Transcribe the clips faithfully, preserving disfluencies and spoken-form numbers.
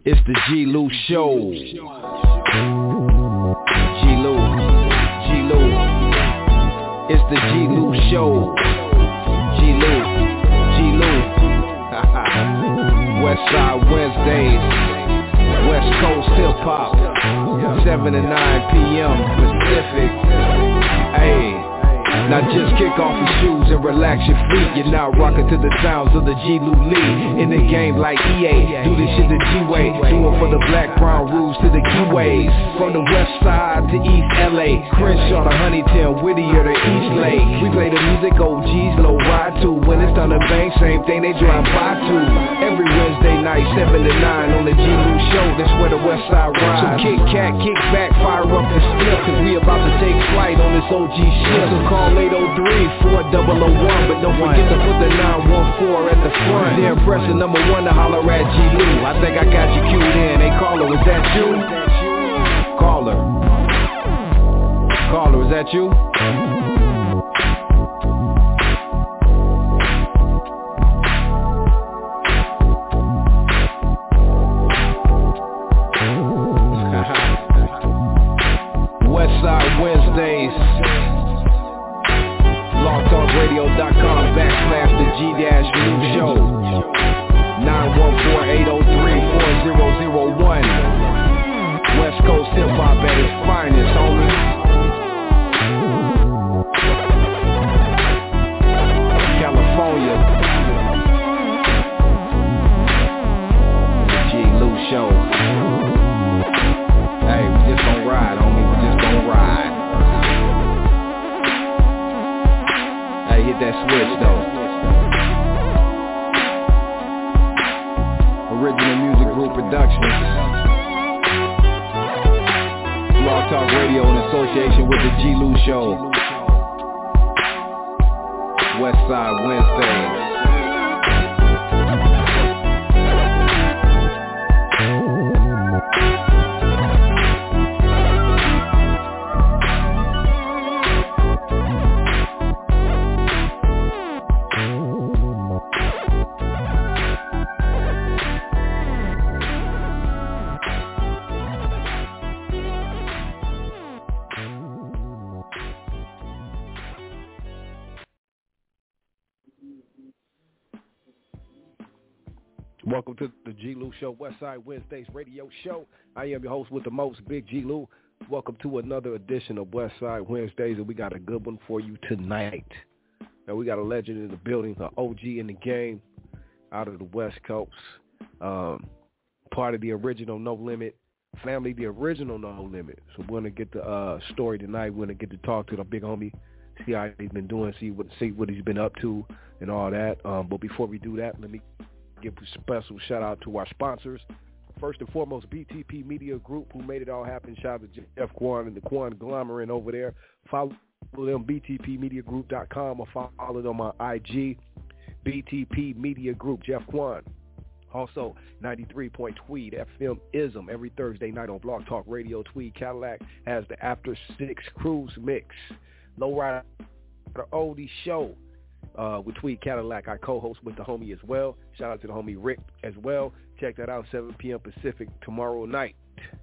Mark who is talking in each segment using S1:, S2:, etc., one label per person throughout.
S1: It's the G. Lou Show. G. Lou. G. Lou. It's the G. Lou Show. G. Lou. G. Lou. Westside Wednesdays. West Coast Hip Hop. seven to nine p.m. Pacific. Hey. Now just kick off your shoes and relax your feet. You're now rocking to the sounds of the G. Lou Lee. In the game like E A, do this shit the G-way. Doing for the black, brown rules to the keyways. From the west side to East L A, Crenshaw to Huntington, Whittier to East Lake. We play the music O Gs, low ride to. When it's done the bank, same thing they drive by to. Every Wednesday night, seven to nine on the G. Lou Show, that's where the west side rides. So kick cat, kick back, fire up the split, cause we about to take flight on this O G shit. So call eight oh three, four oh oh one, but don't forget to put the nine one four at the front. They're impressing number one to holler at G. Lou. I think I got you queued in. Hey caller, is that you? Caller. Caller, is that you? Westside Wednesdays. blogtalkradio.com backslash the G-Lou Show. nine one four, eight oh three, four oh oh one. West Coast Hip Hop at its finest, homie. California. The G-Lou Show. Hey, we just gon' ride, homie. We just gon' ride. Hey, hit that switch though. Original Music Group Productions. Blog Talk Radio in association with the G. Lou Show. Westside Wednesdays. Welcome to the G. Lou Show, Westside Wednesdays radio show. I am your host with the most, Big G. Lou. Welcome to another edition of Westside Wednesdays, and we got a good one for you tonight. Now, we got a legend in the building, an O G in the game, out of the West Coast, um, part of the original No Limit family, the original No Limit. So we're going to get the uh, story tonight. We're going to get to talk to the big homie, see how he's been doing, see what see what he's been up to and all that. Um, but before we do that, let me give a special shout out to our sponsors. First and foremost, B T P Media Group, who made it all happen. Shout out to Jeff Quan and the Quan Glomerant over there. Follow them, b t p media group dot com, or follow them on I G, B T P Media Group, Jeff Quan. Also, ninety-three point Tweed F M Ism every Thursday night on Blog Talk Radio. Tweed Cadillac has the After Six Cruise Mix. Lowrider Oldie Show. Uh, with Tweed Cadillac, I co-host with the homie as well. Shout out to the homie Rick as well. Check that out, seven p.m. Pacific tomorrow night.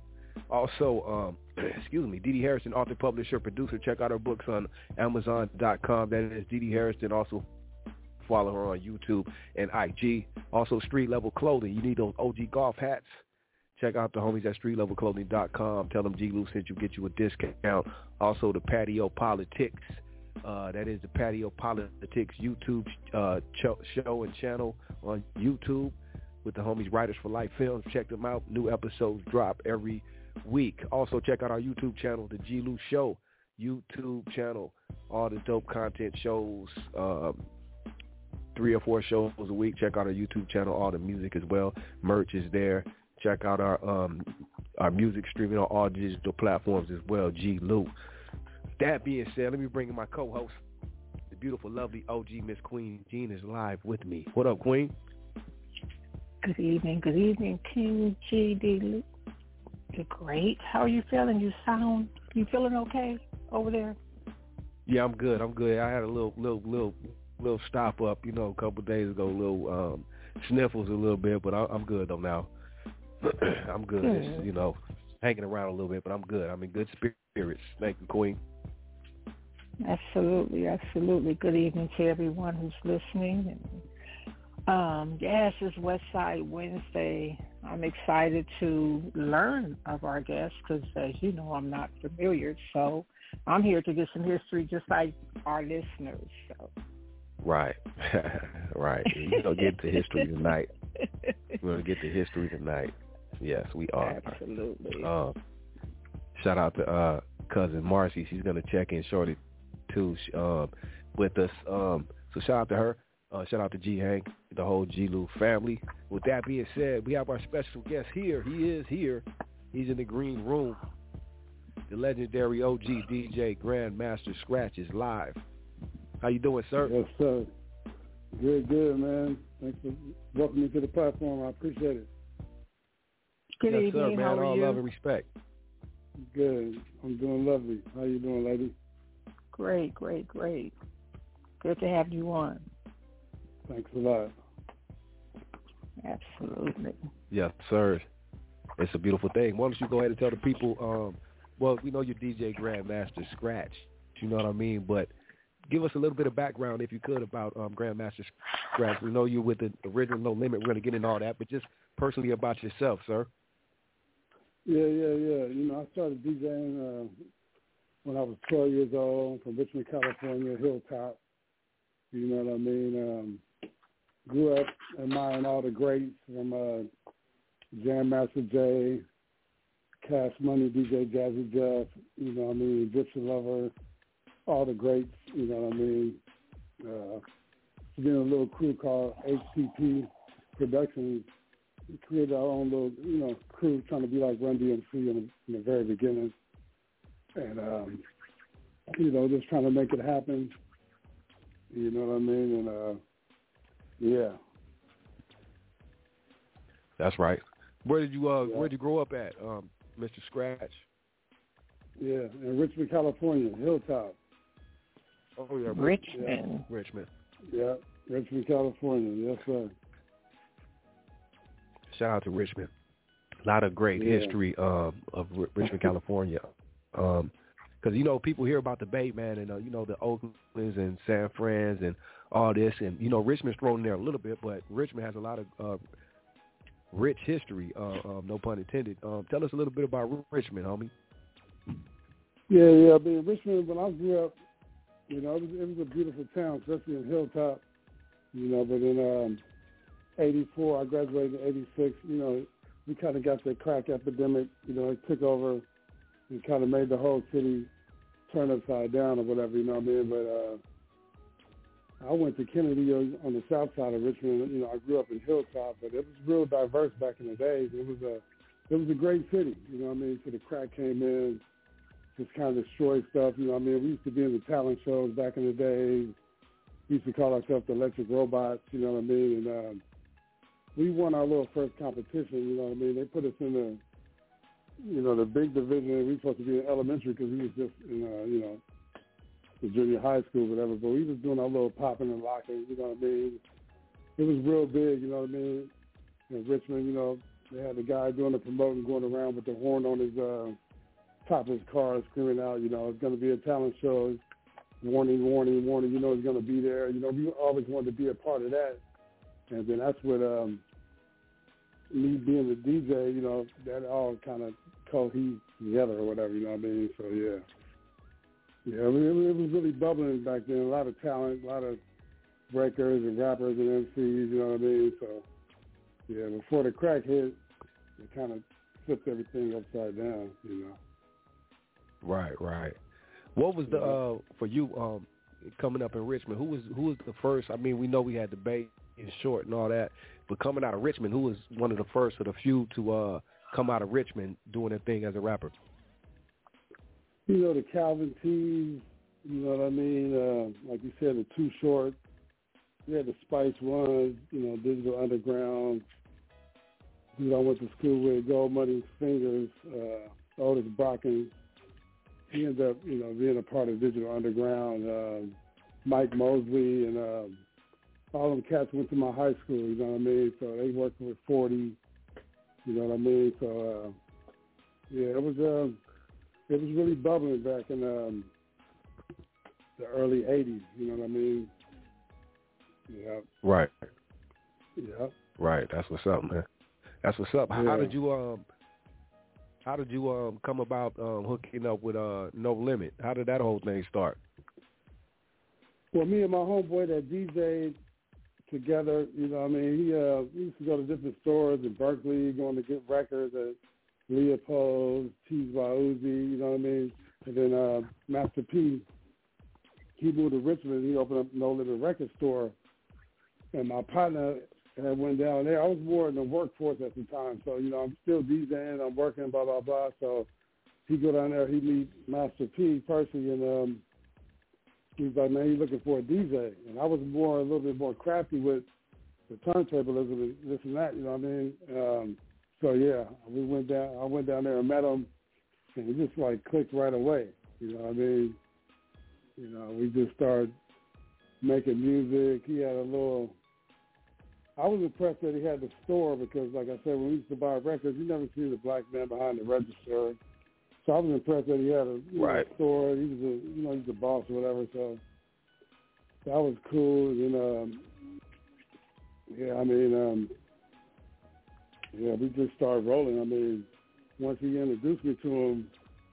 S1: Also, um, excuse me, Dee Dee Harrison, author, publisher, producer. Check out her books on amazon dot com. That is Dee Dee Harrison. Also, follow her on YouTube and I G. Also, Street Level Clothing. You need those O G golf hats. Check out the homies at street level clothing dot com. Tell them G. Lou sent you, get you a discount. Also, the Patio Politics. Uh, that is the Patio Politics YouTube uh, ch- show and channel on YouTube with the homies Writers for Life Films. Check them out. New episodes drop every week. Also, check out our YouTube channel, The G. Lou Show YouTube channel. All the dope content shows, um, three or four shows a week. Check out our YouTube channel. All the music as well. Merch is there. Check out our um, our music streaming on all digital platforms as well. G. Lou. That being said, let me bring in my co-host, the beautiful, lovely O G Miss Queen Jean is live with me. What up, Queen?
S2: Good evening, good evening, King G. D. Lou. You're great. How are you feeling? You sound, you feeling okay over there?
S1: Yeah, I'm good. I'm good. I had a little, little, little, little stop up, you know, a couple of days ago. A little um, sniffles a little bit, but I, I'm good though now. I'm good.
S2: Good.
S1: It's, you know, hanging around a little bit, but I'm good. I'm in good spirits. Thank you, Queen.
S2: Absolutely, absolutely. Good evening to everyone who's listening. Um, yes, it's West Side Wednesday. I'm excited to learn of our guests because, as you know, I'm not familiar. So I'm here to get some history just like our listeners. So.
S1: Right, right. We're going to get to history tonight. We're going to get to history tonight. Yes, we are.
S2: Absolutely.
S1: Uh, shout out to uh, cousin Marcy. She's going to check in shortly, too, um, with us. Um, so shout out to her. Uh, shout out to G. Hank, the whole G. Lou family. With that being said, we have our special guest here. He is here. He's in the green room. The legendary O G D J Grandmaster Scratch is live. How you doing, sir?
S3: Yes, sir. Good, good, man. Thanks for welcoming me to the platform. I appreciate it.
S2: Good
S1: yes,
S2: evening.
S1: Sir, man.
S2: How are
S1: All
S2: you?
S1: love and respect.
S3: Good. I'm doing lovely. How you doing, lady?
S2: Great, great, great. Good to have you on.
S3: Thanks a lot.
S2: Absolutely.
S1: Yes, sir. It's a beautiful thing. Why don't you go ahead and tell the people, um, well, we know you're D J Grandmaster Scratch, you know what I mean, but give us a little bit of background, if you could, about um, Grandmaster Scratch. We know you're with the original No Limit. We're going to get into all that, but just personally about yourself, sir.
S3: Yeah, yeah, yeah. You know, I started DJing uh, when I was twelve years old from Richmond, California, Hilltop. You know what I mean? Um, grew up admiring all the greats from uh, Jam Master Jay, Cash Money, D J Jazzy Jeff, you know what I mean, Egyptian Lover, all the greats, you know what I mean. Uh, being a little crew called H T P Productions, we created our own little, you know, crew trying to be like Run D M C in the, in the very beginning. And, um, you know, just trying to make it happen. You know what I mean? And, uh, yeah.
S1: That's right. Where did you uh,
S3: yeah.
S1: where did you grow up at, um, Mister Scratch?
S3: Yeah, in Richmond, California, Hilltop.
S1: Oh, yeah.
S2: Richmond.
S1: Yeah. Richmond.
S3: Yeah, Richmond, California. Yes, sir.
S1: Shout out to Richmond. A lot of great
S3: yeah.
S1: history um, of R- Richmond, California. Um, Because, you know, people hear about the Bay, man, and, uh, you know, the Oaklands and San Frans and all this. And, you know, Richmond's thrown in there a little bit, but Richmond has a lot of uh, rich history, uh, um, no pun intended. Um, tell us a little bit about Richmond, homie.
S3: Yeah, yeah. I mean, Richmond, when I grew up, you know, it was, it was a beautiful town, especially in Hilltop, you know, but in um, eighty-four, I graduated in eighty-six, you know, we kind of got the crack epidemic, you know, it took over and kind of made the whole city turn upside down or whatever, you know what I mean? But uh, I went to Kennedy on the south side of Richmond. You know, I grew up in Hilltop, but it was real diverse back in the days. It was a, it was a great city, you know what I mean? So the crack came in, just kind of destroyed stuff, you know what I mean? We used to be in the talent shows back in the days. We used to call ourselves the Electric Robots, you know what I mean? And um, we won our little first competition, you know what I mean? They put us in the, you know, the big division. We were supposed to be in elementary because we was just in, uh, you know, the junior high school, whatever. But we was doing our little popping and locking, you know what I mean? It was real big, you know what I mean? In Richmond, you know, they had the guy doing the promoting, going around with the horn on his uh, top of his car, screaming out, you know, it's going to be a talent show. Warning, warning, warning. You know, he's going to be there. You know, we always wanted to be a part of that. And then that's what um, me being the D J, you know, that all kind of cohesed together or whatever, you know what I mean? So, yeah. Yeah, I mean, it was really bubbling back then. A lot of talent, a lot of breakers and rappers and M Cs, you know what I mean? So, yeah, before the crack hit, it kind of flipped everything upside down, you know.
S1: Right, right. What was the, uh, for you, um, coming up in Richmond, who was who was the first? I mean, we know we had the Bay in short and all that, but coming out of Richmond, who was one of the first of the few to uh, come out of Richmond doing their thing as a rapper?
S3: You know, the Calvin T's, you know what I mean? Uh, like you said, the Too Short. We had the Spice Ones, you know, Digital Underground. Dude I went to school with, Gold Money Fingers, uh, Otis Brocken. He ended up, you know, being a part of Digital Underground. Uh, Mike Mosley and uh, all them cats went to my high school, you know what I mean? So they worked with forty, You know what I mean? So, uh, yeah, it was uh, it was really bubbling back in um, the early eighties. You know what I mean? Yeah.
S1: Right.
S3: Yeah.
S1: Right. That's what's up, man. That's what's up. How,
S3: yeah.
S1: how did you um? How did you um come about um hooking up with uh No Limit? How did that whole thing start?
S3: Well, me and my homeboy that D J'd together, you know what I mean, he uh we used to go to different stores in Berkeley, going to get records at Leopold's, T's by Uzi, you know what I mean? And then uh, Master P, he moved to Richmond, he opened up No Limit Record Store, and my partner had went down there. I was more in the workforce at the time, so, you know, I'm still DJing, I'm working, blah, blah, blah, so he go down there, he meet Master P personally, and um, he was like, man, he's looking for a D J. And I was more, a little bit more crafty with the turntablism and this and that, you know what I mean? Um, so, yeah, we went down, I went down there and met him, and it just, like, clicked right away, you know what I mean? You know, we just started making music. He had a little, I was impressed that he had the store because, like I said, when we used to buy records, you never see the black man behind the register. So I was impressed that he had a you
S1: right.
S3: know, store. He was a, you know, he's a boss or whatever. So that was cool. And um, yeah, I mean, um, yeah, we just started rolling. I mean, once he introduced me to him,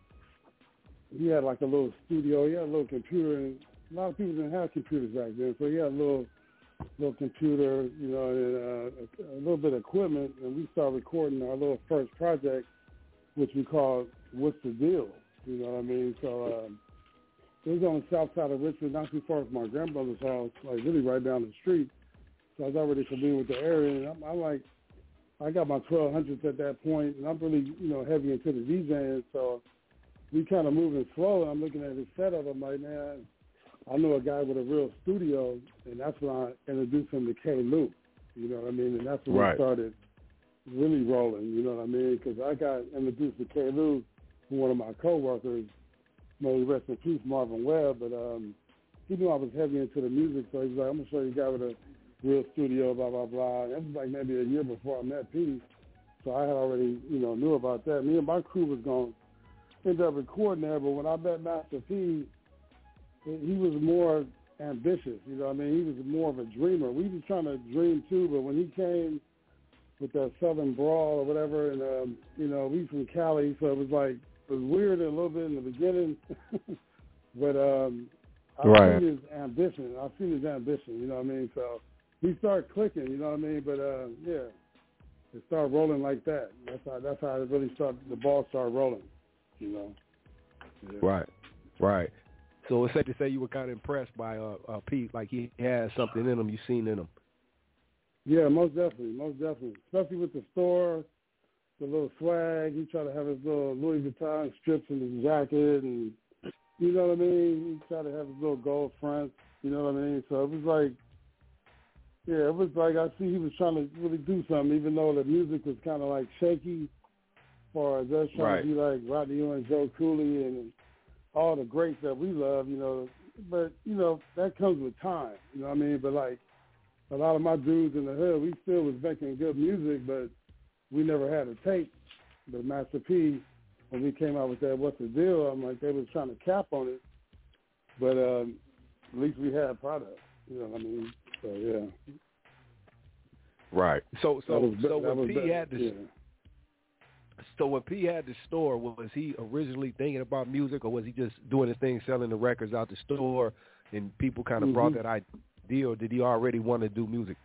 S3: he had like a little studio. He had a little computer, and a lot of people didn't have computers back then. So he had a little little computer, you know, and uh, a, a little bit of equipment, and we started recording our little first project, which we called What's the Deal? You know what I mean? So um, it was on the south side of Richmond, not too far from my grandmother's house, like really right down the street. So I was already familiar with the area, and I'm, I'm like, I got my twelve hundreds at that point, and I'm really, you know, heavy into the DJing, so we kind of moving slow, and I'm looking at his setup. I'm like, man, I know a guy with a real studio, and that's when I introduced him to K. Lou. You know what I mean? And that's when
S1: right.
S3: we started really rolling, you know what I mean? Because I got introduced to K. Lou from one of my coworkers, may he rest in peace, Marvin Webb, but um, he knew I was heavy into the music, so he was like, I'm going to show you a guy with a real studio, blah, blah, blah. That was like maybe a year before I met P. So I had already, you know, knew about that. Me and my crew was going to end up recording there, but when I met Master P, he was more ambitious, you know what I mean? He was more of a dreamer. We was trying to dream too, but when he came with that Southern Brawl or whatever, and, um, you know, we from Cali, so it was like, it was weird a little bit in the beginning, but um, I've
S1: right.
S3: seen his ambition. I've seen his ambition, you know what I mean? So we started clicking, you know what I mean? But, uh, yeah, it started rolling like that. That's how, that's how it really started, the ball started rolling, you know? Yeah.
S1: Right, right. So it's safe to say you were kind of impressed by uh, uh, Pete, like he had something in him you seen in him.
S3: Yeah, most definitely, most definitely. Especially with the store, the little swag. He tried to have his little Louis Vuitton strips in his jacket, and you know what I mean? He tried to have his little gold fronts, you know what I mean? So it was like, yeah, it was like I see he was trying to really do something, even though the music was kind of like shaky, as far as us trying
S1: right.
S3: to be like Rodney and Joe Cooley and all the greats that we love, you know. But, you know, that comes with time, you know what I mean? But, like, a lot of my dudes in the hood, we still was making good music, but we never had a tape. But Master P, when we came out with that What's the Deal, I'm like, they was trying to cap on it. But um, at least we had product, you know what I mean? So, yeah.
S1: Right. So, so,
S3: was,
S1: so when P
S3: better.
S1: had this...
S3: Yeah.
S1: So when P had the store, was he originally thinking about music, or was he just doing his thing, selling the records out the store, and people kind of
S3: mm-hmm.
S1: brought that idea, or did he already want to do music?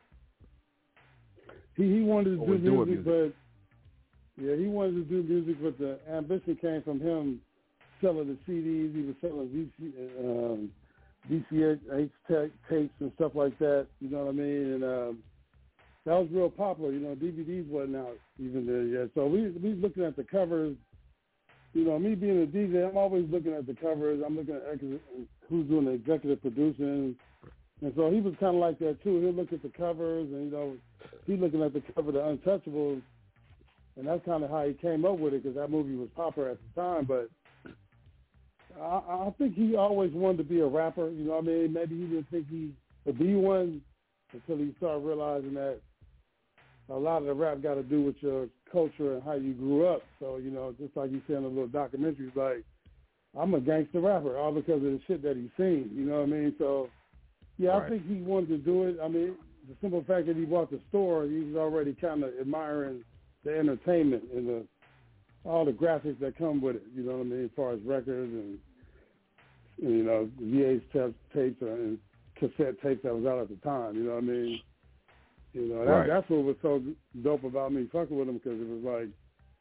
S3: He he wanted to
S1: or
S3: do music,
S1: music,
S3: but yeah, he wanted to do music, but the ambition came from him selling the C Ds. He was selling V C, um, V C H tapes and stuff like that. You know what I mean? And um, that was real popular. You know, D V Ds wasn't out even there yet. So we we was looking at the covers. You know, me being a D J, I'm always looking at the covers. I'm looking at who's doing the executive producing. And so he was kind of like that, too. He'll look at the covers, and, you know, he's looking at the cover of The Untouchables, and that's kind of how he came up with it, because that movie was popular at the time. But I, I think he always wanted to be a rapper. You know what I mean? Maybe he didn't think he could be one until he started realizing that a lot of the rap got to do with your culture and how you grew up. So, you know, just like you said in a little documentary, like, I'm a gangster rapper, all because of the shit that he's seen, you know what I mean? So, yeah, right. I think he wanted to do it. I mean, the simple fact that he bought the store, he was already kind of admiring the entertainment and the all the graphics that come with it, you know what I mean, as far as records and, and you know, V H S tapes and cassette tapes that was out at the time, you know what I mean? You know, that, right. that's what was so dope about me fucking with him, because it was like,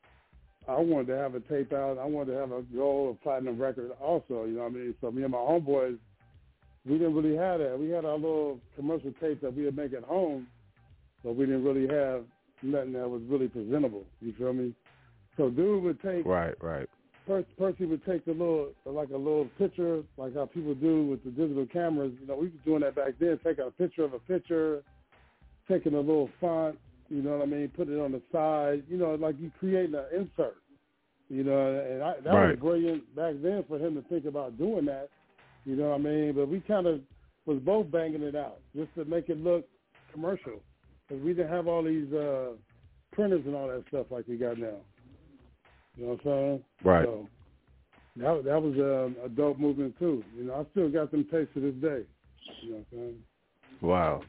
S3: I wanted to have a tape out. I wanted to have a gold or platinum record also, you know what I mean? So me and my homeboys, we didn't really have that. We had our little commercial tapes that we would make at home, but we didn't really have nothing that was really presentable, you feel me? So dude would take,
S1: right, right.
S3: Per- Percy would take the little, like a little picture, like how people do with the digital cameras. You know, we was doing that back then, taking a picture of a picture, taking a little font, you know what I mean, put it on the side, you know, like you creating an insert, you know, and I, that
S1: right.
S3: was brilliant back then for him to think about doing that, you know what I mean, but we kind of was both banging it out just to make it look commercial, because we didn't have all these uh, printers and all that stuff like we got now, you know what I'm saying?
S1: Right.
S3: So that, that was a, a dope movement too, you know, I still got them tapes to this day, you know what I'm saying?
S1: Wow.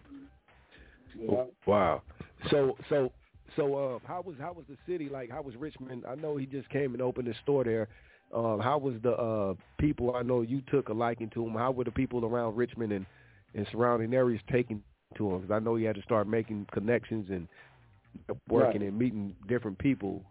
S3: Yeah.
S1: Wow. So so so uh, how was how was the city like? How was Richmond? I know he just came and opened his store there. Uh, how was the uh, people? I know you took a liking to him. How were the people around Richmond and, and surrounding areas taking to him? Because I know he had to start making connections and working
S3: right.
S1: and meeting different people.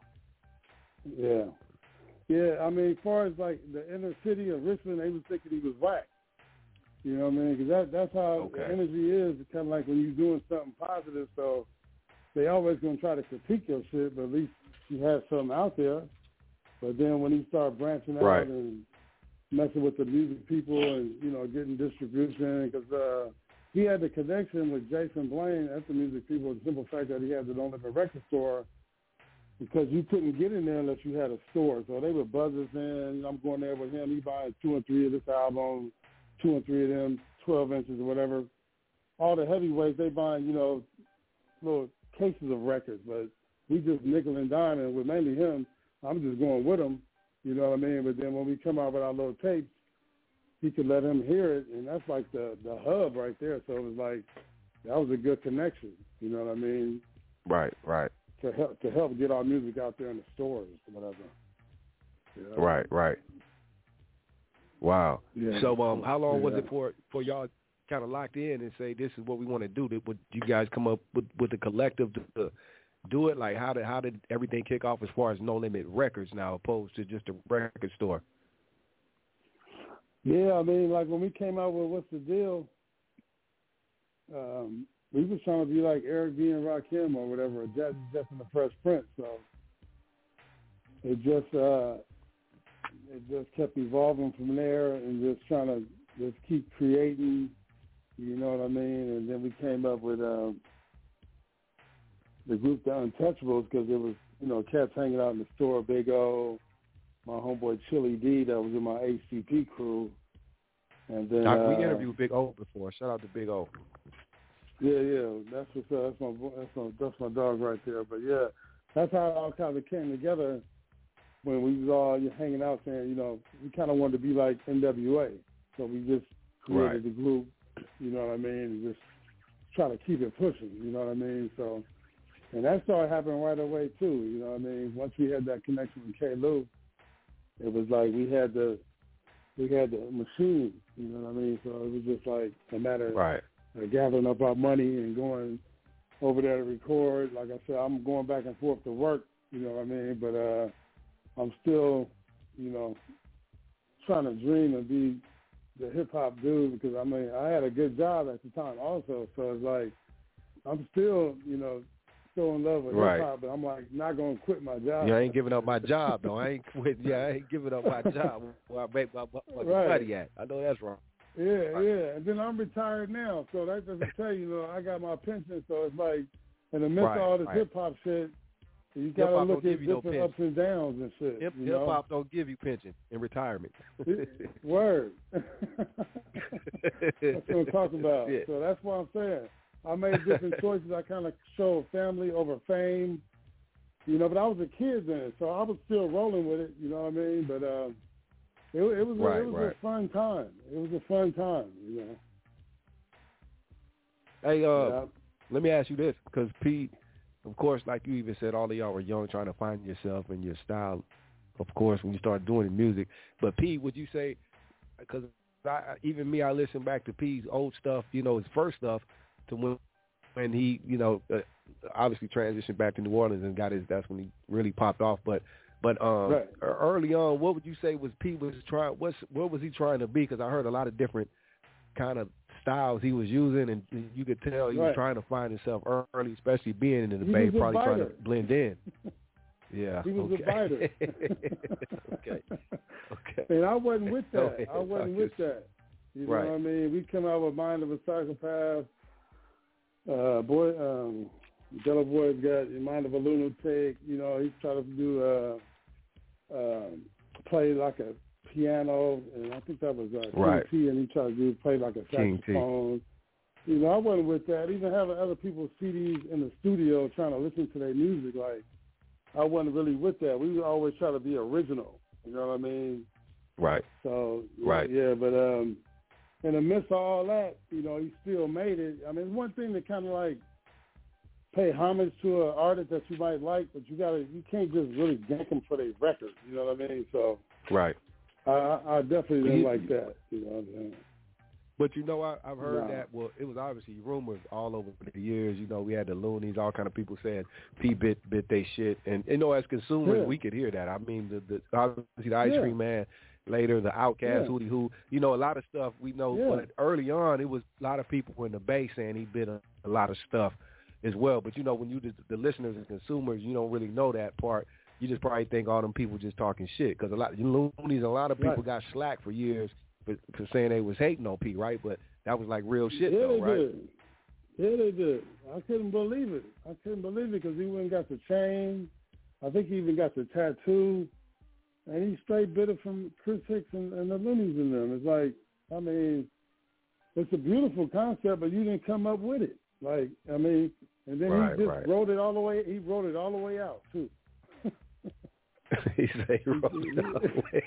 S3: Yeah. Yeah, I mean, as far as like the inner city of Richmond, they was thinking he was whack. You know what I mean? Because that, that's how
S1: okay.
S3: the energy is. It's kind of like when you're doing something positive, so they always going to try to critique your shit, but at least you have something out there. But then when you start branching out
S1: right.
S3: and messing with the music people and, you know, getting distribution, because uh, he had the connection with Jason Blaine at the music people, the simple fact that he had the Don't Live a record store, because you couldn't get in there unless you had a store. So they would buzz us in. I'm going there with him. He buying two and three of this album, two and three of them, twelve inches or whatever. All the heavyweights, they buying, you know, little cases of records, but we just nickel and diming with mainly him. I'm just going with him, you know what I mean? But then when we come out with our little tapes, he could let him hear it, and that's like the, the hub right there. So it was like, that was a good connection, you know what I mean?
S1: Right, right.
S3: To help to help get our music out there in the stores or whatever. Yeah.
S1: Right, right. Wow.
S3: Yeah.
S1: So um, how long
S3: yeah.
S1: was it for, for y'all kind of locked in and say this is what we want to do? Did, would you guys come up with, with the collective to, to do it? Like how did how did everything kick off as far as No Limit Records now opposed to just a record store?
S3: Yeah, I mean, like when we came out with What's the Deal, um, we was trying to be like Eric B. and Rakim or whatever, just, just in the Fresh Prince. So it just uh, it just kept evolving from there and just trying to just keep creating, you know what I mean? And then we came up with um, the group The Untouchables, because it was, you know, cats hanging out in the store, Big O, my homeboy Chili D that was in my H C P crew. And then
S1: I,
S3: uh,
S1: we interviewed Big O before. Shout out to Big O.
S3: Yeah, yeah, that's what's up. That's my that's my that's my dog right there. But yeah, that's how it all kind of came together when we was all hanging out, saying, you know, we kind of wanted to be like N W A, so we just created
S1: right.
S3: the group. You know what I mean? And just try to keep it pushing. You know what I mean? So, and that started happening right away too. You know what I mean? Once we had that connection with K. Lou, it was like we had the we had the machine. You know what I mean? So it was just like a matter of
S1: right.
S3: Uh, gathering up our money and going over there to record. Like I said, I'm going back and forth to work, you know what I mean? But uh, I'm still, you know, trying to dream and be the hip-hop dude, because, I mean, I had a good job at the time also. So it's like I'm still, you know, still in love with
S1: right.
S3: hip-hop, but I'm, like, not going to quit my job.
S1: Yeah, I ain't giving up my job, though. I ain't quit. Yeah, I ain't giving up my job where I make my, my
S3: right.
S1: money at. I know that's wrong.
S3: Yeah, yeah, and then I'm retired now, so that doesn't tell you, you know, I got my pension, so it's like, in the midst
S1: right,
S3: of all this
S1: right.
S3: hip-hop shit, you got to look at different no ups and downs and shit.
S1: Hip,
S3: you know?
S1: hip-hop don't give you pension in retirement.
S3: Word. That's what I'm talking about. Yeah. So that's what I'm saying. I made different choices. I kind of show family over fame, You know, but I was a kid then, so I was still rolling with it. You know what I mean? But uh, it, it was
S1: right,
S3: a, it was
S1: right.
S3: a fun time. It was a fun time. You know.
S1: Hey, uh,
S3: yeah.
S1: let me ask you this, because P, of course, like you even said, all of y'all were young, trying to find yourself and your style. Of course, when you start doing the music. But P, would you say, because I, even me, I listen back to P's old stuff, you know, his first stuff, to when when he, you know, uh, obviously transitioned back to New Orleans and got his. That's when he really popped off. But but um,
S3: right.
S1: early on, what would you say was P was trying? What's what was he trying to be? Because I heard a lot of different kind of styles he was using, and you could tell he
S3: right.
S1: was trying to find himself early, especially being in the
S3: he
S1: Bay,
S3: was a
S1: probably
S3: fighter.
S1: trying to blend in. Yeah,
S3: he was
S1: okay.
S3: a fighter.
S1: okay, okay.
S3: And I wasn't with that.
S1: Ahead,
S3: I wasn't with that. You know
S1: right.
S3: what I mean? We come out with Mind of a Psychopath. Uh, boy, um, Della Boy's got Mind of a Lunatic. You know, he's trying to do uh, uh, play like a piano, and I think that was uh, King
S1: right.
S3: T, and he tried to do play like a saxophone. You know, I wasn't with that. Even having other people's C Ds in the studio trying to listen to their music, like, I wasn't really with that. We would always try to be original. You know what I mean?
S1: Right.
S3: So,
S1: right.
S3: yeah, but um, in the midst of all that, you know, he still made it. I mean, it's one thing to kind of like pay homage to an artist that you might like, but you gotta, you can't just really gank them for their record. You know what I mean? So,
S1: right.
S3: I, I definitely didn't
S1: he,
S3: like that. You know what I mean?
S1: But, you know, I, I've heard
S3: no.
S1: that, well, it was obviously rumors all over the years. You know, we had the Loonies, all kind of people saying P bit bit they shit. And, you know, as consumers,
S3: yeah.
S1: we could hear that. I mean, the, the obviously the Ice
S3: yeah.
S1: Cream Man, later the Outkast,
S3: yeah.
S1: Hootie Who. You know, a lot of stuff we know.
S3: Yeah.
S1: But early on, it was a lot of people in the Bay saying he bit a, a lot of stuff as well. But, you know, when you, the, the listeners and consumers, you don't really know that part. You just probably think all them people just talking shit. Because a lot, Loonies, a lot of people
S3: right.
S1: got slack for years for, for saying they was hating on P, right? But that was like real shit,
S3: yeah,
S1: though,
S3: they
S1: right?
S3: Did. Yeah, they did. I couldn't believe it. I couldn't believe it because he went and got the chain. I think he even got the tattoo. And he straight bit it from Chris Hicks and, and the Loonies in them. It's like, I mean, it's a beautiful concept, but you didn't come up with it. Like, I mean, and then
S1: right,
S3: he just
S1: right.
S3: wrote it all the way. He wrote it all the way out, too.
S1: he said he wrote it all the way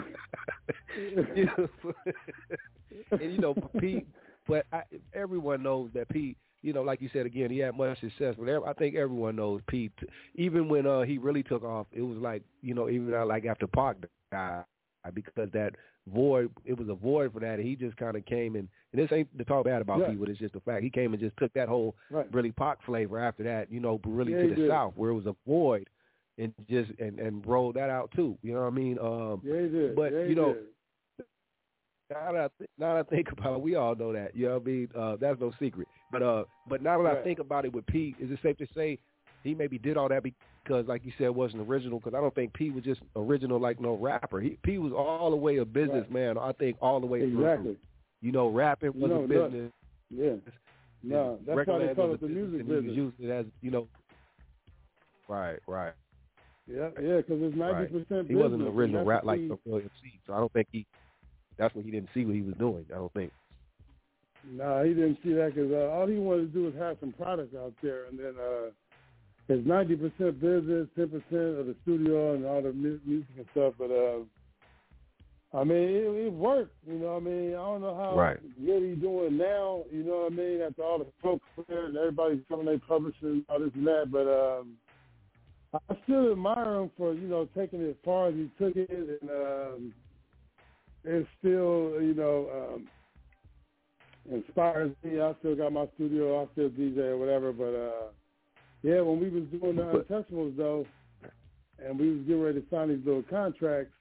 S1: out. And, you know, Pete, but I, everyone knows that Pete, you know, like you said, again, he had much success. But I think everyone knows Pete. Even when uh, he really took off, it was like, you know, even like after Pac died, because that void, it was a void for that. And he just kind of came and, and this ain't to talk bad about
S3: yeah.
S1: Pete, but it's just a fact. He came and just took that whole
S3: right.
S1: really Pac flavor after that, you know, really
S3: yeah,
S1: to the
S3: did.
S1: South where it was a void. And just and, and rolled that out too. You know what I mean? Um,
S3: yeah, he did.
S1: But
S3: yeah,
S1: you know,
S3: did.
S1: now that I th- now that I think about it, we all know that. You know what I mean? Uh, that's no secret. But uh, but now that
S3: right.
S1: I think about it with P, is it safe to say he maybe did all that because, like you said, it wasn't original? Because I don't think P was just original like no rapper. He, P was all the way a businessman. Right. I think all the way
S3: exactly.
S1: through. You know, rapping was
S3: no,
S1: a business.
S3: No. Yeah. No, that's why they call it the music business.
S1: He used it as, you know. Right. Right.
S3: Yeah, yeah, because it's ninety percent
S1: right.
S3: business.
S1: He wasn't an original rap like
S3: he,
S1: the real M C, so I don't think he. That's what he didn't see what he was doing. I don't think.
S3: No, nah, he didn't see that because uh, all he wanted to do was have some product out there, and then uh, it's ninety percent business, ten percent of the studio and all the mu- music and stuff. But uh, I mean, it, it worked. You know, what I mean, I don't know how
S1: right.
S3: good he's doing now. You know what I mean? After all the smoke clear and everybody's coming, they publishing all this and that, but. Um, I still admire him for, you know, taking it as far as he took it, and um, it still, you know, um, inspires me. I still got my studio, I still D J or whatever, but, uh, yeah, when we was doing the Untouchables, though, and we was getting ready to sign these little contracts,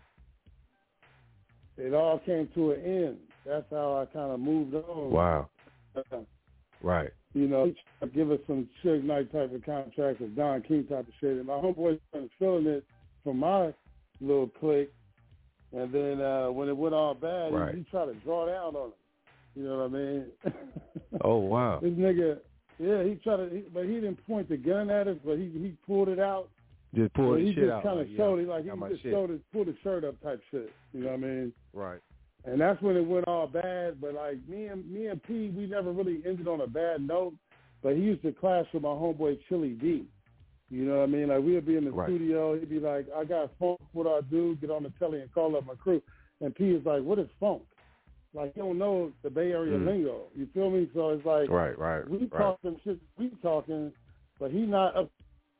S3: it all came to an end. That's how I kind of moved on.
S1: Wow.
S3: Uh,
S1: right.
S3: You know, give us some Suge Knight type of contract or Don King type of shit. And my homeboy started feeling it from my little clique. And then uh, when it went all bad,
S1: right.
S3: he, he tried to draw down on it. You know what I mean?
S1: Oh, wow.
S3: This nigga, yeah, he tried to, he, but he didn't point the gun at us, but he he pulled it out.
S1: Just pulled the
S3: he
S1: shit
S3: just
S1: out.
S3: Kind of
S1: like,
S3: showed
S1: yeah,
S3: it, like he just
S1: shit.
S3: showed it, pulled his shirt up type shit. You know what I mean?
S1: Right.
S3: And that's when it went all bad. But like me and me and P, we never really ended on a bad note. But he used to clash with my homeboy Chili D. You know what I mean? Like, we'd be in the
S1: right.
S3: studio. He'd be like, I got funk. What do I do? Get on the telly and call up my crew. And P is like, what is funk? Like, you don't know the Bay Area
S1: mm.
S3: lingo. You feel me? So it's like,
S1: right, right,
S3: we
S1: right.
S3: talking shit, we talking, but he not up.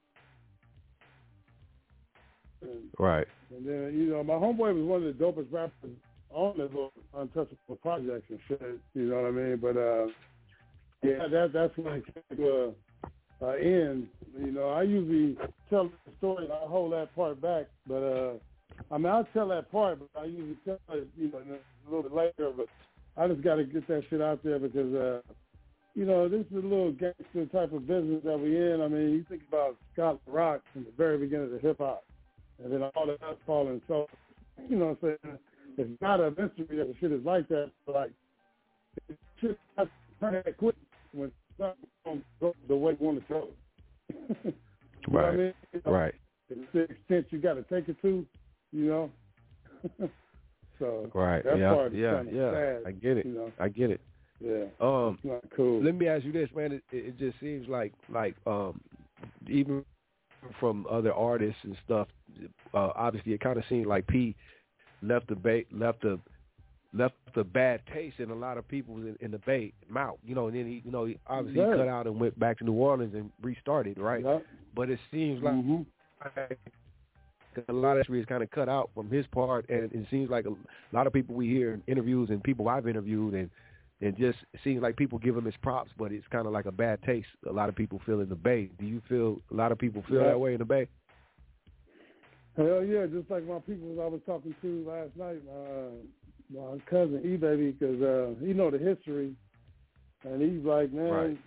S3: And,
S1: right.
S3: And then, you know, my homeboy was one of the dopest rappers on this little Untouchable project and shit. You know what I mean? But, uh, yeah, that that's when it came to uh, end. You know, I usually tell the story and I hold that part back. But, uh, I mean, I'll tell that part, but I usually tell it, you know, a little bit later. But I just got to get that shit out there because, uh, you know, this is a little gangster type of business that we in. I mean, you think about Scott Rock from the very beginning of hip-hop. And then all the us falling. So, you know what I'm saying? It's not a mystery that the shit is like that. But like, it's just not turn that quick when something don't go the way you want to go. You
S1: right.
S3: know what I mean? You know,
S1: right.
S3: to the extent you got to take it to, you know? So,
S1: right.
S3: that
S1: yeah.
S3: part is
S1: yeah.
S3: kind of
S1: yeah.
S3: sad.
S1: I get it.
S3: You know?
S1: I get it.
S3: Yeah.
S1: Um,
S3: it's not cool.
S1: Let me ask you this, man. It, it just seems like, like, um, even from other artists and stuff, uh, obviously it kind of seemed like P left the ba- left the left the bad taste in a lot of people in, in the Bay mouth, you know. And then he, you know, he obviously
S3: yeah.
S1: he cut out and went back to New Orleans and restarted, right?
S3: Yeah.
S1: But it seems like
S3: mm-hmm.
S1: a lot of history is kind of cut out from his part, and it seems like a lot of people we hear in interviews and people I've interviewed and. And just it seems like people give him his props, but it's kind of like a bad taste. A lot of people feel in the Bay. Do you feel a lot of people feel
S3: yeah.
S1: that way in the Bay?
S3: Hell yeah, just like my people I was talking to last night, uh, my cousin E-Baby, because uh, he know the history, and he's like, man,
S1: right.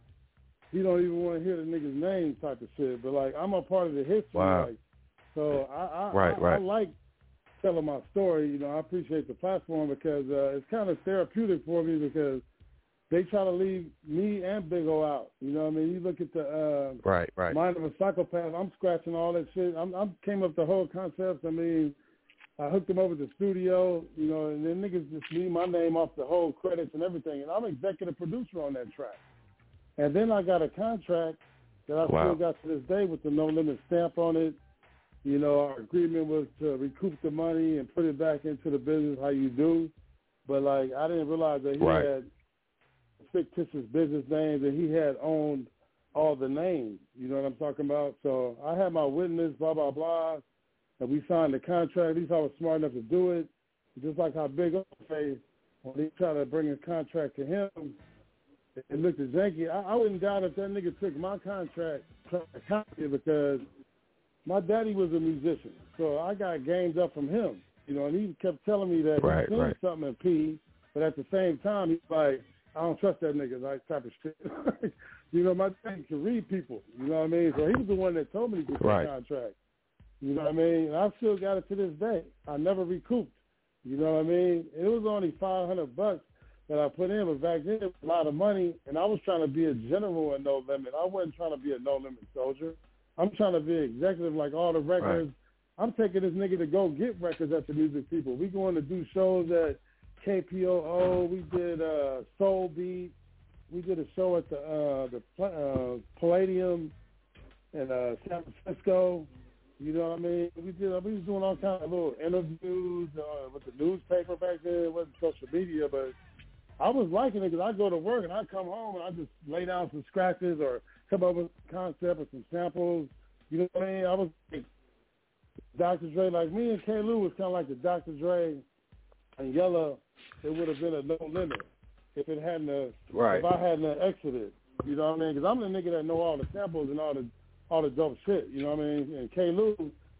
S3: he don't even want to hear the nigga's name type of shit. But like, I'm a part of the history,
S1: wow.
S3: like, so I I,
S1: right,
S3: I,
S1: right.
S3: I like telling my story. You know, I appreciate the platform because uh, it's kind of therapeutic for me because they try to leave me and Big O out. You know what I mean? You look at the uh,
S1: right, right.
S3: Mind of a Psychopath. I'm scratching all that shit. I'm, I came up with the whole concept. I mean, I hooked them over to the studio, you know, and then niggas just leave my name off the whole credits and everything. And I'm executive producer on that track. And then I got a contract that I
S1: wow.
S3: still got to this day with the No Limit stamp on it. You know, our agreement was to recoup the money and put it back into the business how you do. But, like, I didn't realize that he
S1: right.
S3: had fictitious business names and he had owned all the names. You know what I'm talking about? So I had my witness, blah, blah, blah, and we signed the contract. At least I was smart enough to do it. Just like how Big O say, when he tried to bring a contract to him, it looked at janky. I, I wouldn't doubt if that nigga took my contract because my daddy was a musician, so I got games up from him, you know, and he kept telling me that
S1: right,
S3: he seen
S1: right.
S3: something in P, but at the same time, he's like, I don't trust that nigga, like type of shit. You know, my daddy can read people, you know what I mean? So he was the one that told me to get
S1: right.
S3: the contract, you know what I mean? And I've still got it to this day. I never recouped, you know what I mean? It was only five hundred bucks that I put in, but back then it was a lot of money, and I was trying to be a general in No Limit. I wasn't trying to be a No Limit soldier. I'm trying to be executive like all the records. Right. I'm taking this nigga to go get records at the Music People. We going to do shows at K P O O. We did uh, Soul Beat. We did a show at the uh, the uh, Palladium in uh, San Francisco. You know what I mean? We did. We was doing all kinds of little interviews uh, with the newspaper back then. It wasn't social media, but I was liking it because I go to work and I come home and I just lay down some scratches or come up with a concept or some samples. You know what I mean? I was like Doctor Dre, like me and K. Lou was kind of like the Doctor Dre and Yella. It would have been a No Limit if it hadn't, uh,
S1: right.
S3: if I hadn't exited. You know what I mean? Because I'm the nigga that know all the samples and all the all the dope shit. You know what I mean? And K. Lou,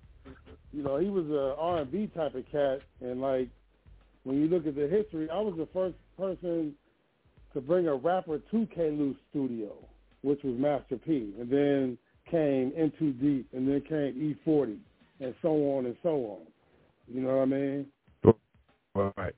S3: you know, he was a R and B type of cat, and like when you look at the history, I was the first person to bring a rapper to K. Lou's studio, which was Master P, and then came In Too Deep, and then came E forty, and so on and so on. You know what I mean?
S1: Right.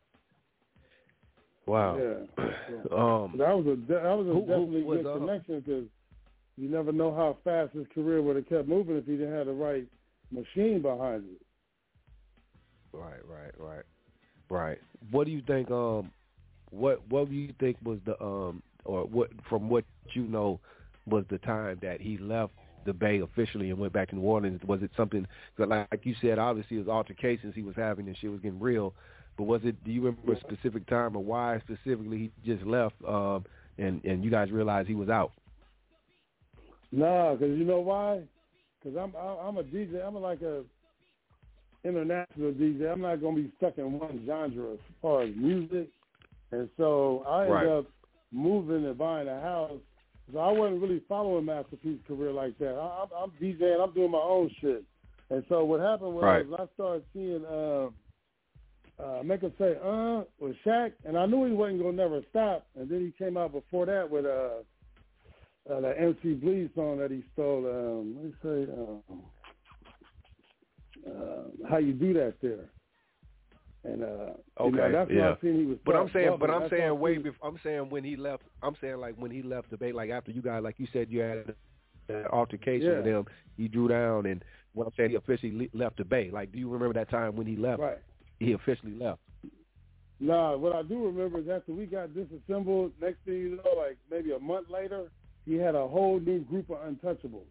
S1: Wow.
S3: Yeah. So,
S1: um,
S3: that was a that was a
S1: who,
S3: definitely
S1: who was,
S3: good
S1: uh,
S3: connection because you never know how fast his career would have kept moving if he didn't have the right machine behind it.
S1: Right, right, right, right. What do you think? Um, what what do you think was the um, or what from what you know was the time that he left the Bay officially and went back to New Orleans? Was it something that, like, like you said, obviously it was altercations he was having and shit was getting real, but was it, do you remember a specific time or why specifically he just left um, and, and you guys realized he was out?
S3: Nah, because you know why? Because I'm, I'm a D J. I'm like a international D J. I'm not going to be stuck in one genre as far as music. And so I ended
S1: right.
S3: up moving and buying a house. So I wasn't really following Master P's career like that. I, I'm, I'm DJing. I'm doing my own shit. And so what happened was
S1: right.
S3: I started seeing uh, uh, Make Him Say Uh with Shaq, and I knew he wasn't going to never stop. And then he came out before that with uh, uh, that M C Bleed song that he stole. Um, let me say, um, uh, How You Do That There. And uh,
S1: okay,
S3: you know, that's
S1: yeah.
S3: when I seen he was.
S1: But I'm saying, but I'm
S3: that's
S1: saying way before. I'm saying when he left. I'm saying like when he left the Bay, like after you guys, like you said, you had an altercation
S3: yeah.
S1: with him. He drew down, and what I'm saying, he officially left the Bay. Like, do you remember that time when he left?
S3: Right.
S1: He officially left.
S3: Nah, what I do remember is after we got disassembled, next thing you know, like maybe a month later, he had a whole new group of Untouchables.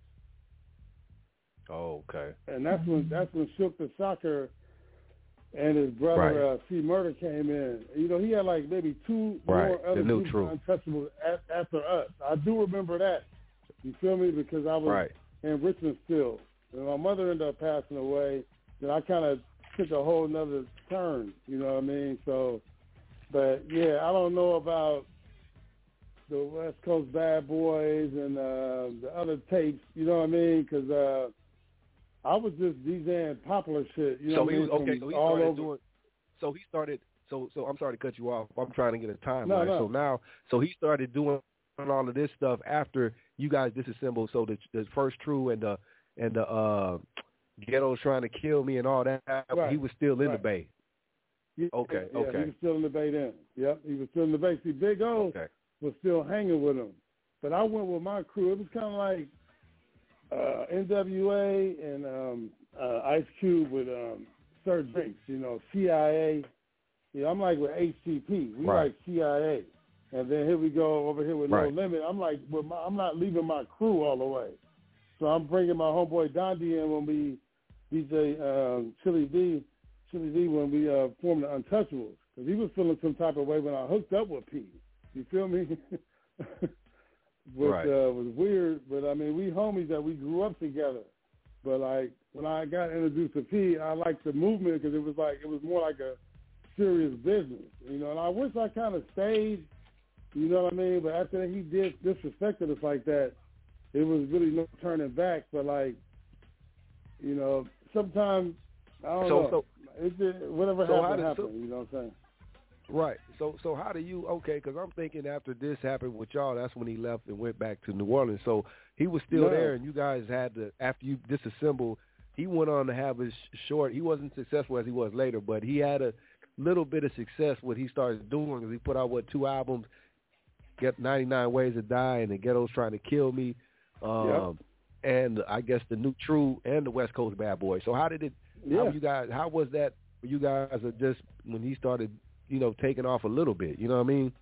S1: Oh, okay.
S3: And that's when that's when Shook the Shocker and his brother
S1: right.
S3: uh, C Murder came in. You know, he had like maybe two
S1: right.
S3: more other groups of Untouchables after us. I do remember that. You feel me? Because I was
S1: right.
S3: in Richmond still. And my mother ended up passing away. Then I kind of took a whole nother turn. You know what I mean? So, but yeah, I don't know about the West Coast Bad Boys and uh, the other tapes. You know what I mean? Because uh, I was just DJing popular shit. You know
S1: so
S3: what
S1: he
S3: I mean?
S1: was okay. So he
S3: all
S1: started
S3: over.
S1: doing. So he started. So so I'm sorry to cut you off. I'm trying to get a timeline.
S3: No, no.
S1: So now, so he started doing all of this stuff after you guys disassembled. So the the First True and the and the uh, Ghetto's Trying to Kill Me and all that.
S3: Right.
S1: He was still in
S3: right.
S1: the Bay.
S3: Yeah,
S1: okay.
S3: Yeah,
S1: okay.
S3: he was still in the Bay then. Yep, he was still in the Bay. See, Big O
S1: okay.
S3: was still hanging with him, but I went with my crew. It was kind of like uh, N W A and um, uh, Ice Cube with um, Sir Drinks. You know, C I A. Yeah, I'm like with H T P. We
S1: right.
S3: like C I A. And then here we go over here with
S1: right.
S3: No Limit. I'm like, with my, I'm not leaving my crew all the way. So I'm bringing my homeboy Dondi in when we D J um, Chili D, Chili D when we uh, formed the Untouchables. Because he was feeling some type of way when I hooked up with P. You feel me? Which
S1: right.
S3: uh, was weird, but I mean, we homies that we grew up together. But like when I got introduced to P, I liked the movement because it was like it was more like a serious business, you know. And I wish I kind of stayed, you know what I mean. But after he did disrespected us like that, it was really no turning back. But like, you know, sometimes I don't
S1: so,
S3: know.
S1: So,
S3: it just, whatever
S1: so
S3: happened,
S1: did,
S3: happened.
S1: So,
S3: you know what I'm saying?
S1: Right. So so how do you, okay, because I'm thinking after this happened with y'all, that's when he left and went back to New Orleans. So he was still
S3: No.
S1: there, and you guys had to, after you disassembled, he went on to have his short, he wasn't successful as he was later, but he had a little bit of success what he started doing because he put out, what, two albums, Get ninety-nine Ways to Die and The Ghetto's Trying to Kill Me, um, yep. and I guess The New True and the West Coast Bad Boys. So how did it,
S3: yeah.
S1: how you guys, how was that for you guys are just when he started, you know, taking off a little bit, you know what I mean?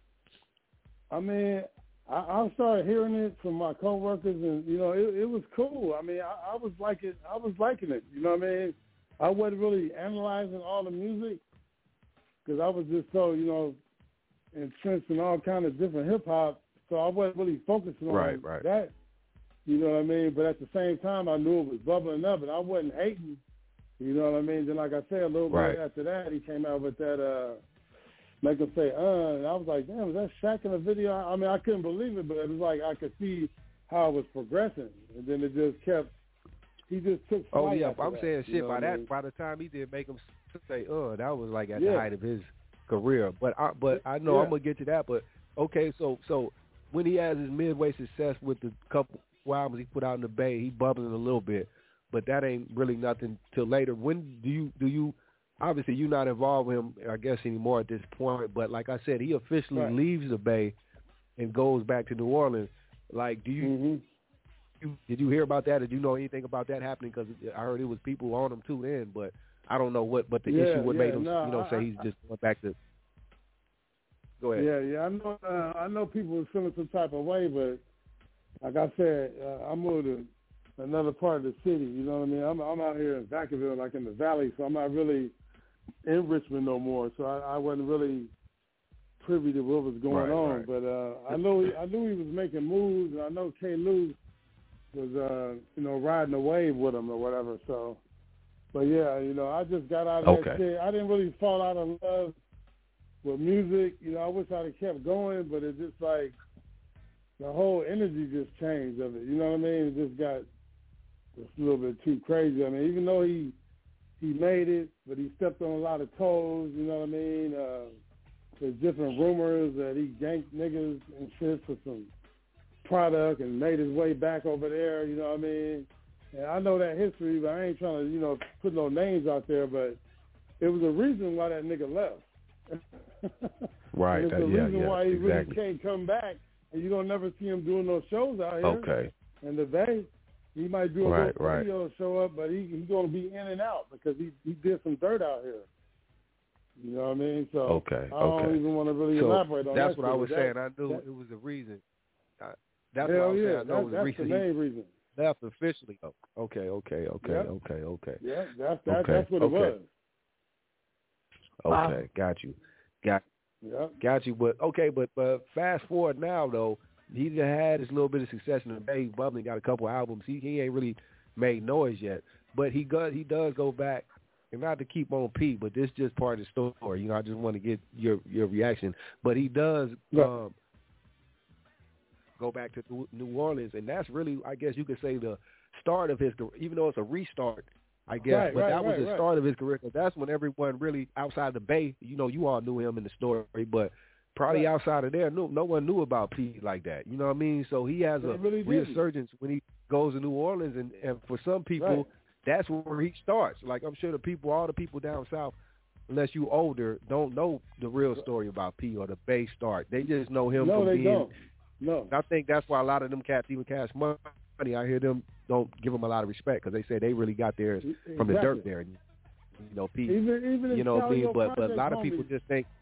S3: I mean, I, I started hearing it from my coworkers, and you know, it, it was cool. I mean, I, I was liking, I was liking it. You know what I mean? I wasn't really analyzing all the music because I was just so, you know, entrenched in all kind of different hip hop, so I wasn't really focusing on
S1: right, right.
S3: that. You know what I mean? But at the same time, I knew it was bubbling up, and I wasn't hating. You know what I mean? Then, like I said, a little
S1: right.
S3: bit after that, he came out with that. Uh, Make Him Say Uh, and I was like, damn, was that Shaq in the video? I mean, I couldn't believe it, but it was like I could see how it was progressing, and then it just kept. He just took.
S1: Oh yeah,
S3: after
S1: I'm
S3: that,
S1: saying shit. By that,
S3: mean?
S1: by the time he did Make Him Say Uh, that was like at
S3: yeah.
S1: the height of his career. But I, but I know
S3: yeah.
S1: I'm gonna get to that. But okay, so so when he has his midway success with the couple albums he put out in the Bay, he bubbling a little bit, but that ain't really nothing till later. When do you do you? Obviously, you're not involved with him, I guess, anymore at this point. But like I said, he officially
S3: right.
S1: leaves the Bay and goes back to New Orleans. Like, do you,
S3: mm-hmm.
S1: you did you hear about that? Did you know anything about that happening? Because I heard it was people on him too then, but I don't know what. But the
S3: yeah,
S1: issue what
S3: yeah,
S1: made him,
S3: no,
S1: you know,
S3: I,
S1: say he's just went back to. Go ahead.
S3: Yeah, yeah, I know. Uh, I know people were feeling some type of way, but like I said, uh, I moved to another part of the city. You know what I mean? I'm I'm out here in Vacaville, like in the valley, so I'm not really in Richmond no more. So I, I wasn't really privy to what was going
S1: right,
S3: on.
S1: Right.
S3: But uh, I know he, I knew he was making moves, and I know K. Lou was uh, you know riding the wave with him or whatever. So, but yeah, you know, I just got out of
S1: okay.
S3: that shit. I didn't really fall out of love with music. You know, I wish I'd have kept going, but it just like the whole energy just changed of it. You know what I mean? It just got just a little bit too crazy. I mean, even though he he made it, but he stepped on a lot of toes. You know what I mean? Uh, there's different rumors that he ganked niggas and shit for some product and made his way back over there. You know what I mean? And I know that history, but I ain't trying to, you know, put no names out there. But it was a reason why that nigga left.
S1: Right.
S3: And it's
S1: that,
S3: a
S1: yeah,
S3: reason
S1: yeah,
S3: why he
S1: exactly.
S3: really can't come back, and you're gonna never see him doing no shows out here.
S1: Okay.
S3: In the Bay, he might do a
S1: Right,
S3: little
S1: right.
S3: radio show up, but he he's gonna be in and out because he he did some dirt out here. You know what I mean? So
S1: Okay,
S3: I don't
S1: okay.
S3: even want to really
S1: So
S3: elaborate on that.
S1: that's what I was
S3: that,
S1: saying. I knew
S3: that,
S1: it was a reason. I, that's
S3: hell
S1: what I was
S3: yeah,
S1: saying. I know
S3: that,
S1: it was a
S3: that's
S1: reason
S3: the main reason.
S1: he left officially. Oh, okay, okay, okay,
S3: Yep.
S1: okay, okay.
S3: Yeah, that's that,
S1: okay,
S3: that's what
S1: okay.
S3: it was.
S1: Okay, got you, got
S3: Yep.
S1: got you. But okay, but but fast forward now though, he just had his little bit of success in the Bay. Bubbly got a couple albums. He he ain't really made noise yet, but he does he does go back. And not to keep on P, but this is just part of the story. You know, I just want to get your your reaction. But he does
S3: Yeah.
S1: um, go back to New Orleans, and that's really, I guess you could say, the start of his career, even though it's a restart, I guess.
S3: Right,
S1: but
S3: right,
S1: that was
S3: right,
S1: the
S3: right.
S1: start of his career, because that's when everyone really, outside the Bay, you know, you all knew him in the story, but probably
S3: Right.
S1: outside of there, no, no one knew about P like that. You know what I mean? So he has
S3: They
S1: a
S3: really didn't.
S1: resurgence when he goes to New Orleans, and, and for some people,
S3: Right.
S1: that's where he starts. Like, I'm sure the people, all the people down south, unless you older, don't know the real story about P or the Bay start. They just know him
S3: No,
S1: from
S3: they
S1: being.
S3: don't. No.
S1: I think that's why a lot of them cats, even Cash Money, I hear them don't give them a lot of respect because they say they really got theirs
S3: Exactly.
S1: from the dirt there. You know, P.
S3: Even even
S1: you know what I mean?
S3: Calio
S1: But but a
S3: Project
S1: lot of
S3: homies,
S1: people just think.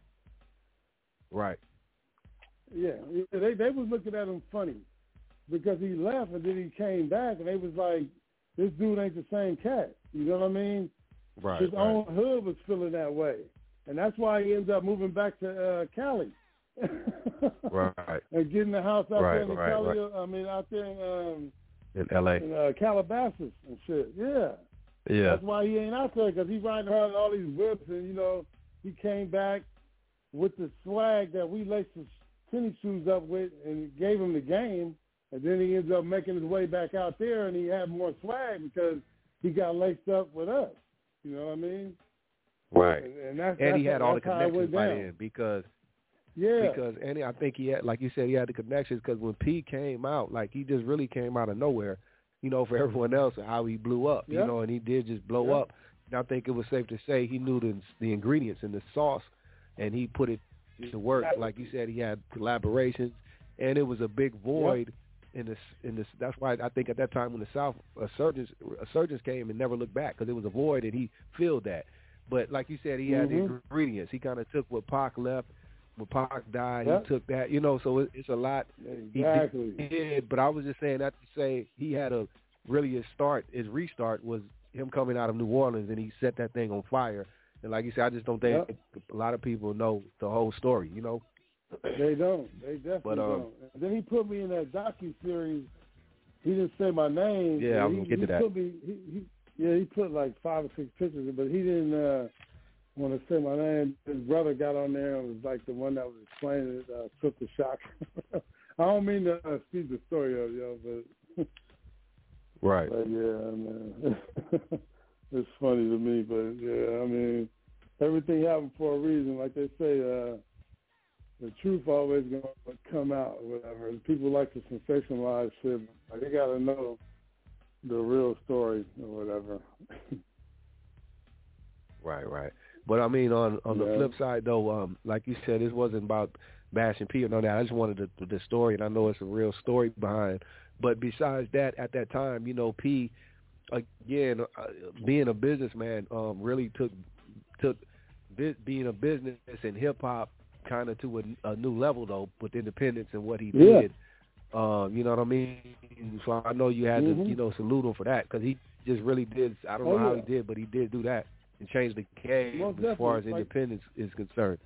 S1: Right.
S3: Yeah, they they was looking at him funny because he left and then he came back and they was like, this dude ain't the same cat. You know what I mean?
S1: Right.
S3: His
S1: right.
S3: own hood was feeling that way, and that's why he ended up moving back to uh, Cali.
S1: Right.
S3: And getting the house out
S1: Right,
S3: there in
S1: right,
S3: Cali.
S1: right.
S3: I mean, out there in, um,
S1: In L A.
S3: in uh, Calabasas and shit. Yeah.
S1: Yeah.
S3: That's why he ain't out there, because he's riding around in all these whips, and, you know, he came back with the swag that we laced his tennis shoes up with and gave him the game, and then he ends up making his way back out there, and he had more swag because he got laced up with us. You know what I mean?
S1: Right.
S3: And, and, that's,
S1: And
S3: that's
S1: he had
S3: how,
S1: all the
S3: that's how it
S1: connections
S3: went
S1: by
S3: down.
S1: then because
S3: Yeah.
S1: because and I think he had, like you said, he had the connections because when P came out, like he just really came out of nowhere, you know, for everyone else, how he blew up,
S3: Yeah.
S1: you know, and he did just blow
S3: Yeah.
S1: up. And I think it was safe to say he knew the the ingredients in the sauce, and he put it to work. Like you said, he had collaborations, and it was a big void in this. In this, that's why I think at that time when the South Surgeons Surgeons came and never looked back because it was a void, and he filled that. But like you said, he had
S3: Mm-hmm.
S1: the ingredients. He kind of took what Pac left. When Pac died,
S3: Yep.
S1: he took that. You know, so it, it's a lot.
S3: Exactly.
S1: He did, but I was just saying that to say he had a really his start, his restart was him coming out of New Orleans, and he set that thing on fire. And like you said, I just don't think
S3: Yep.
S1: a lot of people know the whole story. You know.
S3: They don't. They definitely
S1: But, um,
S3: don't. And then he put me in that docu-series. He didn't say my name.
S1: Yeah, I was
S3: he,
S1: gonna get
S3: he
S1: to that.
S3: Put me, he, he, yeah, he put like five or six pictures, but he didn't uh, want to say my name. His brother got on there and was like the one that was explaining it, uh, took the shock. I don't mean to uh, speak the story of yo, but
S1: Right.
S3: but yeah, man, it's funny to me. But yeah, I mean, everything happened for a reason. Like they say, uh, the truth always gonna come out or whatever. And people like to sensationalize shit. Like they gotta know the real story or whatever.
S1: Right, right. But I mean, on on
S3: Yeah.
S1: the flip side, though, um, like you said, this wasn't about bashing P or none of that. I just wanted the, the story, and I know it's a real story behind. But besides that, at that time, you know, P, again, uh, being a businessman, um, really took took bi- being a business and hip hop kind of to a, a new level, though, with independence and what he
S3: Yeah.
S1: did. Um, you know what I mean? So I know you had
S3: mm-hmm.
S1: to, you know, salute him for that because he just really did. I don't
S3: oh,
S1: know how
S3: yeah.
S1: he did, but he did do that and change the game
S3: Most
S1: as far as
S3: definitely.
S1: independence
S3: like,
S1: is concerned.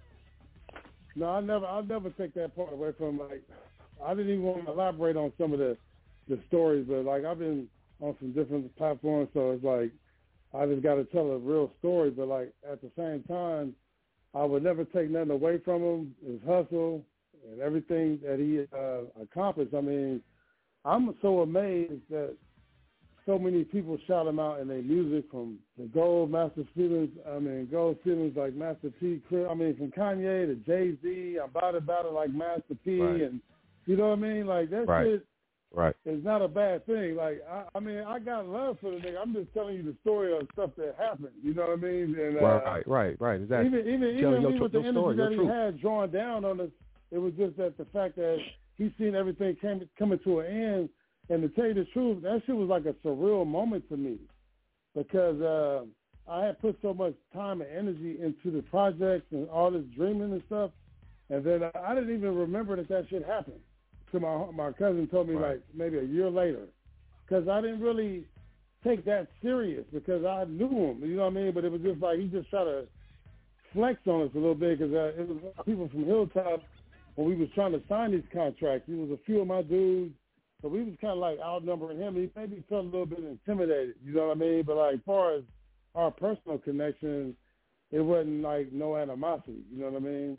S3: No, I never, I'll never take that part away from him. Like, I didn't even want to elaborate on some of the, the stories, but like I've been on some different platforms, so it's like I just got to tell a real story. But like at the same time, I would never take nothing away from him. His hustle and everything that he uh, accomplished. I mean, I'm so amazed that so many people shout him out in their music, from the Gold Master Feelings, I mean, Gold Feelings like Master P. I mean, from Kanye to Jay-Z, I'm about it, about it like Master P.
S1: Right.
S3: And you know what I mean? Like, that
S1: right.
S3: shit
S1: right.
S3: is not a bad thing. Like, I, I mean, I got love for the nigga. I'm just telling you the story of stuff that happened. You know what I mean? And, uh,
S1: right, right, right. Exactly.
S3: Even, even,
S1: Tell
S3: even
S1: your,
S3: me with the
S1: your
S3: energy
S1: story,
S3: that he
S1: truth.
S3: had drawn down on us, it was just that the fact that he seen everything came, coming to an end. And to tell you the truth, that shit was like a surreal moment to me because uh, I had put so much time and energy into the projects and all this dreaming and stuff, and then I didn't even remember that that shit happened. So my my cousin told me
S1: right.
S3: like maybe a year later, because I didn't really take that serious because I knew him, you know what I mean? But it was just like he just tried to flex on us a little bit because uh, it was people from Hilltop when we was trying to sign these contracts. It was a few of my dudes. So we was kind of like outnumbering him. He maybe felt a little bit intimidated, you know what I mean? But like as far as our personal connection, it wasn't like no animosity, you know what I mean?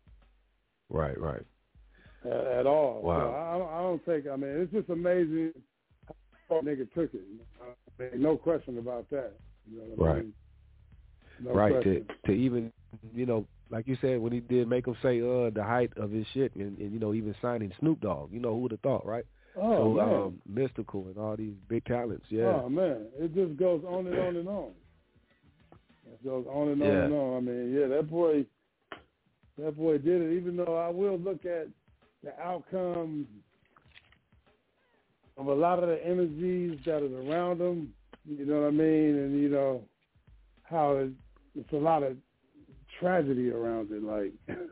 S1: Right, right.
S3: At, at all.
S1: Wow.
S3: So I, I, don't, I don't think, I mean, it's just amazing how nigga took it. I mean, no question about that. You know what
S1: right.
S3: I mean? No
S1: right. To,
S3: question.
S1: to even, you know, like you said, when he did make him say uh, the height of his shit and, and, you know, even signing Snoop Dogg, you know, who would have thought, right?
S3: Oh,
S1: so
S3: man.
S1: um, mystical and all these big talents, yeah.
S3: Oh, man. It just goes on and on and on. It goes on and on
S1: yeah.
S3: and on. I mean, yeah, that boy, that boy did it, even though I will look at the outcome of a lot of the energies that are around him, you know what I mean? And, you know, how it, it's a lot of tragedy around it, like,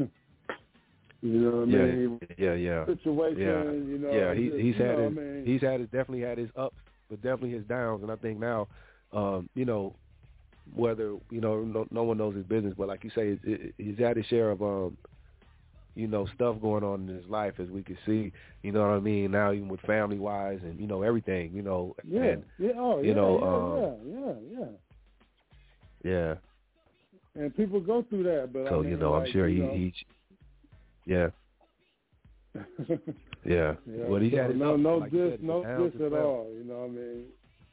S3: you know what I
S1: yeah,
S3: mean?
S1: Yeah, yeah,
S3: Situation,
S1: yeah.
S3: you know.
S1: Yeah, he,
S3: just,
S1: he's had
S3: know,
S1: his,
S3: I mean,
S1: he's had his, definitely had his ups, but definitely his downs. And I think now, um, you know, whether, you know, no, no one knows his business, but like you say, it, it, he's had his share of, um, you know, stuff going on in his life, as we can see, you know what I mean, now even with family-wise and, you know, everything, you know.
S3: Yeah,
S1: and,
S3: yeah, oh,
S1: you
S3: yeah,
S1: know,
S3: yeah, um, yeah, yeah,
S1: yeah. Yeah.
S3: And people go through that, but
S1: so
S3: I mean,
S1: you know,
S3: like,
S1: I'm sure
S3: you
S1: he,
S3: know.
S1: he, yeah, yeah.
S3: yeah.
S1: Well, he
S3: So
S1: had his
S3: no,
S1: ups,
S3: no
S1: like you
S3: diss,
S1: said,
S3: no
S1: downs
S3: diss
S1: as
S3: at
S1: well.
S3: all. You know what I mean?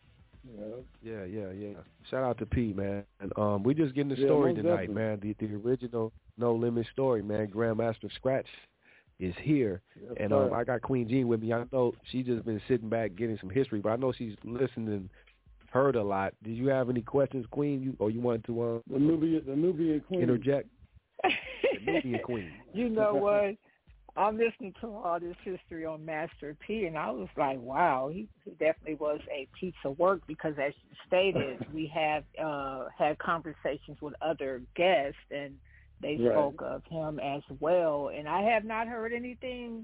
S3: Yeah.
S1: Yeah, yeah, yeah. Shout out to P, man. And um, we just getting the
S3: Yeah,
S1: story
S3: most
S1: tonight,
S3: definitely.
S1: man. The the original No Limit story, man. Grandmaster Scratch is here,
S3: Yes,
S1: and
S3: sir.
S1: um, I got Queen Jean with me. I know she just been sitting back getting some history, but I know she's listening. Heard a lot. Did you have any questions, Queen? You or you wanted to uh,
S3: The Nubian, the Nubian Queen.
S1: interject? The Nubian Queen.
S2: You know what? I'm listening to all this history on Master P, and I was like, wow, he, he definitely was a piece of work because, as you stated, we have uh, had conversations with other guests, and they
S3: Right.
S2: spoke of him as well. And I have not heard anything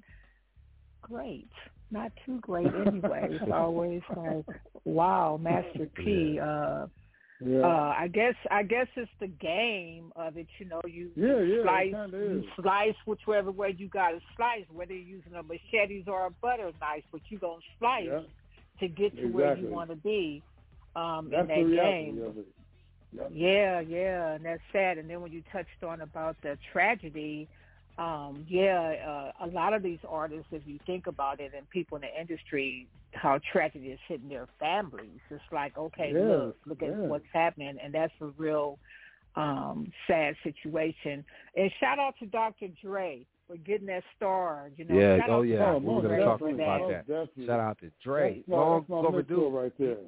S2: great. Not too great anyway. It's always like, wow, Master P. Uh,
S3: Yeah.
S2: uh, I guess I guess it's the game of it. You know, you
S3: Yeah, yeah, it
S2: slice,
S3: kinda
S2: you
S3: is.
S2: slice whichever way you got to slice, whether you're using a machetes or a butter knife, but you're gonna slice
S3: Yeah.
S2: to get to where
S3: Exactly.
S2: you want to be um,
S3: That's
S2: in that
S3: the reality
S2: game.
S3: of it. Yep.
S2: Yeah, yeah, and that's sad. And then when you touched on about the tragedy, um, yeah, uh, a lot of these artists, if you think about it, and people in the industry, how tragedy is hitting their families. It's like, okay,
S3: Yeah,
S2: look, look at
S3: yeah.
S2: what's happening, and that's a real um, sad situation. And shout out to Doctor Dre for getting that star. You know,
S1: Yeah,
S2: shout
S1: oh
S2: out to
S1: yeah,
S2: Doctor
S1: we were
S2: Dre
S1: going to talk
S2: for
S1: about
S2: that.
S1: that.
S3: Definitely.
S1: Shout out to Dre.
S3: That's my,
S1: Long
S3: that's my
S1: overdue.
S3: mentor right there.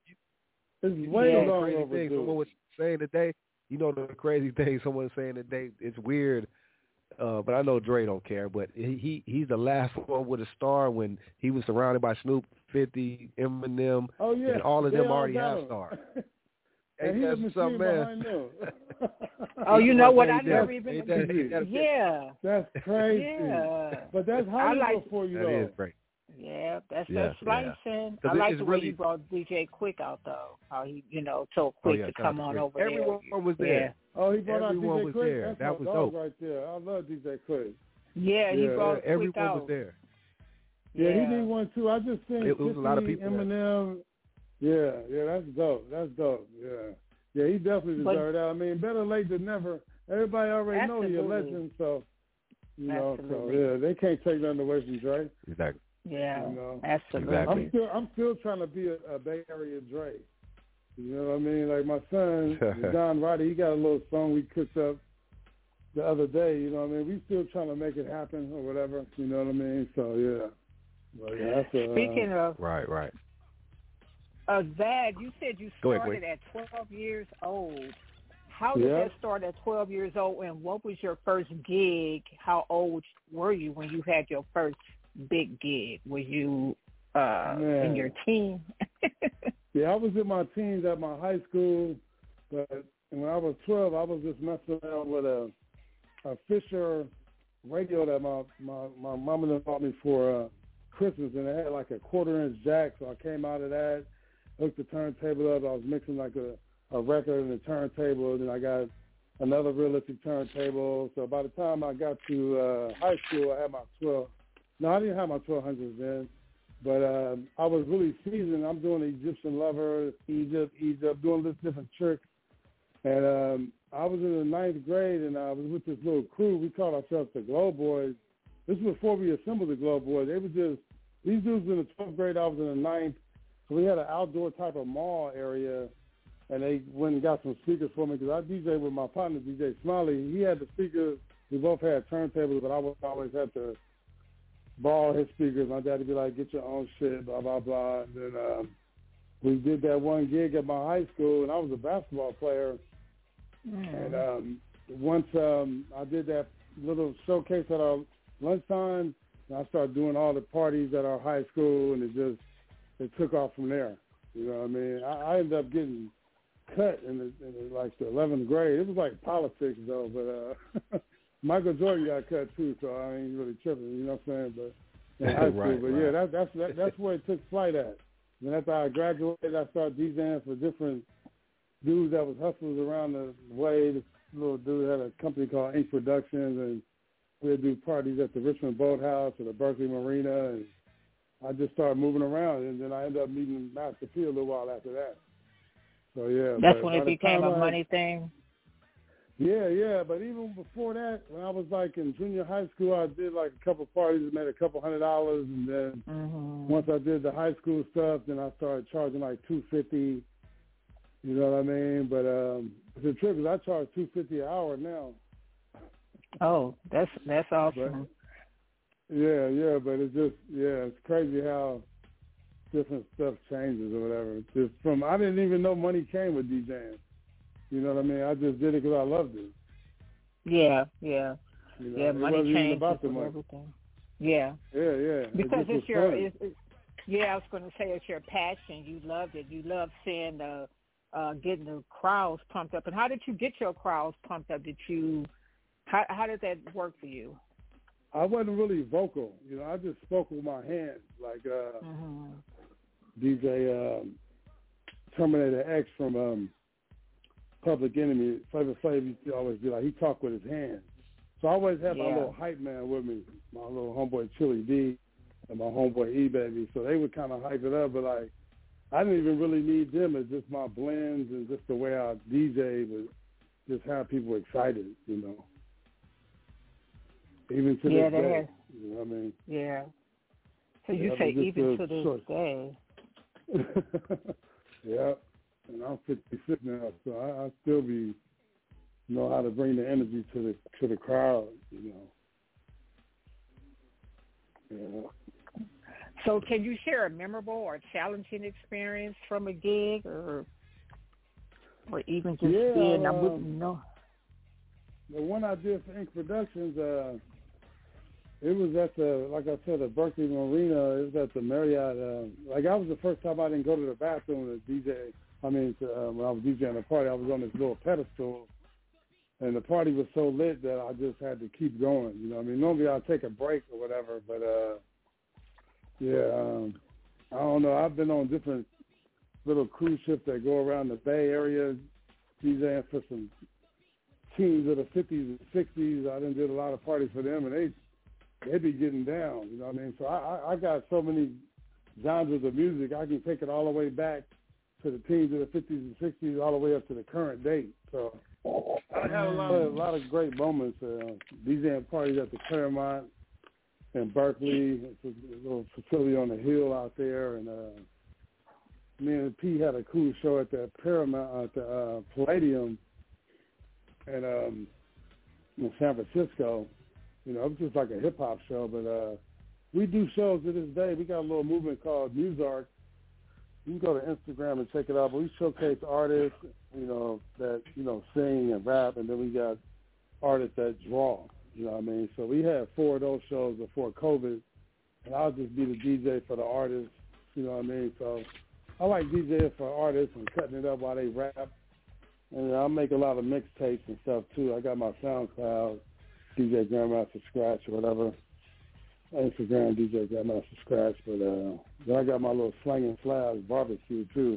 S3: It's
S1: You
S3: way
S1: know the
S3: long
S1: crazy
S3: overdue.
S1: thing someone was saying today. You know the crazy thing someone was saying today. It's weird, uh, but I know Dre don't care. But he, he he's the last one with a star when he was surrounded by Snoop, fifty, Eminem,
S3: Oh yeah,
S1: and all of
S3: they
S1: them
S3: all
S1: already
S3: got
S1: have
S3: him.
S1: stars.
S3: And
S1: Ain't
S3: he the
S1: that
S3: machine
S1: something, man?
S3: behind them.
S2: Oh, you know what? I
S1: Ain't
S2: never
S1: that-
S2: even.
S1: ain't that- ain't that-
S2: Yeah,
S3: That's crazy.
S2: yeah.
S3: But that's
S2: I
S3: Hollywood
S2: like-
S3: for you,
S1: That
S3: though.
S1: is great.
S2: Yeah, that's
S1: Yeah,
S2: that slicing.
S1: yeah.
S2: I like
S1: it's
S2: the way
S1: really...
S2: you brought D J Quick out though. How he, you know, told Quick
S1: oh, yeah,
S2: to come on over
S1: Everyone
S2: there.
S1: was there.
S2: Yeah.
S3: Oh, he brought
S1: Everyone
S3: out D J
S1: was
S3: Quick.
S1: there.
S3: That's
S1: that
S3: my
S1: was
S3: dog
S1: dope.
S3: right there. I love D J Quick.
S2: Yeah, he
S3: yeah,
S2: brought
S3: yeah.
S2: Quick
S1: Everyone
S2: out.
S1: was there.
S3: Yeah,
S2: yeah,
S3: he did one too. I just think
S1: it, it was a lot of people.
S3: Eminem. Yeah, yeah, that's dope. That's dope. Yeah, yeah, he definitely deserved that. I mean, better late than never. Everybody already
S2: absolutely.
S3: know he's a legend, so you know,
S2: absolutely.
S3: so yeah, they can't take nothing away from Dre.
S1: Exactly.
S2: Yeah,
S3: you know?
S2: absolutely.
S1: Exactly.
S3: I'm still, I'm still trying to be a, a Bay Area Dre. You know what I mean? Like my son, Don Roddy, he got a little song we cooked up the other day. You know what I mean? We still trying to make it happen or whatever. You know what I mean? So yeah. But yeah, that's a,
S2: Speaking
S3: uh,
S2: of
S1: right, right.
S2: of that, you said you
S1: Go
S2: started
S1: ahead,
S2: at twelve years old. How did
S3: yeah.
S2: that start at twelve years old, and what was your first gig? How old were you when you had your first big gig? Were you uh, in your teen?
S3: Yeah, I was in my teens at my high school, but when I was twelve, I was just messing around with a a Fisher radio that my my my mom and them bought me for uh, Christmas, and it had like a quarter inch jack. So I came out of that, hooked the turntable up. I was mixing like a, a record and a turntable. Then I got another realistic turntable. So by the time I got to uh, high school, I had my twelve. No, I didn't have my twelve hundreds then. But uh, I was really seasoned. I'm doing the Egyptian Lover, Egypt, Egypt, doing this different tricks. And um, I was in the ninth grade, and I was with this little crew. We called ourselves the Glow Boys. This was before we assembled the Glow Boys. They were just, these dudes in the twelfth grade, I was in the ninth. So we had an outdoor type of mall area, and they went and got some speakers for me because I D J'd with my partner, D J Smiley. He had the speakers. We both had turntables, but I would always have to borrow his speakers. My dad would be like, get your own shit, blah, blah, blah. And then um, we did that one gig at my high school, and I was a basketball player. Mm. And um, once um, I did that little showcase at our lunchtime, and I started doing all the parties at our high school, and it just it took off from there. You know what I mean? I, I ended up getting cut in, the, in the, like the eleventh grade. It was like politics though, but uh, Michael Jordan got cut too, so I ain't really tripping. You know what I'm saying? But in high school,
S1: right,
S3: but
S1: right.
S3: yeah, that, that's that, that's where it took flight at. And after I graduated, I started DJing for different dudes that was hustlers around the way. This little dude had a company called Ink Productions, and we'd do parties at the Richmond Boathouse or the Berkeley Marina, and I just started moving around, and then I ended up meeting Master P a little while after that. So yeah,
S2: that's
S3: but
S2: when it became a I, money thing.
S3: Yeah, yeah, but even before that, when I was like in junior high school, I did like a couple parties, made a couple hundred dollars, and then mm-hmm. once I did the high school stuff, then I started charging like two fifty. You know what I mean? But um, the trick is I charge two fifty an hour now.
S2: Oh, that's that's awesome.
S3: But, yeah, yeah, but it's just yeah, it's crazy how different stuff changes or whatever. Just from I didn't even know money came with DJing. You know what I mean? I just did it because I loved it.
S2: Yeah, yeah,
S3: you know,
S2: yeah. Money changes
S3: about the
S2: money. Everything. Yeah,
S3: yeah, yeah.
S2: Because
S3: it
S2: it's your, it's, it's, yeah. I was going to say it's your passion. You loved it. You loved seeing the, uh, getting the crowds pumped up. And how did you get your crowds pumped up? Did you, how how did that work for you?
S3: I wasn't really vocal. You know, I just spoke with my hands, like uh, mm-hmm. D J um, Terminator X from. Um, Public Enemy, Flavor Flav used to always be like, he talked with his hands. So I always had yeah. my little hype man with me, my little homeboy Chili D and my homeboy E-Baby. So they would kind of hype it up, but like, I didn't even really need them. It's just my blends and just the way I D J would just have people excited, you know. Even to
S2: yeah,
S3: this day,
S2: had,
S3: you know what I mean?
S2: Yeah. So you
S3: yeah,
S2: say even to this
S3: choice.
S2: day.
S3: Yeah. And I'm fifty-six now, so I, I still be know how to bring the energy to the to the crowd, you know. Yeah.
S2: So, can you share a memorable or challenging experience from a gig, or or even just
S3: yeah,
S2: being?
S3: Um,
S2: I wouldn't know.
S3: The one I did for Ink Productions, uh, it was at the, like I said, the Berkeley Marina. It was at the Marriott. Uh, like I was the first time I didn't go to the bathroom with a D J. I mean, to, uh, when I was DJing the party, I was on this little pedestal, and the party was so lit that I just had to keep going. You know, I mean, normally I'd take a break or whatever, but uh, Yeah, um, I don't know. I've been on different little cruise ships that go around the Bay Area, DJing for some teams of the fifties and sixties. I done did a lot of parties for them, and they they be getting down. You know what I mean? So I, I got so many genres of music. I can take it all the way back to the teams of the fifties and sixties, all the way up to the current date. So I had a lot of, a lot of great moments. Uh, DJing parties at the Claremont in Berkeley. It's a little facility on the hill out there, and uh, me and P had a cool show at the Paramount, at the uh, Palladium, and um, in San Francisco. You know, it was just like a hip hop show, but uh, we do shows to this day. We got a little movement called Musart. You can go to Instagram and check it out. But we showcase artists, you know, that you know sing and rap, and then we got artists that draw. You know what I mean? So we had four of those shows before COVID, and I'll just be the D J for the artists. You know what I mean? So I like DJing for artists and cutting it up while they rap. And I make a lot of mixtapes and stuff too. I got my SoundCloud, D J Grandmaster Scratch or whatever. Instagram, D J Grandmaster Scratch. But uh, then I got my little Slangin' Slabs barbecue too.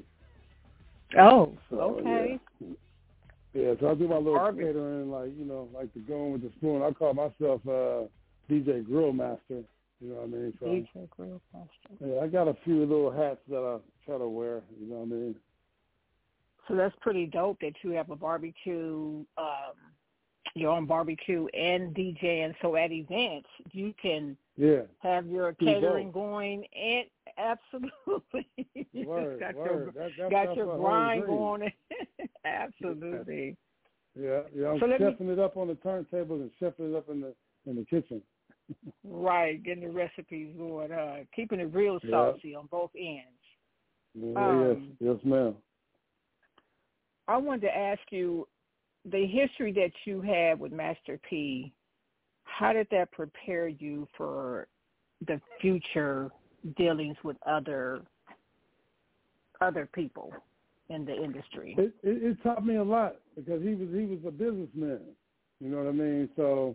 S2: Oh,
S3: so,
S2: okay.
S3: Yeah. yeah, so I do my little
S2: Barbecue.
S3: catering, like, you know, like the going with the spoon. I call myself uh, D J Grill Master. You know what I mean? So,
S2: D J Grill Master.
S3: Yeah, I got a few little hats that I try to wear. You know what I mean?
S2: So that's pretty dope that you have a barbecue, um, your own barbecue and DJing. So at events, you can
S3: yeah.
S2: have your
S3: Do
S2: catering
S3: both.
S2: going. And absolutely. you
S3: Word,
S2: got
S3: word.
S2: your,
S3: that, that,
S2: got
S3: that's
S2: your
S3: my
S2: grind
S3: whole dream.
S2: going. Absolutely.
S3: Yeah, yeah. I'm
S2: So let me-
S3: chefing it up on the turntables and chefing it up in the in the kitchen.
S2: Right, getting the recipes going, uh, keeping it real
S3: Yeah.
S2: saucy on both ends.
S3: Yeah,
S2: Um,
S3: yes, yes, ma'am.
S2: I wanted to ask you, the history that you had with Master P, how did that prepare you for the future dealings with other other people in the industry?
S3: It, it, it taught me a lot because he was he was a businessman. You know what I mean? So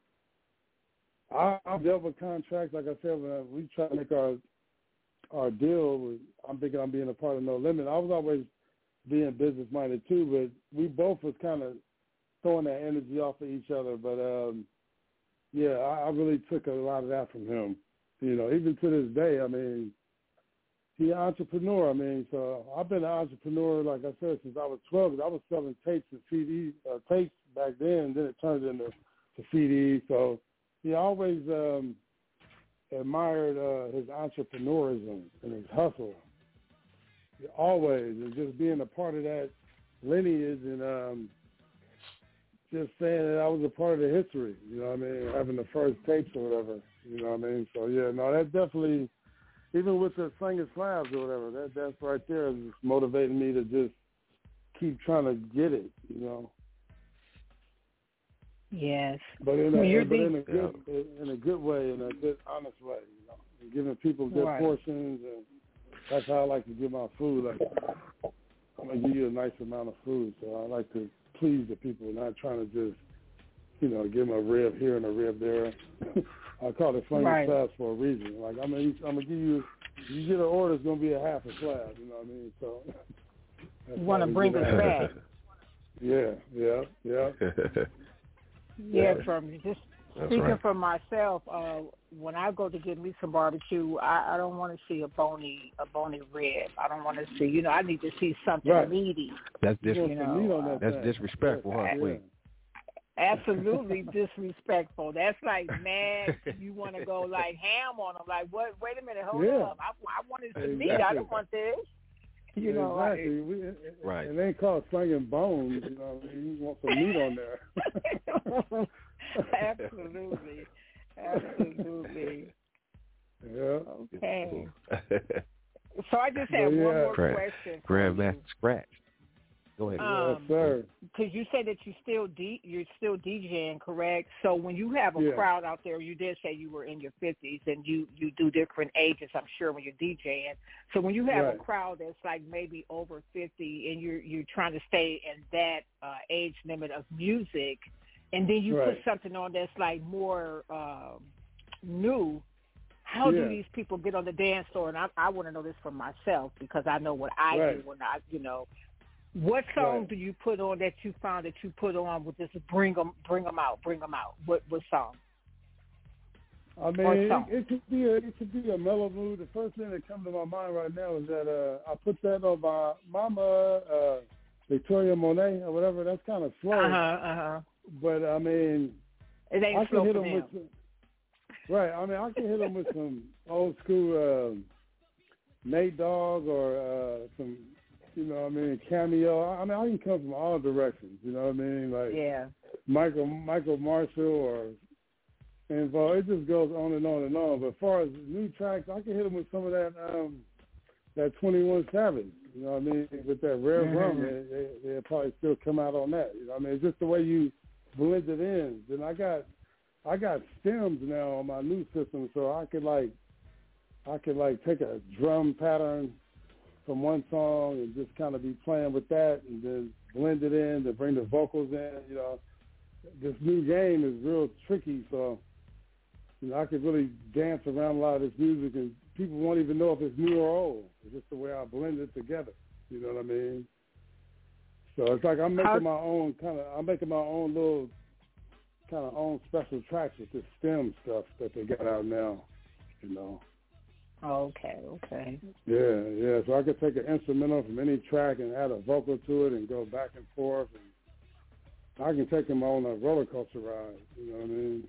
S3: I, I dealt with contracts. Like I said, when we try to make our our deal, with, I'm thinking I'm being a part of No Limit. I was always being business minded too, but we both was kind of throwing that energy off of each other. But um, yeah, I, I really took a lot of that from him. You know, even to this day, I mean, he's an entrepreneur. I mean, so I've been an entrepreneur, like I said, since I was twelve. I was selling tapes and C Ds, uh, tapes back then. Then it turned into to C Ds. So he always um, admired uh, his entrepreneurism and his hustle. Always, and just being a part of that lineage, and um, just saying that I was a part of the history. You know what I mean? Having the first tapes or whatever. You know what I mean? So yeah, no, that definitely. Even with the Slangin' Slabs or whatever, that that's right there is motivating me to just keep trying to get it, you know.
S2: Yes.
S3: But in a,
S2: Well, you're
S3: but in
S2: the-
S3: a good in a good way, in a good honest way, you know. And giving people good
S2: Right.
S3: portions, and that's how I like to give my food. Like I'm gonna give you a nice amount of food, so I like to please the people, not trying to just, you know, give them a rib here and a rib there. I call it Slangin'
S2: Right.
S3: Slabs for a reason. Like I'm gonna, I'm gonna give you, you get an order, it's gonna be a half a slab. You know what I mean? So
S2: You want to bring us back.
S3: Yeah, yeah, yeah.
S2: Yeah, from just
S1: That's
S2: speaking
S1: right.
S2: for myself, uh, when I go to get me some barbecue, I, I don't want to see a bony a bony rib. I don't want to see, you know, I need to see something
S3: Right.
S2: meaty.
S1: That's
S3: You
S1: dis-
S3: want
S2: You
S3: some
S2: know,
S3: meat on that
S1: that's
S3: thing.
S1: disrespectful, huh,
S3: Yeah.
S1: Queen?
S2: Absolutely disrespectful. That's like mad. You want to go like ham on them. Like, what? Wait a minute, hold
S3: Yeah.
S2: up. I, I wanted some
S3: Exactly.
S2: meat. I don't want this. You
S3: Yeah,
S2: know,
S3: exactly. We, it,
S1: Right.
S3: It ain't called slinging bones. You know, you want some meat on there.
S2: Absolutely, absolutely.
S3: Yeah.
S2: Okay. So I just
S3: But
S2: have
S3: yeah.
S2: one more
S1: Grand-
S2: question for
S1: Grandmaster
S2: you.
S1: Scratch. Go ahead.
S2: Um,
S3: yes, sir.
S2: Because you said that you still D, you're still DJing, correct? So when you have a
S3: Yeah.
S2: crowd out there, you did say you were in your fifties, and you, you do different ages, I'm sure, when you're DJing. So when you have
S3: Right.
S2: a crowd that's like maybe over fifty, and you're you're trying to stay in that uh, age limit of music, and then you
S3: Right.
S2: put something on that's like more um, new. how
S3: yeah.
S2: do these people get on the dance floor? And I, I want to know this for myself because I know what I
S3: right.
S2: do when I, you know, what song
S3: right.
S2: do you put on that you found that you put on with just bring them, bring them out, bring them out? What, what song?
S3: I mean, it, it could be a it could be a mellow mood. The first thing that comes to my mind right now is that uh, I put that on my Mama uh, Victoria Monet or whatever. That's kind of slow.
S2: Uh huh. Uh huh.
S3: But I mean,
S2: it ain't
S3: I
S2: slow
S3: can hit
S2: for
S3: them
S2: them.
S3: with some, right. I mean, I can hit them with some old school uh, Nate Dogg or uh, some, you know, what I mean, Cameo. I mean, I can come from all directions. You know what I mean? Like
S2: yeah.
S3: Michael Michael Marshall or. And so it just goes on and on and on. But as far as new tracks, I can hit them with some of that um, that twenty-one Savage. You know what I mean? With that rare
S2: mm-hmm.
S3: drum, they, they, they'll probably still come out on that. You know what I mean? It's just the way you blend it in. Then I got I got stems now on my new system, so I could like I could like take a drum pattern from one song and just kind of be playing with that, and then blend it in to bring the vocals in. You know, this new game is real tricky, so. You know, I could really dance around a lot of this music, and people won't even know if it's new or old. It's just the way I blend it together. You know what I mean? So it's like I'm making How, my own kind of. I'm making my own little kind of own special tracks with this stem stuff that they got out now. You know.
S2: Okay. Okay.
S3: Yeah, yeah. So I could take an instrumental from any track and add a vocal to it and go back and forth, and I can take them on a roller coaster ride. You know what I mean?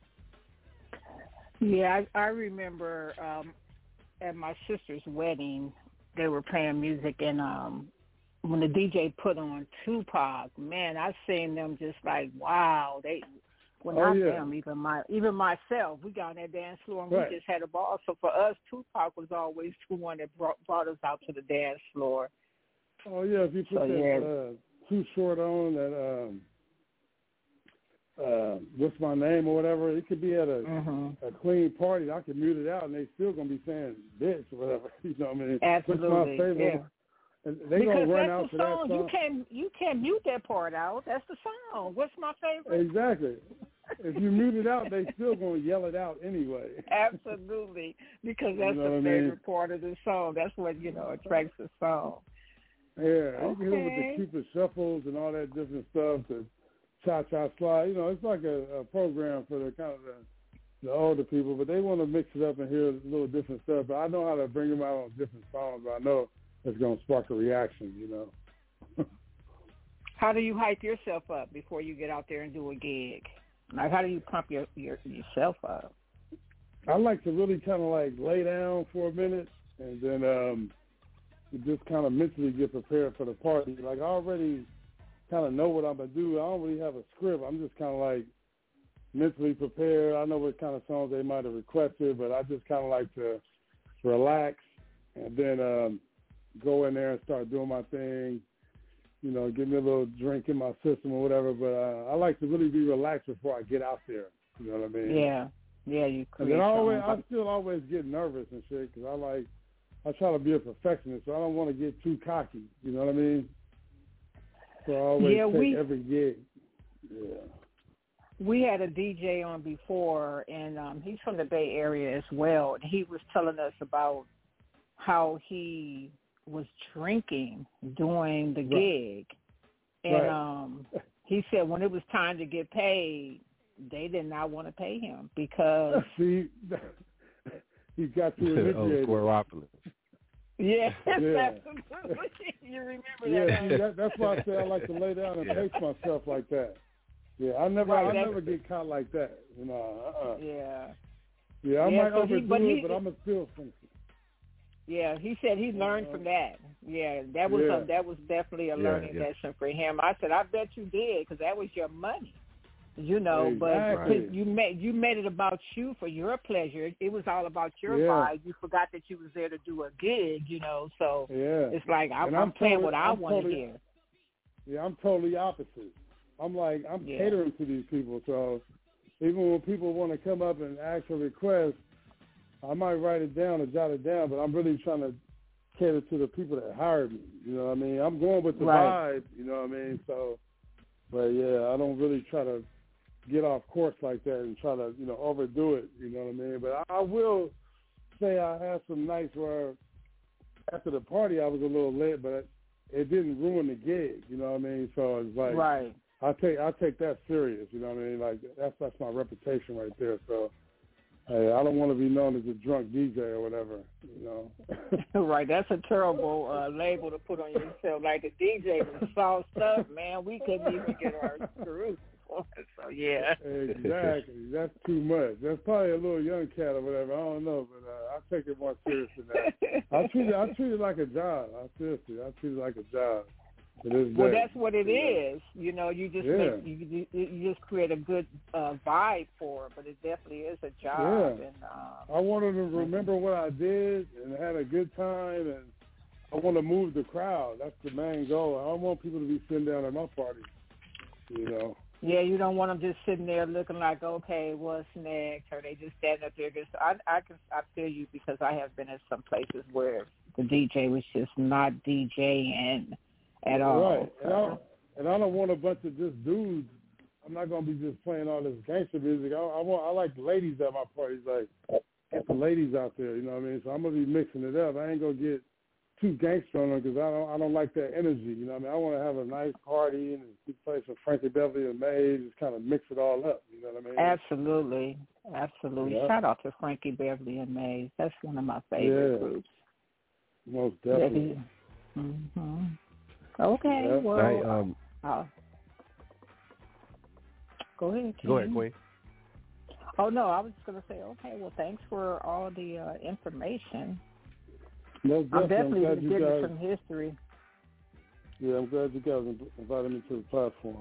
S2: Yeah, I, I remember um, at my sister's wedding, they were playing music, and um, when the D J put on Tupac, man, I seen them just like, wow. They, well,
S3: oh,
S2: not
S3: yeah.
S2: them, even my, even myself. We got on that dance floor, and
S3: right.
S2: we just had a ball. So for us, Tupac was always the one that brought, brought us out to the dance floor.
S3: Oh yeah, if you put
S2: so,
S3: that
S2: yeah.
S3: uh, Too Short on that. Um, Uh, what's my name or whatever, it could be at a
S2: mm-hmm.
S3: a clean party. I could mute it out and they still gonna be saying bitch or whatever. You know what I mean?
S2: Absolutely.
S3: What's my favorite?
S2: Yeah.
S3: And they
S2: because
S3: gonna run
S2: that's
S3: out
S2: the
S3: to
S2: song.
S3: that song.
S2: You can't you can't mute that part out. That's the song. What's my favorite?
S3: Exactly. If you mute it out, they still gonna yell it out anyway.
S2: Absolutely, because that's
S3: you know
S2: the
S3: favorite
S2: mean? part of the song. That's what you know attracts the song.
S3: Yeah,
S2: okay.
S3: you can hit it with the Cupid shuffles and all that different stuff. The cha-cha slide. You know, it's like a, a program for the kind of the, the older people, but they want to mix it up and hear a little different stuff. But I know how to bring them out on different songs. But I know it's going to spark a reaction, you know.
S2: How do you hype yourself up before you get out there and do a gig? Like, how do you pump your, your yourself up?
S3: I like to really kind of like lay down for a minute and then um, just kind of mentally get prepared for the party. Like, I already kind of know what I'm going to do. I don't really have a script. I'm just kind of like mentally prepared. I know what kind of songs they might have requested, but I just kind of like to relax and then um, go in there and start doing my thing, you know, get me a little drink in my system or whatever. But uh, I like to really be relaxed before I get out there. You know what I mean?
S2: Yeah. Yeah, you
S3: And then I, always, I still always get nervous and shit because I like, I try to be a perfectionist, so I don't want to get too cocky. You know what I mean? So I always
S2: yeah,
S3: take
S2: we,
S3: every gig. Yeah.
S2: We had a D J on before, and um, he's from the Bay Area as well, and he was telling us about how he was drinking during the gig. And
S3: right.
S2: um, he said when it was time to get paid, they did not want to pay him because...
S3: See, he got too initiated.
S1: Oh, Squareopolis.
S2: Yes,
S3: yeah.
S2: absolutely. You remember
S3: yeah,
S2: that?
S3: See, that? That's why I say I like to lay down and
S1: yeah.
S3: pace myself like that. Yeah, I never,
S2: right,
S3: I never get caught like that. You know, uh-uh.
S2: Yeah.
S3: Yeah, I
S2: yeah,
S3: might
S2: so
S3: overdo
S2: he, but
S3: it,
S2: he,
S3: but I'm gonna still finish it.
S2: Yeah, he said he learned
S3: uh,
S2: from that. Yeah, that was
S3: yeah.
S2: a, that was definitely a
S1: yeah,
S2: learning
S1: yeah.
S2: lesson for him. I said, I bet you did because that was your money. You know,
S3: exactly.
S2: but you made you made it about you for your pleasure. It was all about your
S3: yeah.
S2: vibe. You forgot that you was there to do a gig, you know. So
S3: yeah.
S2: it's like I'm,
S3: I'm,
S2: I'm playing
S3: totally,
S2: what I
S3: I'm
S2: want
S3: totally,
S2: to hear.
S3: Yeah, I'm totally opposite. I'm like I'm
S2: yeah.
S3: catering to these people. So even when people want to come up and ask for requests, I might write it down or jot it down, but I'm really trying to cater to the people that hired me. You know what I mean? I'm going with the
S2: right.
S3: vibe. You know what I mean? So, but yeah, I don't really try to get off course like that and try to, you know, overdo it, you know what I mean? But I, I will say I had some nights where after the party I was a little lit, but it didn't ruin the gig. You know what I mean? So it's like
S2: right.
S3: I take I take that serious. You know what I mean? Like that's that's my reputation right there. So. Hey, I don't want to be known as a drunk D J or whatever, you know.
S2: Right, that's a terrible uh, label to put on yourself. Like the D J was sauced up, man. We couldn't even get our screws on. So yeah.
S3: Exactly. That's too much. That's probably a little young cat or whatever. I don't know, but uh, I take it more serious than that. I treat it. I treat it like a job. I seriously, I treat it like a job.
S2: Well, that's what it is. You know, you just
S3: yeah.
S2: make, you, you you just create a good uh, vibe for it, but it definitely is a job.
S3: Yeah.
S2: And, uh,
S3: I want them to remember what I did and had a good time, and I want to move the crowd. That's the main goal. I don't want people to be sitting down at my party, you know.
S2: Yeah, you don't want them just sitting there looking like, okay, what's next? Or they just standing up there. Just I, I can I feel you because I have been in some places where the D J was just not DJing at all.
S3: Right, and I, and I don't want a bunch of just dudes. I'm not gonna be just playing all this gangster music. I, I want, I like the ladies at my parties. Like, get the ladies out there. You know what I mean? So I'm gonna be mixing it up. I ain't gonna get too gangster on them because I don't, I don't like that energy. You know what I mean? I want to have a nice party and play some Frankie Beverly and Maze, just kind of mix it all up. You know what I mean?
S2: Absolutely, absolutely.
S3: Yeah.
S2: Shout out to Frankie Beverly and Maze. That's one of my favorite
S3: yeah.
S2: groups.
S3: Most definitely.
S2: Mm-hmm. Okay,
S3: yeah.
S2: well,
S1: I, um,
S2: uh, go ahead, Ken.
S1: Go ahead, Queen.
S2: Oh, no, I was just going to say, okay, well, thanks for all the uh, information.
S3: Most
S2: I'm
S3: definitely.
S2: definitely
S3: I'm glad you
S2: getting
S3: guys,
S2: some history.
S3: Yeah, I'm glad you guys invited me to the platform.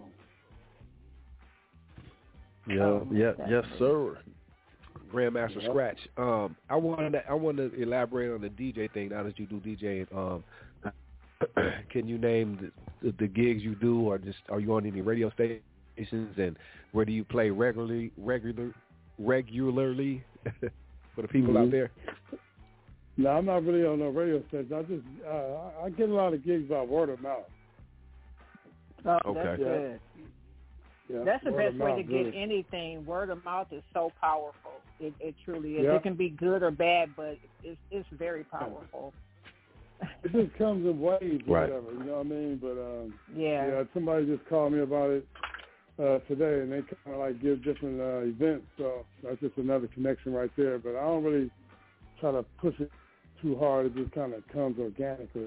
S1: Yeah,
S2: Oh,
S1: yeah,
S2: definitely.
S1: yes, sir. Grandmaster
S3: Yep.
S1: Scratch. Um, I wanted to, I wanted to elaborate on the D J thing. Now that you do DJing, um, can you name the, the gigs you do, or just are you on any radio stations, and where do you play regularly, regular, regularly for the people
S3: mm-hmm.
S1: out there?
S3: No, I'm not really on no radio station. I just uh, I get a lot of gigs by word of mouth.
S2: Oh,
S1: Okay.
S2: that's
S3: Yeah.
S2: good.
S3: Yeah,
S2: That's the
S3: word
S2: best
S3: of
S2: way
S3: mouth,
S2: to get
S3: good.
S2: anything. Word of mouth is so powerful. It, it truly is.
S3: Yeah.
S2: It can be good or bad, but it's it's very powerful.
S3: It just comes in waves or
S1: Right.
S3: whatever, you know what I mean? But um,
S2: Yeah.
S3: yeah, somebody just called me about it uh, today, and they kind of like give different uh, events, so that's just another connection right there. But I don't really try to push it too hard. It just kind of comes organically.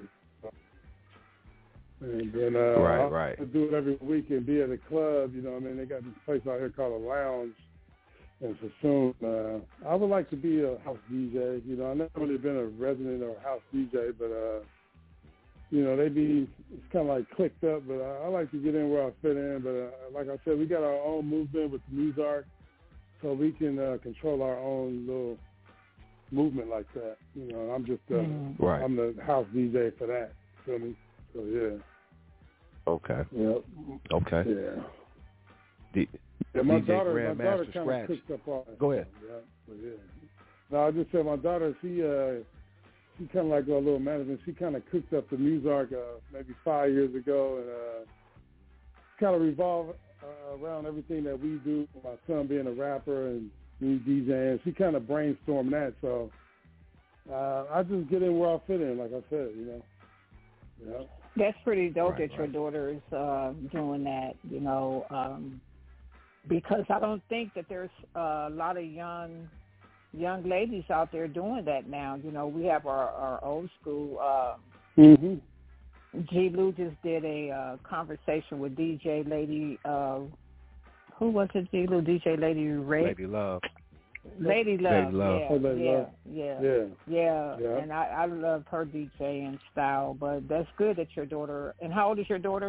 S3: And then uh,
S1: Right,
S3: I'll
S1: right.
S3: do it every week and be at a club, you know what I mean? They got this place out here called a lounge in Sassoon. Uh, I would like to be a house D J. You know, I've never really been a resident or a house D J, but, uh, you know, they be, it's kind of like clicked up, but I, I like to get in where I fit in. But uh, like I said, we got our own movement with the Muzark, so we can uh, control our own little movement like that. You know, I'm just, uh,
S2: Mm.
S1: Right.
S3: I'm the house D J for that. Feel me? So, yeah.
S1: Okay.
S3: Yep.
S1: Okay.
S3: Yeah.
S1: D-
S3: Yeah, my
S1: D J
S3: daughter, my daughter
S1: Grandmaster
S3: kind
S1: Scratch.
S3: of picked up on it.
S1: Go ahead.
S3: Yeah, but yeah. No, I just said my daughter, she uh, she kind of like a little management. She kind of cooked up the Muzark uh, maybe five years ago, and uh, kind of revolved uh, around everything that we do. My son being a rapper and me DJing, she kind of brainstormed that. So uh, I just get in where I fit in, like I said, you know. Yeah.
S2: That's pretty dope
S1: Right,
S2: that your
S1: right.
S2: daughter is uh, doing that, you know, um, because I don't think that there's a lot of young young ladies out there doing that now. You know, we have our, our old school. Uh,
S3: Mm-hmm.
S2: G. Lou just did a uh, conversation with D J Lady. Uh, who was it? G. Lou, D J Lady Ray.
S1: Lady Love.
S2: Lady Love.
S1: Lady Love.
S2: Yeah,
S3: Oh, Lady
S2: yeah,
S3: Love.
S2: yeah,
S3: Yeah.
S2: yeah,
S3: Yeah.
S2: And I, I loved her DJing style. But that's good that your daughter. And how old is your daughter?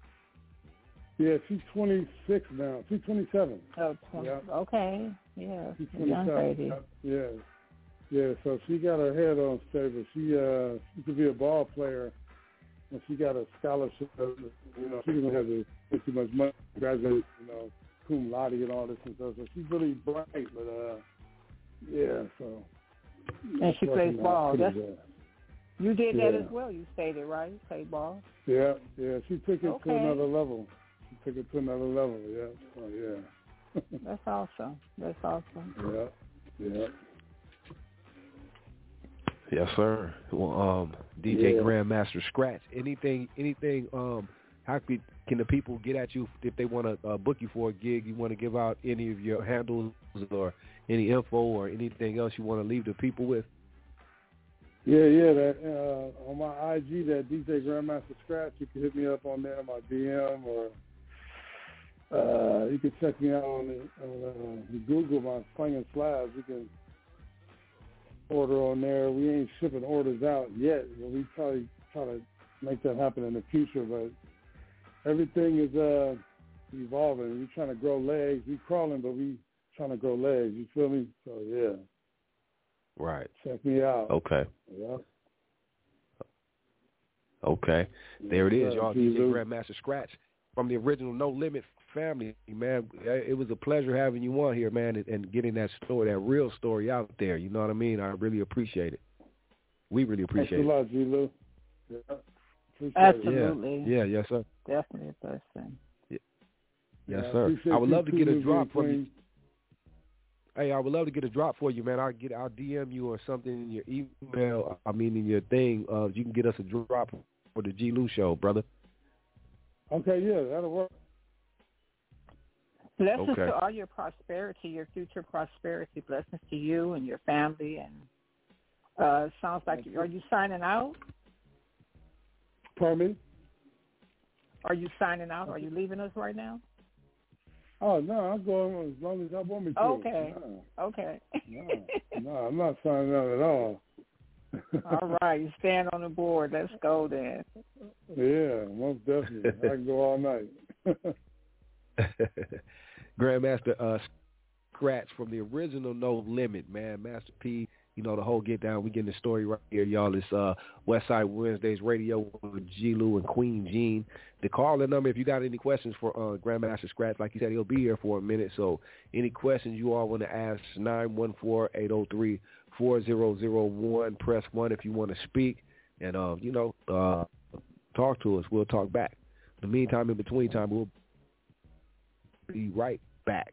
S3: Yeah, she's twenty-six now. She's twenty-seven.
S2: Oh, twenty.
S3: Yeah.
S2: Okay. Yeah.
S3: She's
S2: A young
S3: twenty-seven.
S2: lady.
S3: Yeah. Yeah, so she got her head on straight, but she uh she could be a ball player, and she got a scholarship. You know, she doesn't have to pay too much money to graduate, you know, cum laude and all this and stuff. So she's really bright, but uh, yeah. So.
S2: And she plays
S3: working out
S2: ball.
S3: pretty
S2: That's,
S3: good.
S2: you did that
S3: Yeah.
S2: as well. You stated, right? You played ball.
S3: Yeah, yeah. She took it
S2: Okay.
S3: to another level. She took it to another level. Yeah. Oh yeah.
S2: That's awesome. That's awesome.
S3: Yeah. Yeah.
S1: Yes, sir. Well, um, D J
S3: Yeah.
S1: Grandmaster Scratch. Anything, anything. Um, how could, can the people get at you if they want to uh, book you for a gig? You want to give out any of your handles or any info or anything else you want to leave the people with?
S3: Yeah, yeah. That uh, on my I G, that D J Grandmaster Scratch. You can hit me up on there, my D M, or uh, you can check me out on, on uh, Google my Slinging Slabs. You can order on there. We ain't shipping orders out yet. We probably try to make that happen in the future, but everything is uh, evolving. We're trying to grow legs. We crawling, but we trying to grow legs. You feel me? So yeah.
S1: Right.
S3: Check me out.
S1: Okay.
S3: Yeah.
S1: Okay. There it is, y'all. D J
S3: Lou.
S1: Grandmaster Scratch from the original No Limit family, man. It was a pleasure having you on here, man, and, and getting that story, that real story out there. You know what I mean? I really appreciate it. We really appreciate
S3: Thanks
S1: it.
S3: a lot, G. Lou. Yeah. Appreciate
S2: Absolutely.
S1: It. Yeah. yeah, yes, sir.
S2: Definitely a blessing.
S1: Yeah. Yes,
S3: yeah,
S1: sir.
S3: I,
S1: I would love to get a drop from
S3: you.
S1: you. Hey, I would love to get a drop for you, man. I'll get, I'll D M you or something in your email. I mean, in your thing. Uh, you can get us a drop for the G. Lou Show, brother.
S3: Okay, yeah, that'll work.
S2: Blessings
S1: Okay.
S2: to all your prosperity, your future prosperity. Blessings to you and your family. And uh, sounds like, are you signing out?
S3: Pardon me?
S2: Are you signing out? Are you leaving us right now?
S3: Oh, no, I'm going as long as I want me to.
S2: Okay.
S3: No,
S2: Okay.
S3: no, no, I'm not signing out at all.
S2: All right. You stand on the board. Let's go then.
S3: Yeah, most definitely. I can go all night.
S1: Grandmaster uh, Scratch from the original No Limit, man. Master P, you know, the whole get down. We getting the story right here, y'all. It's uh, Westside Wednesdays Radio with G. Lou and Queen Jean. The call-in number, if you got any questions for uh, Grandmaster Scratch, like he said, he'll be here for a minute. So any questions you all want to ask, nine one four, eight oh three, four oh oh one. Press one if you want to speak. And, uh, you know, uh, talk to us. We'll talk back. In the meantime, in between time, we'll be right back.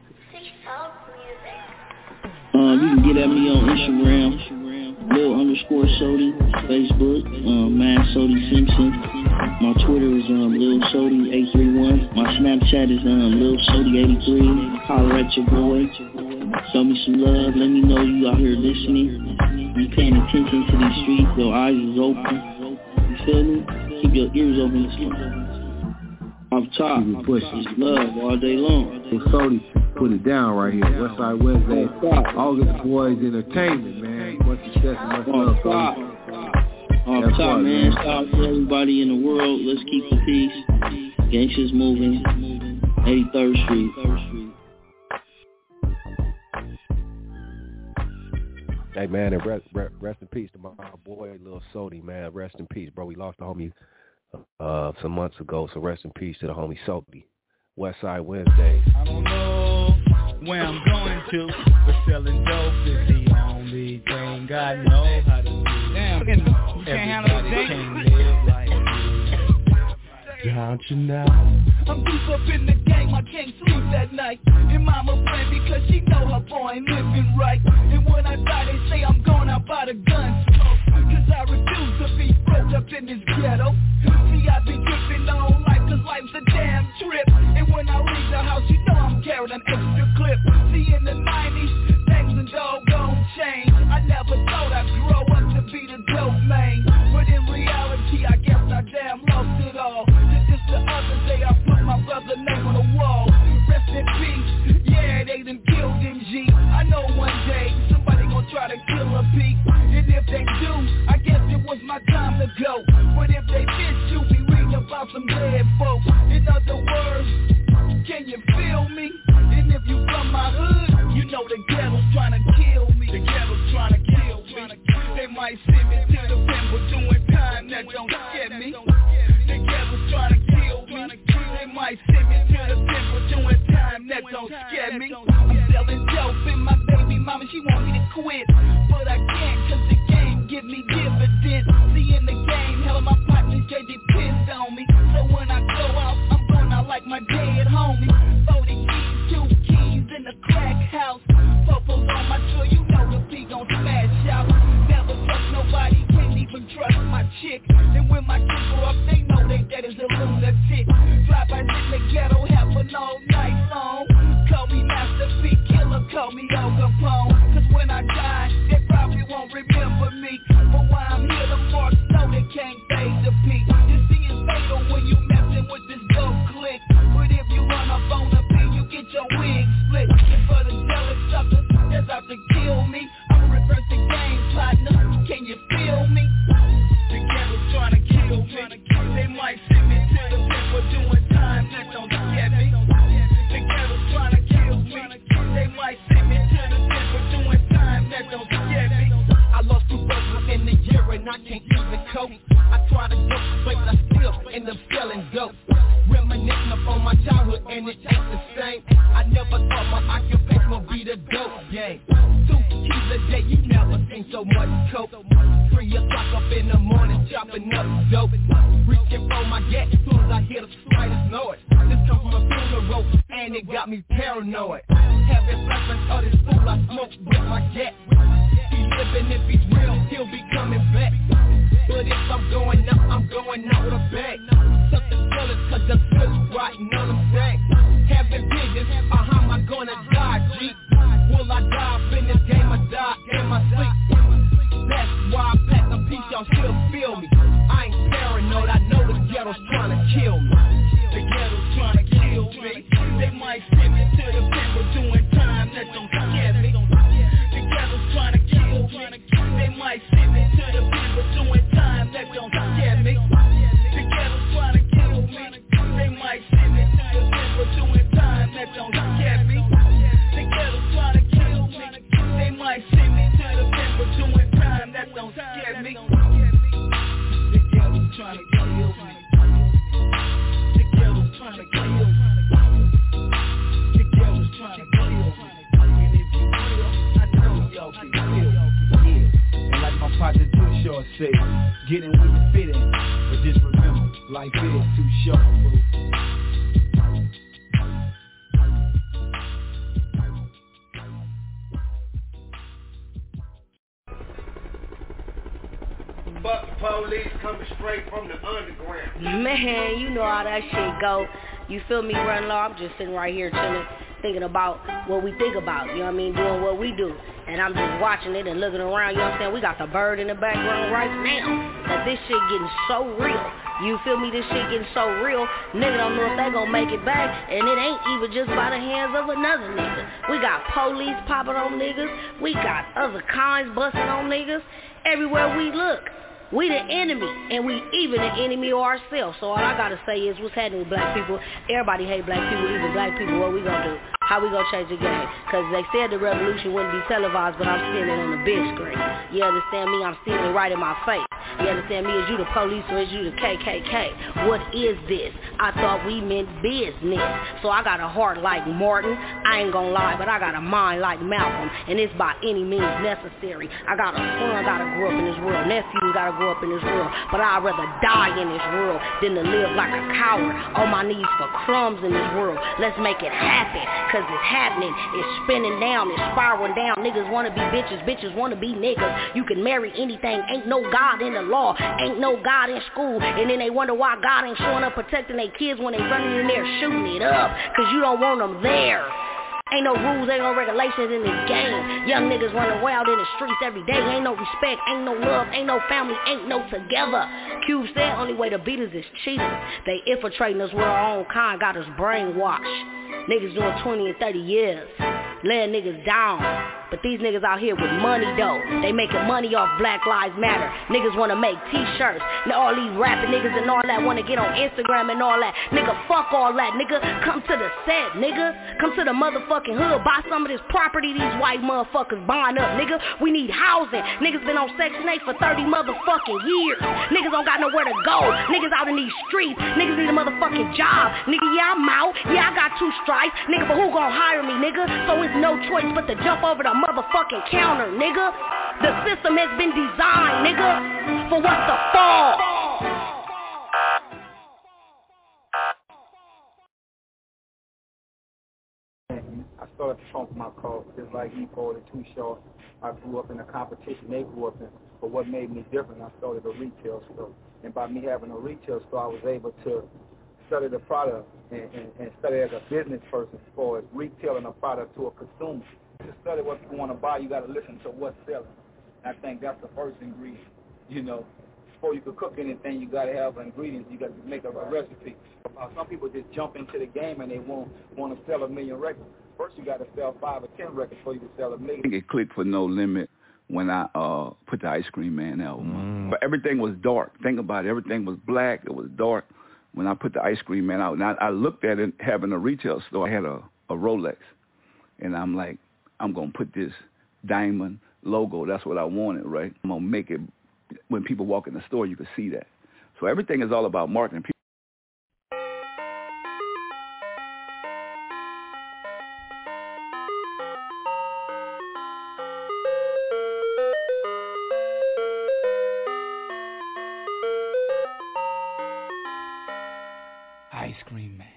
S4: Um, you can get at me on Instagram, Lil underscore Sody, Facebook, um, Man Sody Simpson. My Twitter is um, Lil Sody eight three one. My Snapchat is um, Lil Sody eighty-three. Holler at your boy. Show me some love. Let me know you out here listening. You paying attention to these streets. Your eyes is open. You feel me? Keep your ears open to something. Off top, it's love all day long.
S5: It's Sody, put it down right here. Westside Wednesday, August Boys Entertainment, man. Much success and much love, Sody.
S4: Off top, man. Shout out to everybody in the world. Let's keep the peace. Gangsters moving. eighty-third Street.
S1: Hey, man, and rest, rest in peace to my boy, Lil Sody, man. Rest in peace, bro. We lost the homie uh, some months ago, so rest in peace to the homie Sody. Westside Wednesdays.
S6: I don't know where I'm going to, but selling dope is the only thing I know how to do. Damn, you can't handle the can't live like this. Don't you know?
S7: I'm deep up in the game, I can't sleep that night. And mama praying because she know her boy ain't living right. And when I die they say I'm going out by the gun smoke. Cause I refuse to be broke up in this ghetto. See I be tripping on life cause life's a damn trip. And when I leave the house you know I'm carrying an extra clip. See in the nineties, things and doggone change. I never thought I'd grow up to be the dope man. But in reality I guess I damn lost it all. Just the other day I put my brother's name on the wall. Rest in peace, yeah they done killed M G. I know one day somebody gon' try to kill a P. And if they do, I guess it was my time to go. But if they miss you, we read about some dead folks. In other words, can you feel me? And if you from my hood, you know the ghetto's trying to kill me. The ghetto's trying to kill me. They might send me to the pen for doing time that don't scare me. The ghetto's trying to kill me. They might send me to the pen for doing time that don't scare me. I'm selling dope and my baby mama, she want me to quit. But I can't cause the game give me dividends. See in the game, hell of my partners, they depend on me. So when I go out, I'm going out like my dead homie. forty keys, two keys in the crack house. Popo on my tour, you know the beat gon' smash out. Never touch When my kids grow up, they know they daddy's a lunatic. Drive-bys in the ghetto, have an all-night song. Call me Master P, killer, call me Al Capone. Cause when I die, they probably won't remember me. But while I'm here, the marks know they can't fade the peak. This thing is fatal when you messing with this dope click. But if you run up on the beat, you get your wig split. And for the jealous suckers that's out to kill me, I'ma reverse the game, partner. Can you feel me? The ghetto's trying to kill me. They might send me to the pit for doing time that don't get me. The ghetto's trying to kill me. They might send me to the pit for doing time that don't get me. I lost two brothers within the year and I can't even cope. I try to go, but I still end up selling dope. Reminiscing upon my childhood and it ain't the same. I never thought my occupation would be the dope game. Two keys a day, you never seen so much coke. Three o'clock up in the morning, chopping up dope. Reaching for my gat as soon as I hear the slightest noise. This comes from a funeral and it got me paranoid. Having flashbacks of this fool I smoked with my gat. He living, if he's real, he'll be coming back. But if I'm going up, I'm going out with a bag. Suck the colors cause the feel's rotten on them things. Having visions, uh, how am I gonna die, G? Will I die up in this game or die in my sleep? That's why I pack a piece, y'all still feel me. I ain't paranoid, I know the ghetto's trying to kill me. The ghetto's trying to kill me. They might send me to the pit for doing time that don't scare me. The ghetto's trying to kill me. They might send me to the pit for doing time that don't scare me. The ghetto's trying to kill me. They might send me to the pit for doing time that don't scare me. The ghetto's trying to kill me. They might send me to the pit for doing time that don't scare me. The ghetto's trying to kill me. The ghetto's trying to kill me. The ghetto's trying to kill me. And if you real, I know y'all can feel. Yeah.
S6: And like my partner Too Short said, get in where you fit in. But just remember, life is too short, bro.
S1: Fuck the police coming straight from the underground.
S8: Man, you know how that shit go. You feel me, Run Law? I'm just sitting right here chilling, thinking about what we think about, you know what I mean, doing what we do. And I'm just watching it and looking around, you know what I'm saying? We got the bird in the background right now. That this shit getting so real. You feel me? This shit getting so real. Nigga don't know if they gonna make it back. And it ain't even just by the hands of another nigga. We got police popping on niggas. We got other kinds busting on niggas. Everywhere we look. We the enemy, and we even the enemy of ourselves. So all I gotta say is, what's happening with black people? Everybody hate black people, even black people. What we gonna do? How we gonna change the game? Cause they said the revolution wouldn't be televised, but I'm seeing it on the big screen. You understand me? I'm seeing it right in my face. You understand me? Is you the police or is you the K K K? What is this? I thought we meant business. So I got a heart like Martin. I ain't gonna lie, but I got a mind like Malcolm, and it's by any means necessary. I got a son, gotta grow up in this world. Nephews gotta grow up in this world. But I'd rather die in this world than to live like a coward on my knees for crumbs in this world. Let's make it happen, cause it's happening. It's spinning down, it's spiraling down. Niggas wanna be bitches, bitches wanna be niggas. You can marry anything, ain't no God in the law, ain't no God in school. And then they wonder why God ain't showing up protecting their kids when they running in there shooting it up, cause you don't want them there. Ain't no rules, ain't no regulations in this game. Young niggas running wild in the streets every day. Ain't no respect, ain't no love, ain't no family, ain't no together. Cube said only way to beat us is cheating. They infiltrating us with our own kind, got us brainwashed. Niggas doing twenty and thirty years, laying niggas down. But these niggas out here with money though, they making money off Black Lives Matter. Niggas wanna make t-shirts, and all these rapping niggas and all that wanna get on Instagram and all that. Nigga, fuck all that, nigga. Come to the set, nigga. Come to the motherfucking hood, buy some of this property these white motherfuckers buying up, nigga. We need housing. Niggas been on Section eight for thirty motherfucking years. Niggas don't got nowhere to go. Niggas out in these streets. Niggas need a motherfucking job. Nigga, yeah, I'm out. Yeah, I got two stripes. Nigga, but who gon' hire me, nigga? So it's no choice but to jump over the motherfucking counter, nigga. The system has been designed, nigga, for us to fall.
S6: I started to funk my car just like he called it Too Short. I grew up in the competition they grew up in.
S9: But what made me different, I started a retail store. And by me having a retail store, I was able to study the product and, and, and study as a business person as far as retailing a product to a consumer. To study what you want to buy, you got to listen to what's selling. And I think that's the first ingredient. You know, before you could cook anything, you got to have ingredients. You got to make up a recipe. Uh, some people just jump into the game and they won't want to sell a million records. First, you got to sell five or ten records before you can sell a million.
S10: I think it clicked for No Limit when I uh, put the Ice Cream Man album. Mm. But everything was dark. Think about it. Everything was black. It was dark when I put the Ice Cream Man out. And I, I looked at it having a retail store. I had a, a Rolex. And I'm like, I'm going to put this diamond logo. That's what I wanted, right? I'm going to make it, when people walk in the store, you can see that. So everything is all about marketing.
S6: Ice Cream Man.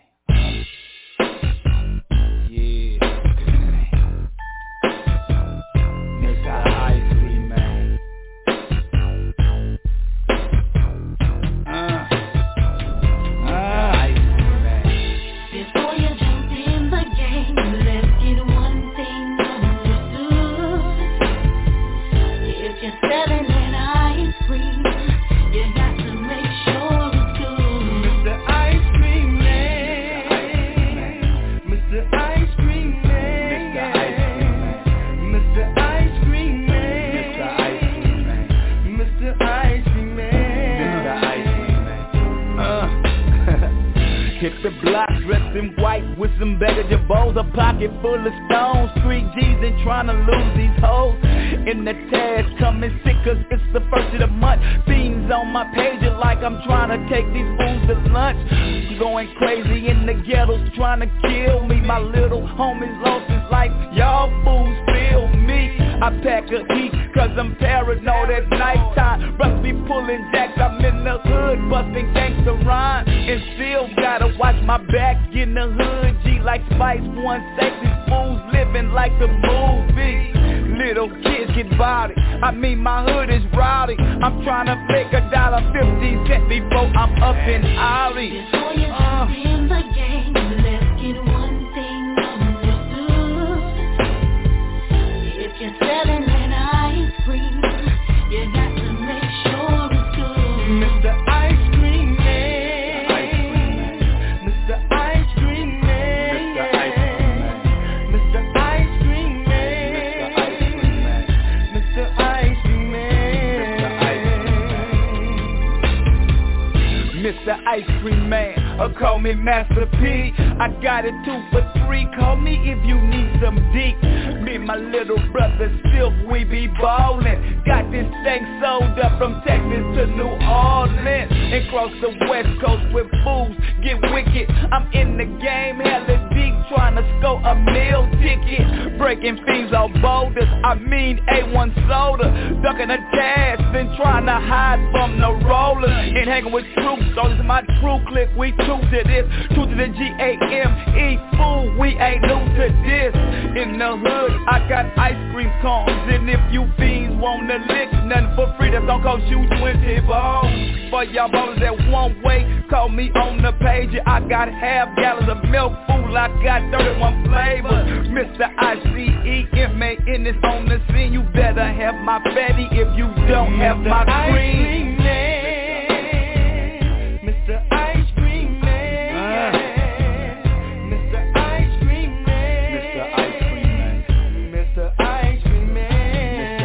S7: Full of stones, street G's and trying to lose these hoes. In the task, coming sick cause it's the first of the month. Fiends on my page are like I'm trying to take these fools to lunch. Going crazy in the ghettos trying to kill me. My little homies lost his life, y'all fools feel me. I pack a heat cause I'm paranoid at nighttime. Rush be pulling jacks, I'm in the hood busting gangsta rhyme. And still gotta watch my back in the hood. G like Spice One, sexy fools living like the movie. Little kids get body, I mean my hood is rowdy. I'm trying to make a dollar fifty cent before I'm up in Ollie. Before you jump in the game, let's get one thing understood. If you're selling an ice cream, you got to make sure it's good. Mister Ice Cream Man, Mister Ice Cream Man, Mister Ice Cream Man, Mister Ice Cream Man, Mister Ice Cream Man, or call me Master P. I got it two for three, call me if you need some deep. Me and my little brother Silk, we be ballin'. Got this thing sold up from Texas to New Orleans. And cross the west coast with fools get wicked. I'm in the game hella deep, trying to score a meal ticket. Breaking things off boulders, I mean A one soda. Ducking a task, then trying to hide from the rollers. And hanging with troops, those are my true clique. We true to this, true to the G A M E, fool, we ain't new to this. In the hood, I got ice cream cones. And if you fiends wanna lick, nothing for free, that don't cost you twenty balls. For y'all ballers that one way, call me on the page. I got half gallons of milk, fool, I got thirty-one flavors. Mister I C E M A N is on the scene. You better have my fatty if you don't have my cream. Mister Ice Cream Man, Mister Ice Cream Man, Mister Ice Cream Man, Mister Ice Cream Man,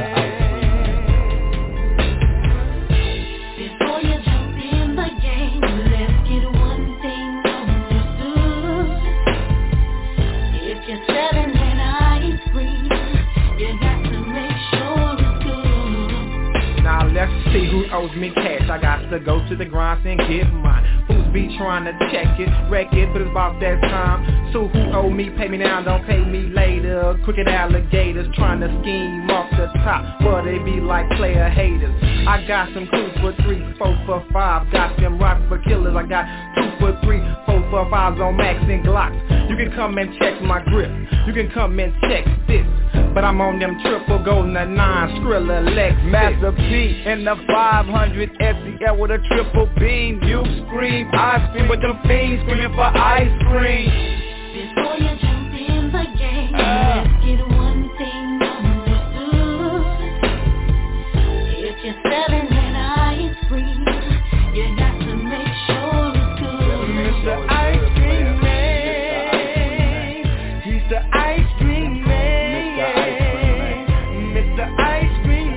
S7: Before you jump in the game, let's get one thing understood. If you're selling an ice cream, you got to make sure it's good.
S11: Now let's see who owes me cash. I got to go to the grind and get mine. Fools be trying to check it, wreck it, but it's about that time. So who owe me, pay me now, don't pay me later. Crooked alligators trying to scheme off the top, but they be like player haters. I got some two for three, four for five. Got them rock for killers. I got two for three, four for fives on Max and Glocks. You can come and check my grip. You can come and check this. but I'm on them triple golden nine Skrilla Lex
S6: Master P in the five hundred S E L with a triple beam. You scream, I scream, but them fiends screaming for ice cream.
S12: Before you jump in the game, uh. let's get one thing understood. If you're selling that ice cream, you got to make sure it's good.
S6: Mister Ice Cream Man, he's the ice cream man. Mister Ice Cream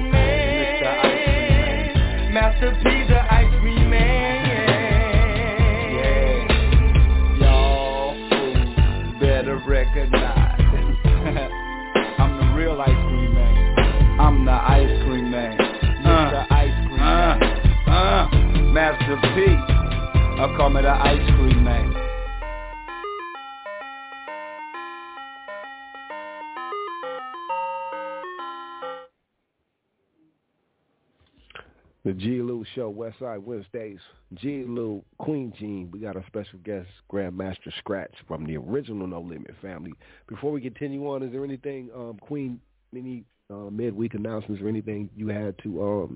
S6: Man, Master P the ice cream man. Recognize I'm the real ice cream man. I'm the ice cream man. Mister Uh, ice cream uh, man. Uh, Master P. I call me the ice cream man.
S1: The G. Lou Show, Westside Wednesdays. G. Lou, Queen Jean. We got a special guest, Grandmaster Scratch from the original No Limit family. Before we continue on, is there anything, um, Queen, any uh, midweek announcements or anything you had to um,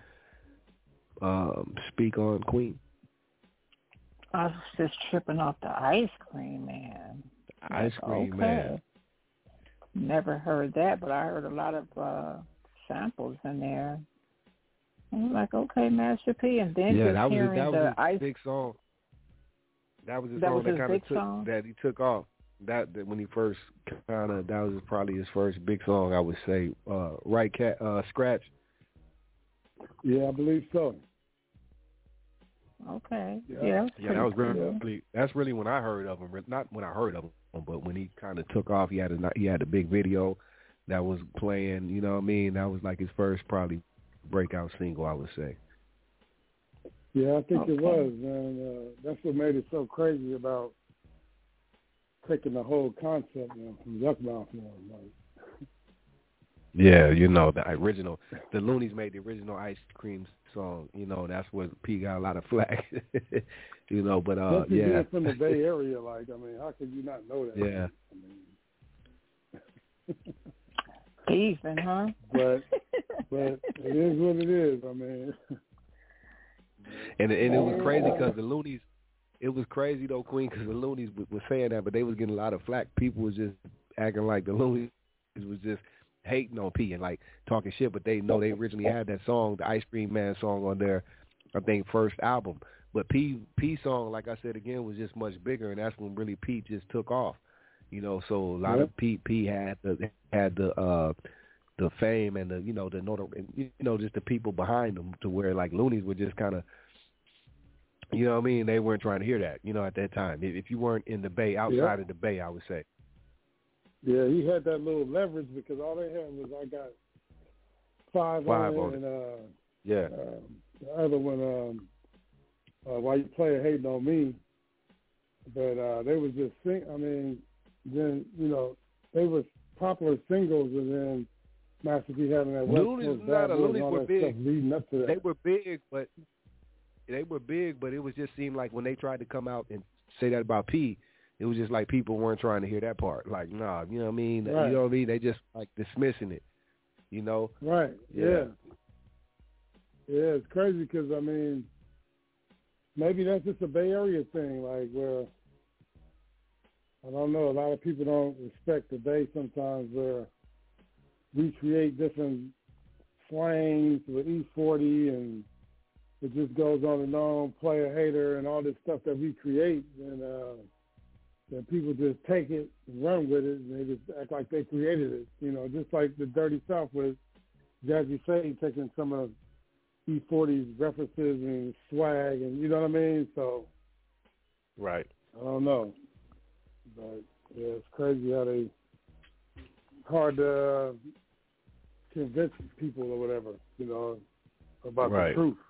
S1: um, speak on, Queen?
S2: I was just tripping off the ice cream man.
S1: Ice cream
S2: okay.
S1: man.
S2: Never heard that, but I heard a lot of uh, samples in there. I'm like, okay, Master P, and then
S1: yeah,
S2: just
S1: that was
S2: hearing
S1: a, that
S2: the
S1: was his
S2: ice.
S1: big song. That was his
S2: that
S1: song
S2: was
S1: that
S2: his
S1: kind
S2: big
S1: of took
S2: song?
S1: that he took off. That, that when he first kind of that was probably his first big song, I would say. Uh, right, cat, uh, Scratch.
S3: Yeah, I believe so.
S2: Okay.
S3: Yeah,
S2: yeah,
S1: yeah that was really,
S3: cool.
S1: really that's really when I heard of him. Not when I heard of him, but when he kind of took off, he had a he had a big video that was playing. You know what I mean? That was like his first probably breakout single, I would say.
S3: Yeah, I think
S2: okay.
S3: it was, and uh, that's what made it so crazy about taking the whole concept, you know, from Yuckmouth. You know, like.
S1: Yeah, you know, the original, the Loonies made the original Ice Cream song. You know, that's where P got a lot of flack. you know, but uh,
S3: Especially
S1: yeah.
S3: being from the Bay Area, like, I mean, how could you not know that?
S1: Yeah.
S3: I mean,
S2: Even, huh?
S3: But but it is what it is. I mean,
S1: and and it was crazy because the Loonies, it was crazy though, Queen, because the Loonies was saying that, but they was getting a lot of flack. People was just acting like the Loonies was just hating on P and like talking shit, but they know they originally had that song, the Ice Cream Man song, on their, I think, first album. But P P song, like I said again, was just much bigger, and that's when really P just took off. You know, so a lot
S3: yep.
S1: of P P had the had the uh, the fame and the you know the you know just the people behind them to where like Loonies were just kind of, you know what I mean, they weren't trying to hear that, you know, at that time. If you weren't in the Bay, outside yep. of the Bay, I would say.
S3: Yeah, he had that little leverage because all they had was I got five,
S1: five
S3: on
S1: it,
S3: and uh,
S1: yeah,
S3: uh, the other one, um, uh, Why You Play Hating on Me, but uh, they was just sing. I mean. Then, you know, they were popular singles, and then Master P having that West Coast Bad Boys and all that big. Stuff leading up to that.
S1: They were big, but they were big, but it was just seemed like when they tried to come out and say that about P, it was just like people weren't trying to hear that part. Like, nah, you know what I mean?
S3: Right.
S1: You know what I mean? They just like dismissing it, you know?
S3: Right, yeah. Yeah, yeah it's crazy because, I mean, maybe that's just a Bay Area thing, like where, I don't know, a lot of people don't respect the Bay sometimes where we create different slangs with E forty and it just goes on and on, player hater and all this stuff that we create, and uh, then people just take it and run with it and they just act like they created it, you know, just like the Dirty South with Jazzy Faye taking some of E forty's references and swag and you know what I mean? So,
S1: right.
S3: I don't know. But, yeah, it's crazy how they, hard to uh, convince people or whatever, you know, about
S1: right.
S3: the truth.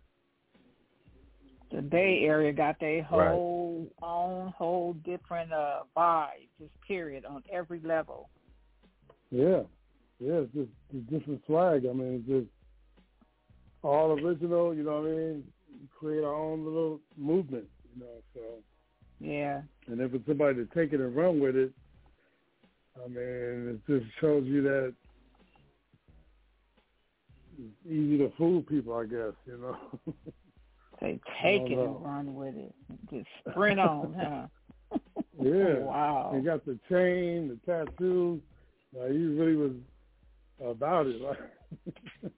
S2: The Bay Area got their whole right. own, whole different uh, vibe, just period, on every level.
S3: Yeah. Yeah, it's just it's different swag. I mean, it's just all original, you know what I mean? Create our own little movement, you know, so.
S2: Yeah.
S3: And if it's somebody to take it and run with it, I mean, it just shows you that it's easy to fool people, I guess, you know.
S2: They take it and run with it. Just sprint on, huh?
S3: Yeah.
S2: Oh, wow.
S3: He got the chain, the tattoo. Uh, he really was about it. Like,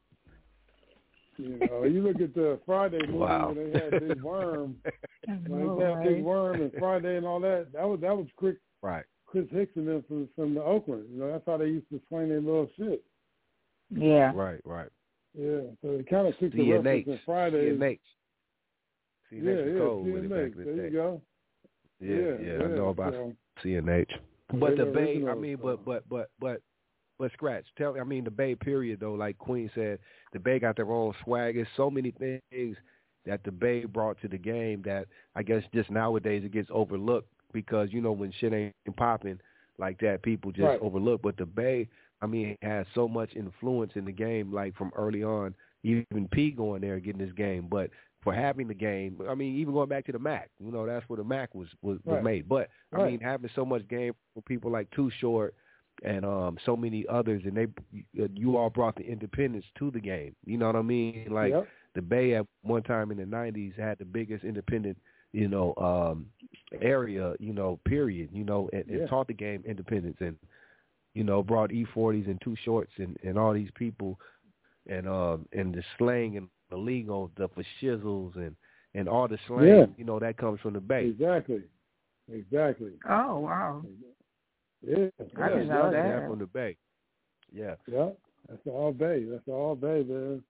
S3: you know, you look at the Friday movie
S1: wow.
S3: when they had Big Worm, when
S2: know,
S3: they had
S2: right?
S3: Big Worm and Friday and all that. That was that was Chris,
S1: right.
S3: Chris Hicks and them from from the Oakland. You know, that's how they used to sling their little shit.
S2: Yeah.
S1: Right, right.
S3: Yeah. So it kind of took the
S1: C N
S3: reference
S1: H.
S3: in Friday.
S1: C N H. C N H
S3: Yeah,
S1: was
S3: yeah.
S1: cold
S3: C
S1: with
S3: N H.
S1: it back in the
S3: There
S1: day.
S3: you go.
S1: Yeah,
S3: Yeah,
S1: yeah,
S3: yeah,
S1: I know about
S3: so,
S1: C N H. But the
S3: the
S1: Bay, I
S3: originals,
S1: mean,
S3: so.
S1: but but but but but scratch. Tell I mean the Bay period though, like Queen said, the Bay got their own swag. There's so many things that the Bay brought to the game that I guess just nowadays it gets overlooked because you know when shit ain't popping like that, people just
S3: Right.
S1: overlook. But the Bay, I mean, it has so much influence in the game, like from early on. Even P going there and getting this game, but for having the game, I mean, even going back to the Mac, you know, that's where the Mac was was, was
S3: Right.
S1: made. But I
S3: Right.
S1: mean, having so much game for people like Too Short and um so many others, and they you all brought the independence to the game. You know what I mean? Like
S3: Yep.
S1: the Bay at one time in the nineties had the biggest independent, you know, um area, you know, period. You know, and, and
S3: Yeah.
S1: taught the game independence and you know brought E forties and Too Shorts and and all these people. And um and the slang and the lingo, the for shizzles and, and all the slang,
S3: Yeah.
S1: you know, that comes from the Bay.
S3: Exactly. Exactly.
S2: Oh, wow.
S3: Yeah.
S2: I didn't know that.
S1: Yeah, from the Bay. Yeah.
S3: Yeah. That's all Bay. That's all Bay, man.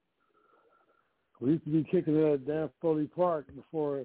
S3: We used to be kicking it at Dan Foley Park before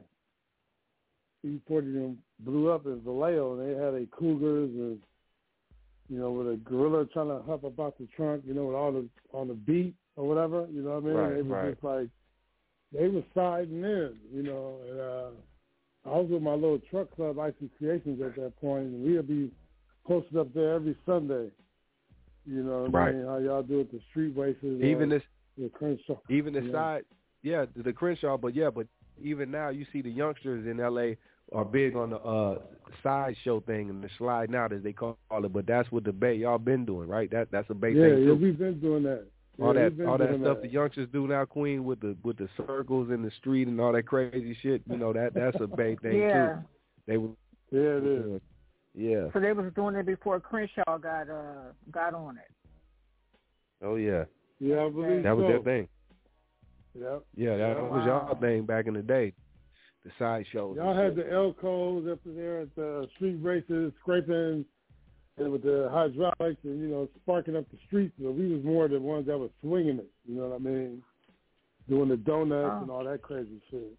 S3: E forty blew up in Vallejo, and they had a Cougars and, you know, with a gorilla trying to hop about the trunk, you know, with all the on the beat or whatever, you know what I mean?
S1: Right,
S3: they were
S1: right.
S3: just like, they were siding in, you know. And uh, I was with my little truck club, Icy Creations, at that point, and we'd be posted up there every Sunday. You know what
S1: Right.
S3: I mean? How y'all do it, the street races.
S1: Even
S3: uh,
S1: this,
S3: the Crenshaw.
S1: even the
S3: you know.
S1: side, yeah, the, the Crenshaw, but yeah, but even now you see the youngsters in L A are big on the uh, sideshow thing and the sliding out, as they call it. But that's what the Bay y'all been doing, right? That that's a Bay
S3: Yeah,
S1: thing
S3: yeah,
S1: too.
S3: we've been doing that. Yeah,
S1: all that
S3: we've been
S1: all that
S3: doing
S1: stuff
S3: that.
S1: the youngsters do now, Queen, with the with the circles in the street and all that crazy shit. You know that that's a Bay thing
S2: Yeah.
S1: too. They were
S3: Yeah, it is.
S1: Yeah.
S2: So they was doing it before Crenshaw got uh got on it.
S1: Oh yeah.
S3: Yeah, I believe
S1: That was
S3: so.
S1: their thing.
S3: Yep.
S1: Yeah, that
S3: Yeah.
S1: was y'all thing back in the day. The side shows.
S3: Y'all had the Elcos up there at the street races, scraping and with the hydraulics and, you know, sparking up the streets. So we was more the ones that was swinging it, you know what I mean? Doing the donuts
S2: Oh.
S3: and all that crazy shit.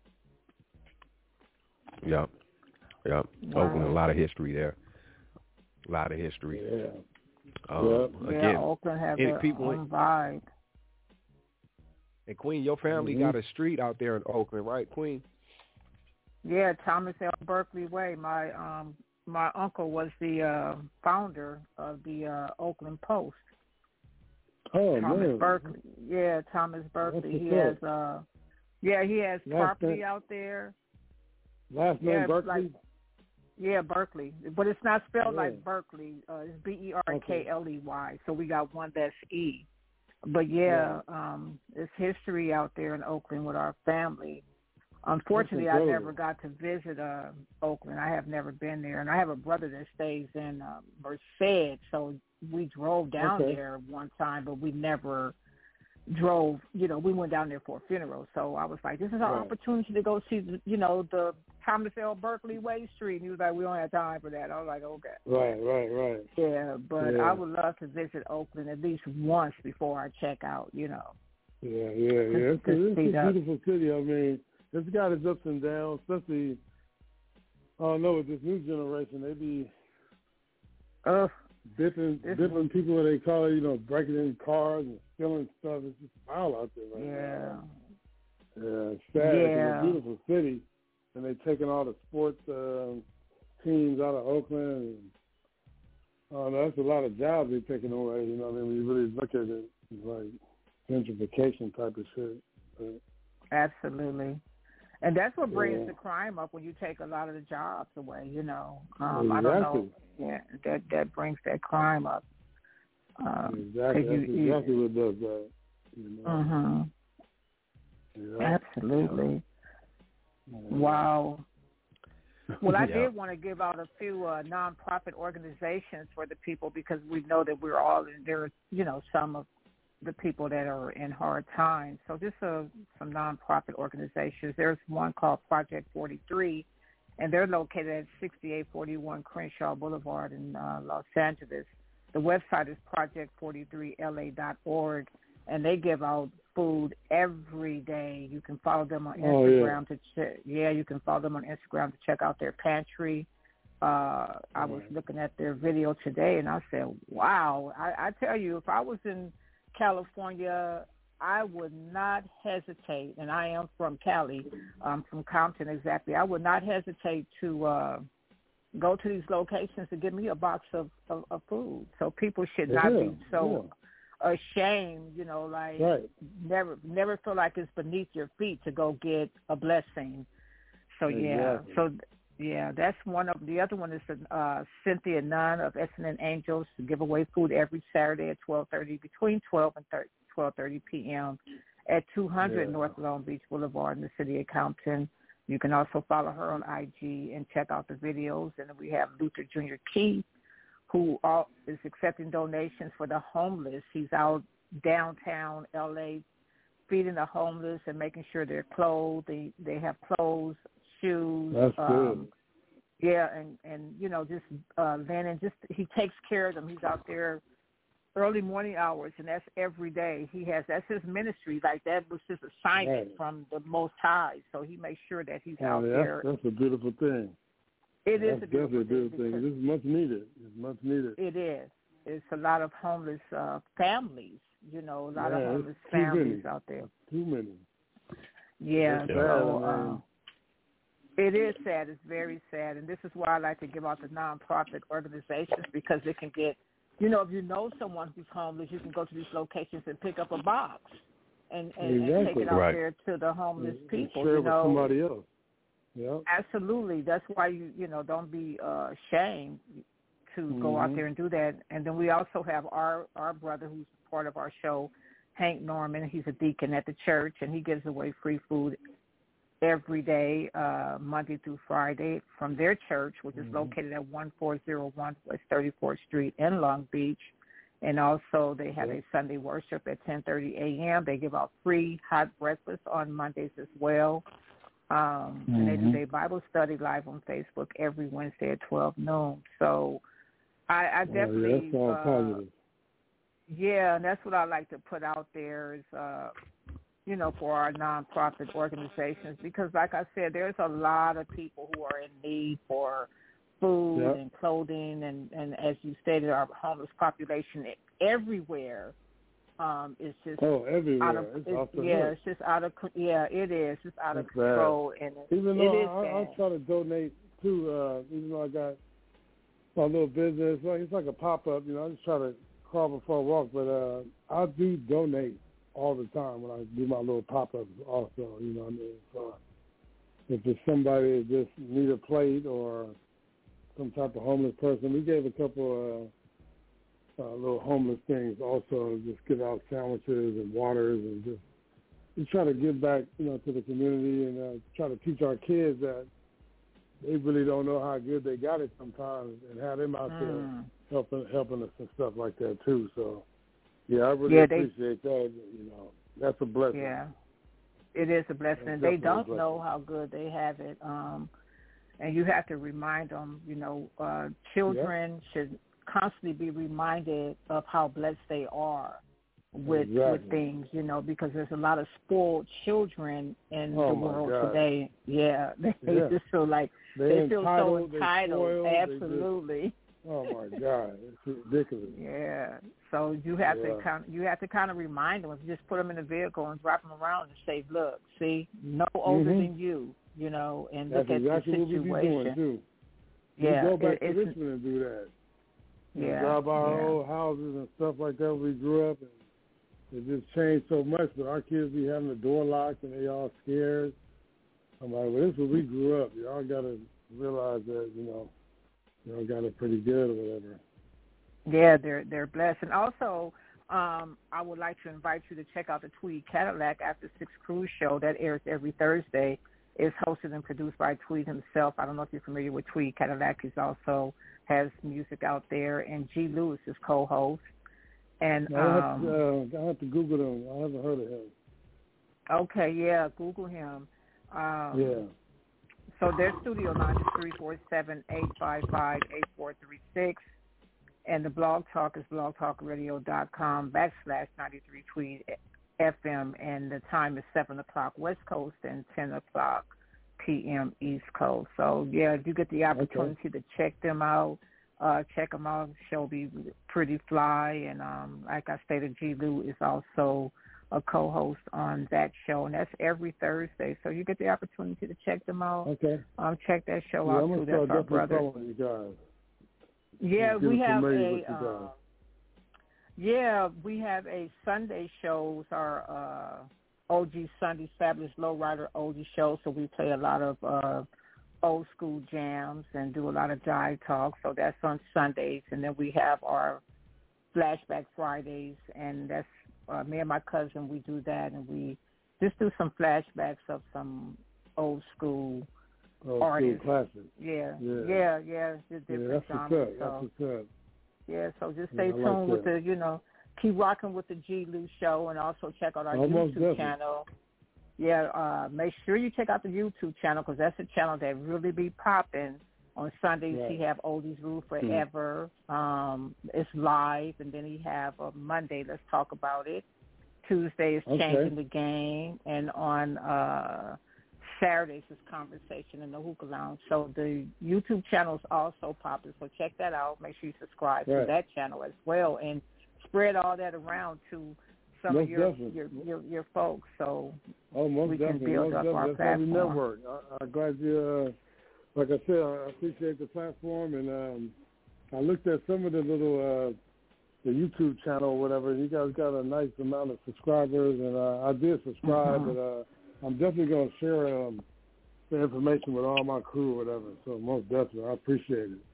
S1: Yep. Yep.
S2: Wow.
S1: Oakland, a lot of history there. A lot of history.
S3: Yeah.
S1: Um,
S3: Yep.
S1: Again,
S2: Yeah, Oakland had
S1: any
S2: their
S1: people-
S2: own vibe.
S1: and Queen, your family
S3: Mhm.
S1: got a street out there in Oakland, right, Queen?
S2: Yeah, Thomas L. Berkeley Way. My um my uncle was the uh, founder of the uh, Oakland Post.
S3: Oh,
S2: Thomas
S3: man.
S2: Berkeley. Yeah, Thomas Berkeley.
S3: That's
S2: He
S3: what's
S2: has uh yeah, he has
S3: Last
S2: property
S3: name-
S2: out there.
S3: Last name
S2: Yeah,
S3: Berkeley?
S2: like- Yeah, Berkeley. But it's not spelled
S3: Yeah.
S2: like Berkeley. Uh, it's B E R K L E Y. So we got one that's E. But yeah, um, it's history out there in Oakland with our family. Unfortunately, I
S3: incredible.
S2: never got to visit uh, Oakland. I have never been there. And I have a brother that stays in uh, Merced, so we drove down
S3: Okay.
S2: there one time, but we never drove, you know, we went down there for a funeral. So I was like, this is our
S3: Right.
S2: opportunity to go see, the, you know, the Thomas L. Berkeley Way Street. And he was like, we don't have time for that. I was like, okay.
S3: Right, right, right.
S2: Yeah, but
S3: Yeah.
S2: I would love to visit Oakland at least once before I check out, you know.
S3: Yeah, yeah, yeah. It's,
S2: to
S3: a, it's
S2: see
S3: a
S2: that.
S3: beautiful city. I mean, it's got its ups and downs, especially, I don't know, with this new generation, they be
S2: Ugh.
S3: different,
S2: This-
S3: different people, what they call it, you know, breaking in cars and stealing stuff. It's just foul out there right
S2: Yeah.
S3: now. Yeah, it's sad. It's
S2: Yeah.
S3: a beautiful city, and they're taking all the sports um, teams out of Oakland. And, oh, no, that's a lot of jobs they're taking away. You know, what I mean, when you really look at it, it's like gentrification type of shit. But,
S2: Absolutely. And that's what brings
S3: yeah.
S2: the crime up when you take a lot of the jobs away, you know. Um,
S3: exactly.
S2: I don't know. Yeah, that that brings that crime up. Um,
S3: exactly.
S2: You,
S3: that's
S2: you,
S3: exactly what does that. You know?
S2: Uh-huh.
S3: Yeah.
S2: Absolutely. Wow. Well, I
S1: yeah.
S2: did want to give out a few uh, nonprofit organizations for the people because we know that we're all in there. You know, some of the people that are in hard times. So just uh, some nonprofit organizations. There's one called Project forty-three, and they're located at sixty-eight forty-one Crenshaw Boulevard in uh, Los Angeles. The website is project forty-three L A dot org, and they give out food every day. You can follow them on Instagram
S3: oh, yeah.
S2: to check. Yeah, you can follow them on Instagram to check out their pantry. Uh, I was looking at their video today, and I said, wow. I, I tell you, if I was in California, I would not hesitate, and I am from Cali, um, from Compton exactly. I would not hesitate to uh, go to these locations to give me a box of, of, of food. So people should not
S3: yeah,
S2: be so yeah. ashamed, you know, like
S3: right.
S2: never never feel like it's beneath your feet to go get a blessing. So yeah,
S3: exactly.
S2: so yeah, that's one of the other one is uh, Cynthia Nunn of S and N Angels to give away food every Saturday at twelve thirty, between twelve and twelve thirty p.m. at two hundred
S3: yeah.
S2: North Long Beach Boulevard in the city of Compton. You can also follow her on I G and check out the videos. And we have Luther Junior Key, who all, is accepting donations for the homeless. He's out downtown L A feeding the homeless and making sure they're clothed. They they have clothes, shoes.
S3: That's
S2: um,
S3: good.
S2: Yeah, and, and, you know, just uh, Lennon, just he takes care of them. He's out there early morning hours, and that's every day. He has, that's his ministry. Like, that was his assignment
S3: right.
S2: from the Most High. So he makes sure that he's
S3: oh,
S2: out
S3: that's,
S2: there.
S3: That's a beautiful thing.
S2: It
S3: that's
S2: is a beautiful,
S3: definitely a beautiful thing. thing. This is much needed. It's much needed.
S2: It is. It's a lot of homeless uh, families, you know, a lot
S3: yeah,
S2: of homeless
S3: too
S2: families
S3: many.
S2: out there.
S3: Too many.
S2: Yeah,
S3: it's
S2: so
S3: bad,
S2: uh, it is sad. It's very sad. And this is why I like to give out the nonprofit organizations, because it can get, you know, if you know someone who's homeless, you can go to these locations and pick up a box and, and,
S3: exactly.
S2: and take it out
S1: right.
S2: there to the homeless
S3: and,
S2: people.
S3: And share
S2: you know,
S3: with somebody else. Yeah.
S2: Absolutely. That's why you, you know, don't be uh, ashamed to mm-hmm. go out there and do that. And then we also have our, our brother who's part of our show, Hank Norman. He's a deacon at the church, and he gives away free food every day, uh, Monday through Friday, from their church, which is mm-hmm. located at one four zero one West thirty-fourth Street in Long Beach. And also they have a Sunday worship at ten thirty a.m. They give out free hot breakfast on Mondays as well. Um, mm-hmm. And they do their Bible study live on Facebook every Wednesday at twelve noon. So I, I definitely...
S3: Oh, yeah, that's all
S2: uh,
S3: positive.
S2: Yeah, and that's what I like to put out there is... Uh, you know, for our nonprofit organizations, because like I said, there's a lot of people who are in need for food
S3: yep.
S2: and clothing, and, and as you stated, our homeless population everywhere um, is just
S3: oh everywhere.
S2: Out of,
S3: it's
S2: it's,
S3: off the
S2: yeah,
S3: hook.
S2: it's just out of yeah, it is. It's out
S3: That's
S2: of control,
S3: bad.
S2: and it,
S3: even
S2: it
S3: though
S2: is
S3: I,
S2: bad.
S3: I try to donate too, uh, even though I got my little business, like it's like a pop up. You know, I just try to crawl before I walk, but uh, I do donate all the time when I do my little pop-ups also, you know what I mean? So if it's somebody that just need a plate or some type of homeless person, we gave a couple of uh, uh, little homeless things also, just give out sandwiches and waters and just, just try to give back, you know, to the community and uh, try to teach our kids that they really don't know how good they got it sometimes and have them out mm. there helping, helping us and stuff like that too, so. Yeah, I really
S2: yeah, they,
S3: appreciate that. You know, that's a blessing.
S2: Yeah, it is a blessing.
S3: That's
S2: they don't
S3: blessing.
S2: know how good they have it, um, and you have to remind them. You know, uh, children yep. should constantly be reminded of how blessed they are with
S3: exactly.
S2: with things. You know, because there's a lot of spoiled children in
S3: oh
S2: the world
S3: God.
S2: today. Yeah, they
S3: yeah.
S2: just feel like
S3: They're
S2: they feel
S3: entitled,
S2: so entitled.
S3: Spoiled,
S2: Absolutely.
S3: Just, oh my God, it's ridiculous.
S2: Yeah, so you have
S3: yeah.
S2: to kind of, you have to kind of remind them. If you just put them in a vehicle and drop them around and say, "Look, see, no older
S3: mm-hmm.
S2: than you, you know, and
S3: That's
S2: look at
S3: exactly
S2: the situation."
S3: What we be doing too.
S2: Yeah,
S3: we go back
S2: it,
S3: to Richmond and do that.
S2: Yeah,
S3: drive by our
S2: yeah.
S3: old houses and stuff like that when we grew up, and it just changed so much. But our kids be having the door locked and they all scared. I'm like, well, this is where we grew up. Y'all got to realize that, you know, y'all got it pretty good or whatever.
S2: Yeah, they're they're blessed. And also, um, I would like to invite you to check out the Tweed Cadillac After Six Cruise Show that airs every Thursday. It's hosted and produced by Tweed himself. I don't know if you're familiar with Tweed Cadillac. He also has music out there, and G. Lewis is co-host. And
S3: I have,
S2: um,
S3: to, uh, I have to Google him. I haven't heard of him.
S2: Okay, yeah, Google him. Um,
S3: yeah.
S2: So their studio line is three four seven, eight five five, eight four three six. And the blog talk is blogtalkradio.com backslash 93 Tweed F M. And the time is seven o'clock West Coast and ten o'clock P M East Coast. So, yeah, if you get the opportunity okay. to check them out, uh, check them out. Show be pretty fly. And um, like I stated, G. Lou is also a co-host on that show, and that's every Thursday. So you get the opportunity to check them out.
S3: Okay.
S2: Um, check that show
S3: yeah,
S2: out,
S3: I'm
S2: too. That's our brother.
S3: You guys.
S2: Yeah,
S3: Get
S2: we have a
S3: uh,
S2: yeah, we have a Sunday shows, our uh, O G Sunday Fabulous Lowrider O G show. So we play a lot of uh, old school jams and do a lot of jive talk. So that's on Sundays, and then we have our Flashback Fridays, and that's uh, me and my cousin. We do that, and we just do some flashbacks of some old school.
S3: Oh,
S2: artists.
S3: Classic.
S2: Yeah,
S3: yeah,
S2: yeah, yeah. The different
S3: yeah, that's
S2: genres.
S3: what's up.
S2: So,
S3: that's what's up.
S2: Yeah, so just stay
S3: yeah,
S2: tuned
S3: like
S2: with the, you know, keep rocking with the G. Lou Show, and also check out our
S3: Almost
S2: YouTube
S3: definitely.
S2: channel. Yeah, uh, make sure you check out the YouTube channel because that's a channel that really be popping. On Sundays,
S3: right.
S2: he have Oldies Rule Forever. Mm-hmm. Um, it's live, and then he have a Monday, Let's Talk About It. Tuesday is
S3: okay.
S2: Changing the Game, and on uh, Saturdays is Conversation in the Hookah Lounge. So the YouTube channel is also popular, so check that out. Make sure you subscribe
S3: right.
S2: to that channel as well, and spread all that around to some
S3: most
S2: of your, your your your folks, so
S3: oh, most
S2: we
S3: definitely.
S2: can build
S3: most
S2: up
S3: definitely.
S2: our
S3: That's
S2: platform.
S3: how we network. I, I'm glad you, uh, like I said, I appreciate the platform, and um, I looked at some of the little uh, the YouTube channel or whatever. You guys got a nice amount of subscribers, and uh, I did subscribe,
S2: mm-hmm.
S3: but uh, I'm definitely going to share um, the information with all my crew or whatever. So most definitely, I appreciate it.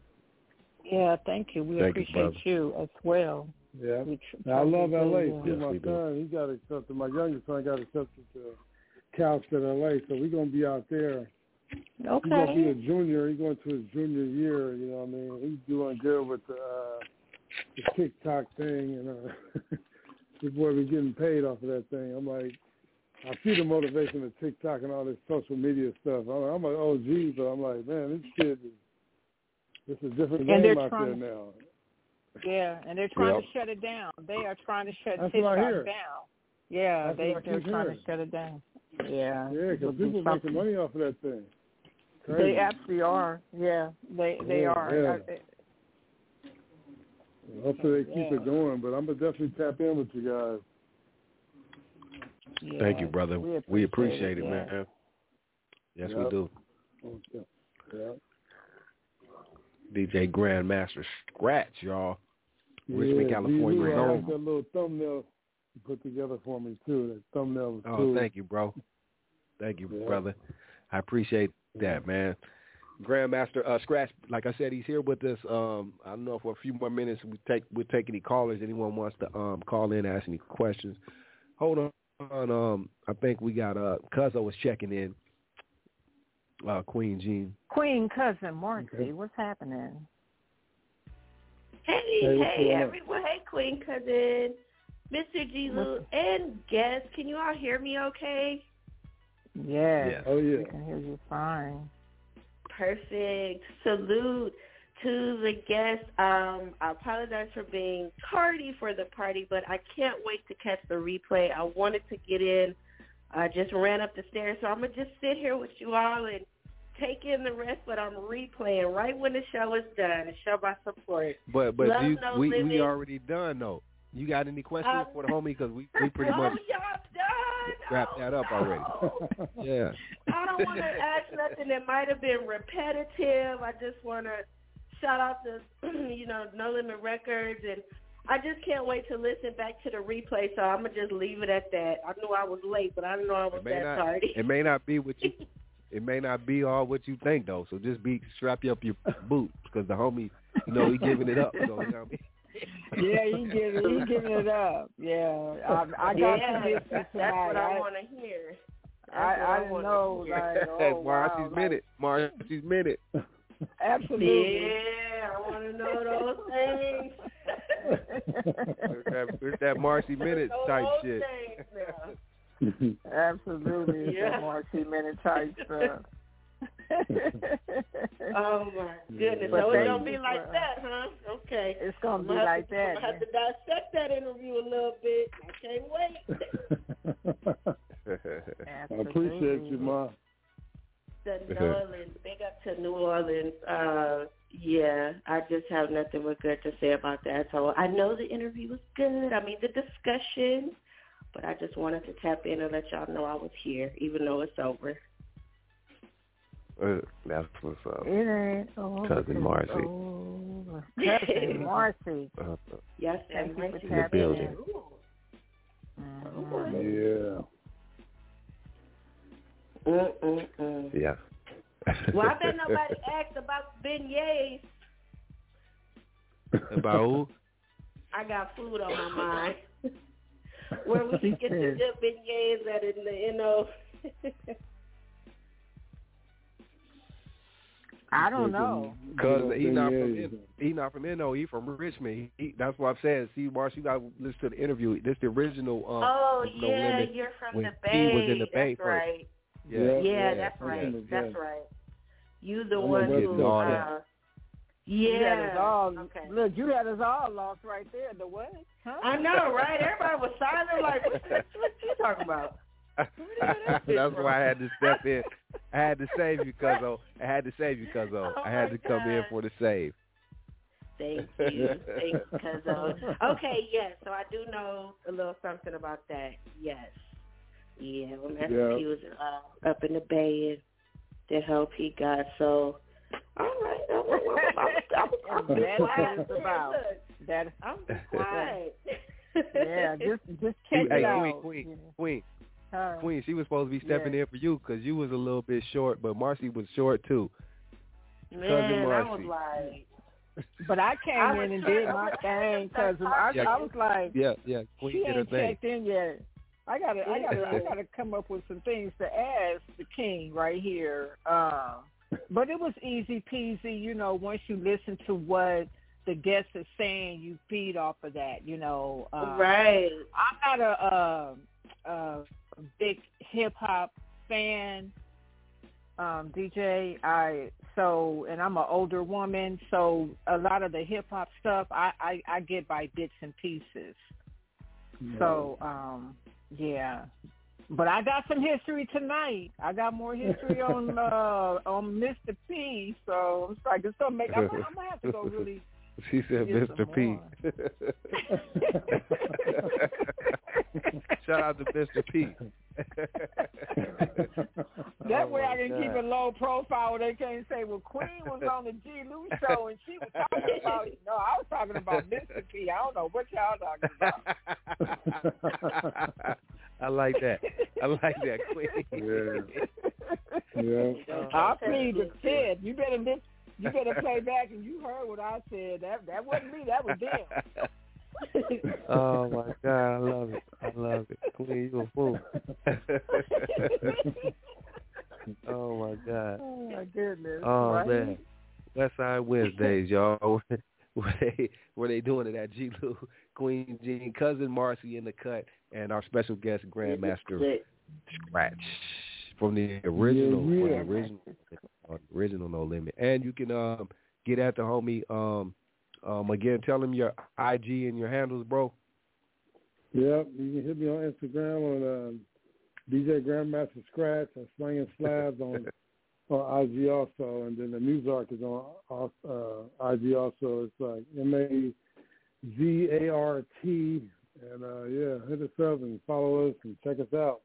S2: Yeah, thank you. We
S1: thank
S2: appreciate you, you as well.
S3: Yeah,
S2: we
S3: now, I love L A.
S2: Yeah.
S3: See,
S1: yes,
S3: my son, he got accepted. My youngest son got accepted to Cal State L A, so we're going to be out there.
S2: Okay.
S3: He's going to be a junior. He's going to his junior year, you know what I mean? He's doing good with the, uh, the TikTok thing, and uh, this boy be getting paid off of that thing. I'm like, I see the motivation of TikTok and all this social media stuff. I'm, I'm an O G, but I'm like, man, this kid is, this is a different
S2: and
S3: game out
S2: trying,
S3: there now.
S2: Yeah, and they're trying
S1: yep.
S2: to shut it down. They are trying to shut
S3: That's
S2: TikTok
S3: down.
S2: Yeah,
S3: That's
S2: they, they're trying
S3: hearing.
S2: to shut it down. Yeah.
S3: Yeah, because people are making money off of that thing. Crazy.
S2: They absolutely are. Yeah, they they
S3: yeah,
S2: are.
S3: Yeah. I, Hopefully they keep
S2: yeah.
S3: it going, but I'm going to definitely tap in with you guys.
S2: Yeah,
S1: Thank you, brother.
S2: We appreciate,
S1: we appreciate it,
S2: it yeah.
S1: man. Yes,
S3: yep.
S1: we do.
S3: Yeah.
S1: D J Grandmaster Scratch, y'all.
S3: Yeah,
S1: Richmond, California.
S3: D- I like that little thumbnail you put together for me, too. That thumbnail was
S1: oh,
S3: cool.
S1: thank you, bro. Thank you,
S3: yeah.
S1: brother. I appreciate that, man. Grandmaster uh, Scratch, like I said, he's here with us. Um, I don't know, for a few more minutes we take we'll take any callers. Anyone wants to um, call in, ask any questions. Hold on. Um, I think we got uh, Cuzzo was checking in. Uh, Queen Jean.
S2: Queen Cousin Marcy,
S3: okay.
S2: what's happening?
S13: Hey,
S3: hey,
S13: hey everyone. Hey, Queen Cousin, Mister G. Lou, and guests. Can you all hear me okay?
S2: Yes.
S1: yes.
S3: Oh, yeah.
S2: We can hear you fine.
S13: Perfect. Salute to the guests. Um, I apologize for being tardy for the party, but I can't wait to catch the replay. I wanted to get in. I just ran up the stairs, so I'm going to just sit here with you all and take in the rest, but I'm replaying right when the show is done to show my support.
S1: But but
S13: Love
S1: you,
S13: no
S1: we
S13: limit.
S1: we already done, though. You got any questions
S13: um,
S1: for the homie? Because we, we pretty
S13: oh,
S1: much
S13: y'all done?
S1: wrapped
S13: oh,
S1: that up
S13: no.
S1: already. Yeah.
S13: I don't want to ask nothing that might have been repetitive. I just want to shout out to, you know, No Limit Records, and I just can't wait to listen back to the replay, so I'm going to just leave it at that. I knew I was late, but I didn't know I was that
S1: not,
S13: tardy.
S1: It may not be what you it may not be all what you think though. So just be strap you up your boots because the homie, you know, he giving it up. So you know what I mean?
S2: Yeah, he giving he giving it up. Yeah, I, I got
S13: yeah,
S2: to get
S13: that's,
S2: this
S13: that's
S2: tonight.
S13: what I,
S2: I
S13: want to hear.
S2: I, I, I didn't know, like, oh,
S1: Marcy's
S2: wow,
S1: minute,
S2: like,
S1: Marcy's minute.
S2: Absolutely.
S13: Yeah, I want to know those things.
S1: It's that, it's that Marcy minute type shit.
S2: Absolutely, it's
S13: Yeah.
S2: that Marcy minute type stuff.
S13: Oh my goodness!
S2: But
S13: So it's gonna
S2: you
S13: be like
S2: for,
S13: that, huh? Okay.
S2: It's gonna
S13: I'm
S2: be
S13: gonna
S2: like
S13: to,
S2: that.
S13: I'm gonna have to dissect that interview a little bit. I can't wait.
S3: I appreciate you, Ma.
S13: The New Orleans, big up to New Orleans. Uh, yeah, I just have nothing but good to say about that. So I know the interview was good. I mean the discussion, but I just wanted to tap in and let y'all know I was here, even though it's over.
S1: Uh, that's what's up.
S2: It ain't over.
S1: Cousin Marcy.
S2: Over. Cousin Marcy.
S1: Uh,
S13: Yes,
S2: Thank you
S13: Marcy.
S2: for tapping in.
S3: Yeah.
S13: Mm-mm-mm.
S1: Yeah.
S13: Well, I bet nobody asked about beignets.
S1: About who?
S13: I got food on my mind. Where we can get the good beignets at in the, you know.
S2: I don't know.
S1: Cause he not from in, he not from N O. He from Richmond. He, that's what I'm saying. See, Marsh, you got to listen to the interview. This the original. Um,
S13: oh
S1: no
S13: yeah,
S1: limit
S13: you're from
S1: when
S13: the Bay.
S1: He was in the Bay
S13: that's
S1: first.
S13: right.
S1: Yeah,
S13: yeah,
S1: yeah,
S13: that's right.
S1: yeah.
S13: That's right. You the
S3: I'm
S13: one
S3: the
S13: who.
S1: all
S13: Uh,
S1: that.
S2: You had us
S13: yeah.
S2: all,
S13: Okay.
S2: Look, you had us all lost right there. The what? Huh?
S13: I know, right? Everybody was silent. Like, what, what, what you talking about?
S1: That's why I had to step in. I had to save you, cuzzo. I had to save you, cuzzo.
S13: Oh
S1: I had
S13: my
S1: to come in
S13: God.
S1: for the save.
S13: Thank you. Thank you, cuzzo. Okay, yes. So I do know a little something about that. Yes. Yeah, when Master
S3: Yeah.
S13: P was uh, up in the Bay and the help he got. So, all right. I'm, I'm, I'm, I'm, I'm, I'm
S2: That's what
S13: quiet.
S2: it's about.
S13: Look,
S2: That,
S13: I'm just quiet.
S2: yeah, just just check
S1: hey,
S2: it out.
S1: Queen, Queen,
S2: Yeah.
S1: Queen,
S2: Huh.
S1: Queen. She was supposed to be stepping
S2: Yeah.
S1: in for you because you was a little bit short, but Marcy was short too.
S13: Man,
S1: Cousin
S13: I was
S1: Marcy.
S13: like,
S2: But I came
S13: I
S2: in and
S13: was
S2: did
S13: trying-
S2: my
S13: I was trying
S2: thing,
S13: to start
S2: cousin. I,
S1: talking.
S2: I was like,
S1: Yeah, yeah. Queen
S2: she
S1: did her
S2: ain't
S1: thing.
S2: checked in yet. I gotta, I gotta, I
S13: Yeah.
S2: gotta come up with some things to ask the king right here. Um, but it was easy peasy, you know. Once you listen to what the guest is saying, you feed off of that, you know. Um,
S13: right.
S2: I'm not a, a, a big hip hop fan, um, D J. I so, and I'm an older woman, so a lot of the hip hop stuff I, I, I get by bits and pieces. So, um, yeah. But I got some history tonight. I got more history on uh, on Mister P. So it's like it's gonna make. I'm, I'm gonna have to go really.
S1: She said
S2: Get
S1: Mister
S2: some
S1: P.
S2: more.
S1: Shout out to Mister P.
S2: That
S1: Oh,
S2: way I
S1: my
S2: can
S1: God.
S2: keep a low profile. They can't say, well, Queen was on the G. Lou show and she was talking about, no, I was talking about Mister P. I don't know what y'all talking about.
S1: I like that. I like that, Queen.
S3: Yeah. Yeah.
S2: I plead the fifth. You better listen. You better play back and you heard what I said. That that wasn't me. That was them.
S1: Oh my God, I love it. I love it. Queen, you a fool. Oh my God.
S2: Oh my goodness.
S1: Oh
S2: right?
S1: man. Westside Wednesdays, y'all. Where they where they doing it at G Lou, Queen Jean, Cousin Marcy in the cut, and our special guest Grandmaster Scratch from the original,
S3: Yeah, yeah.
S1: from the original, uh, original No Limit. And you can um get at the homie um um again. Tell him your I G and your handles, bro.
S3: Yep, you can hit me on Instagram on um, D J Grandmaster Scratch or Slanging Slabs on on I G also, and then the News Arc is on uh, I G also. It's like M A Z A R T, and uh, yeah, hit us up and follow us and check us out.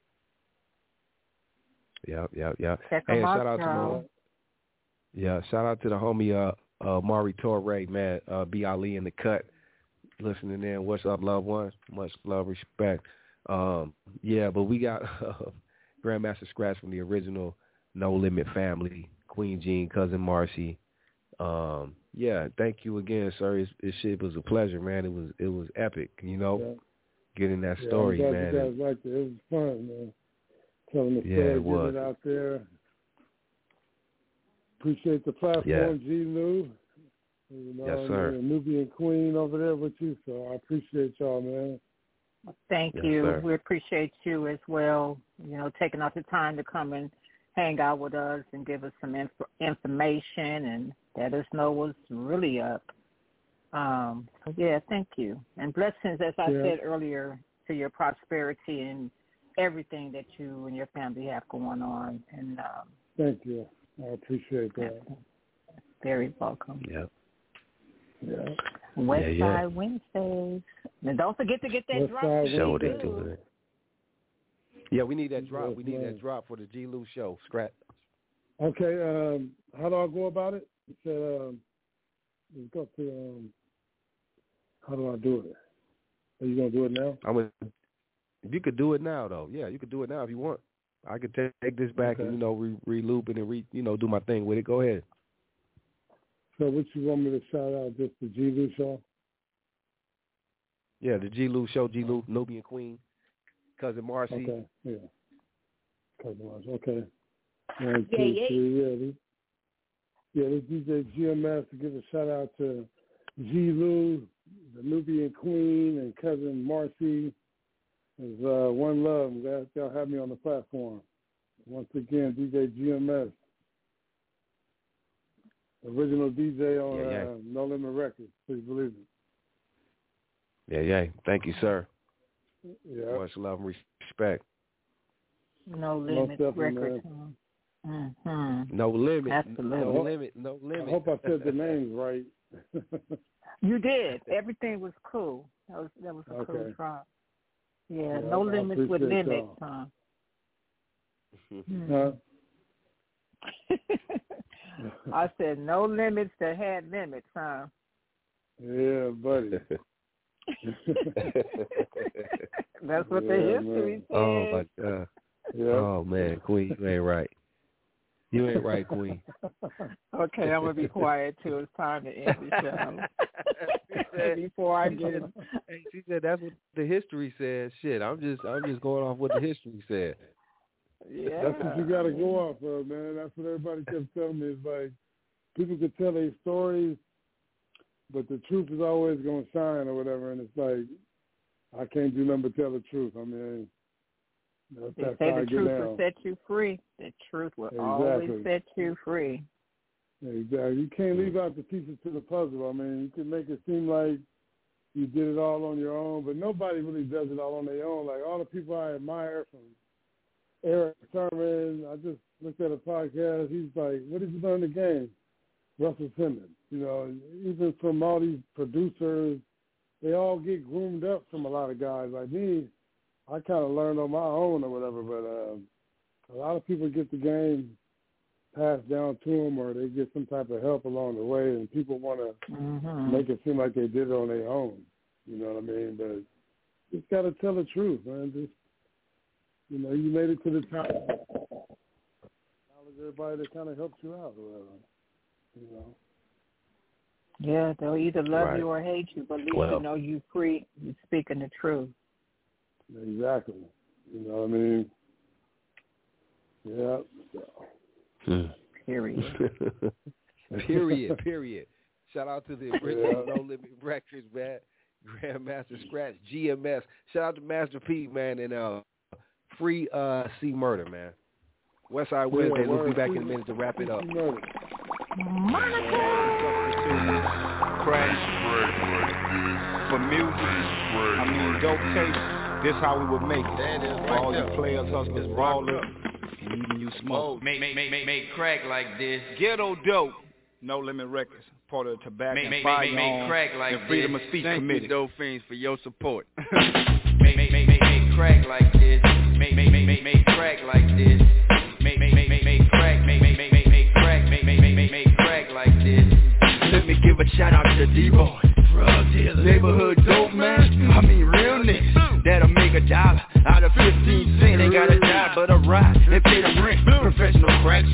S1: Yep, yep, yep.
S2: Check
S1: Hey,
S2: them
S1: and
S2: out,
S1: shout out to my,
S2: y'all.
S1: yeah, shout out to the homie uh uh Mari Torre, man, uh B Ali in the cut. Listening in. What's up, loved ones? Much love, respect. Um, yeah, but we got uh, Grandmaster Scratch from the original No Limit family, Queen Jean, Cousin Marcy. Um, yeah, thank you again, sir. It's, it shit was a pleasure, man. It was it was epic, you know,
S3: yeah.
S1: getting that
S3: yeah,
S1: story,
S3: I'm glad
S1: man.
S3: You guys liked it. It was fun, man. Telling the
S1: yeah,
S3: story,
S1: it was.
S3: getting it out there. Appreciate the platform,
S1: yeah.
S3: G. Lou. You know,
S1: Yes, sir.
S3: And Nubian Queen over there with you, so I appreciate y'all, man.
S2: Thank
S1: yes,
S2: you.
S1: Sir.
S2: We appreciate you as well, you know, taking out the time to come and hang out with us and give us some inf- information and let us know what's really up. Um, so, yeah, thank you. And blessings, as I
S3: yeah.
S2: said earlier, to your prosperity and everything that you and your family have going on. And um,
S3: thank you. I appreciate that.
S2: Very welcome.
S1: Yeah.
S3: Yeah.
S2: West
S1: yeah, yeah.
S2: Side Wednesdays. And don't forget to get that
S3: West
S2: drop.
S3: Side
S1: Show they
S3: Wednesdays.
S1: do it. Yeah, we need that drop.
S3: Yes,
S1: we need
S3: man.
S1: that drop for the G. Lou show. Scrap.
S3: Okay, um, how do I go about it? It said, um, let's go to, um, how do I do it? Are you going to do it now?
S1: I'm a, if you could do it now, though. Yeah, you could do it now if you want. I could take, take this back
S3: okay.
S1: and, you know, re- re-loop it and, re, you know, do my thing with it. Go ahead.
S3: So what you want me to shout out, just the G. Lou show?
S1: Yeah, the G. Lou show, G. Lou, Nubian Queen, Cousin Marcy.
S3: Okay, yeah. Cousin Marcy, okay. One,
S13: Yeah,
S3: two,
S13: yeah.
S3: three, yeah. This, yeah, this D J G M S to give a shout out to G. Lou, the Nubian Queen, and Cousin Marcy. It's uh, one love. I'm glad y'all have me on the platform. Once again, D J G M S. Original D J on
S1: yeah, yeah.
S3: Uh, No Limit Records. Please believe it.
S1: Yeah, yeah. Thank you, sir.
S3: Yeah.
S1: Much love and respect.
S2: No Limit Records. Mm-hmm.
S1: No limit.
S2: Absolutely.
S1: No limit. No limit.
S3: I hope I said the names right.
S2: You did. Everything was cool. That was that was a
S3: Okay.
S2: cool drop. Yeah,
S3: Yeah,
S2: no
S3: I
S2: limits with
S3: appreciate
S2: limits,
S3: y'all.
S2: huh?
S3: Huh?
S2: I said no limits that had limits, huh?
S3: Yeah, buddy.
S2: That's what
S3: Yeah,
S2: the history
S3: man.
S2: said.
S1: Oh, my God.
S3: Yeah.
S1: Oh, man, Queen, you ain't right. You ain't right, Queen.
S2: Okay, I'm going to be quiet till it's time to end the show. Before I get it.
S1: Hey, she said that's what the history said. Shit, I'm just I'm just going off what the history said.
S2: Yeah.
S3: That's what you got to go off of, man. That's what everybody kept telling me. It's like people could tell their stories, but the truth is always going to shine or whatever. And it's like, I can't do nothing but tell the truth. I mean, that's,
S2: They
S3: that's
S2: say
S3: how I
S2: the
S3: get
S2: truth
S3: down.
S2: will set you free. The truth will
S3: Exactly.
S2: always set you free.
S3: Exactly. You can't leave out the pieces to the puzzle. I mean, you can make it seem like you did it all on your own, but nobody really does it all on their own. Like all the people I admire, from Eric Sermon, I just looked at a podcast. He's like, what did you learn the game? Russell Simmons. You know, even from all these producers, they all get groomed up from a lot of guys. Like me, I kind of learned on my own or whatever, but uh, a lot of people get the game passed down to them, or they get some type of help along the way, and people want to
S2: mm-hmm.
S3: make it seem like they did it on their own. You know what I mean? But just got to tell the truth, man. Just, you know, you made it to the top. Acknowledge everybody that kind of helped you out or whatever. You know?
S2: Yeah, they'll either love
S1: Right.
S2: you or hate you, but at least
S1: Well.
S2: you know you free. You're speaking the truth.
S3: Exactly. You know what I mean? Yeah.
S1: Hmm.
S2: Period.
S1: period, period. Shout out to the original
S3: Yeah.
S1: No Limit Records, man. Grandmaster Scratch, G M S. Shout out to Master P, man, and uh, Free uh, C Murder, man. Westside Wednesday.
S3: Yeah,
S1: We'll be
S3: word.
S1: back in a minute to wrap it up.
S3: Murder.
S6: Crash for music. I mean, dope tape. This how we would make it.
S14: That is
S6: For
S14: right
S6: all
S14: there.
S6: you players, hustlers, brawlers, and even you smoke.
S14: Make, make, make, make, make crack like this.
S6: Ghetto dope. No Limit Records. Part of the Tobacco
S14: Make,
S6: and
S14: make,
S6: Fire
S14: make, make
S6: Zone
S14: crack like
S6: and Freedom
S14: this.
S6: of Speech
S14: Thank
S6: Committee.
S14: you, dope fiends, for your support. make, make, make, make, make crack like this. Make, make, make, make, make crack like this. Make, make, make, make, make crack. Make, make, make, make, make crack. Make, make, make, make, make crack like this. Let me give a shout out to D-Boy, drug dealer, neighborhood dope man. I mean real niggas that'll make a dollar out of fifteen cents. Ain't got a job but a ride and pay the rent. Professional crack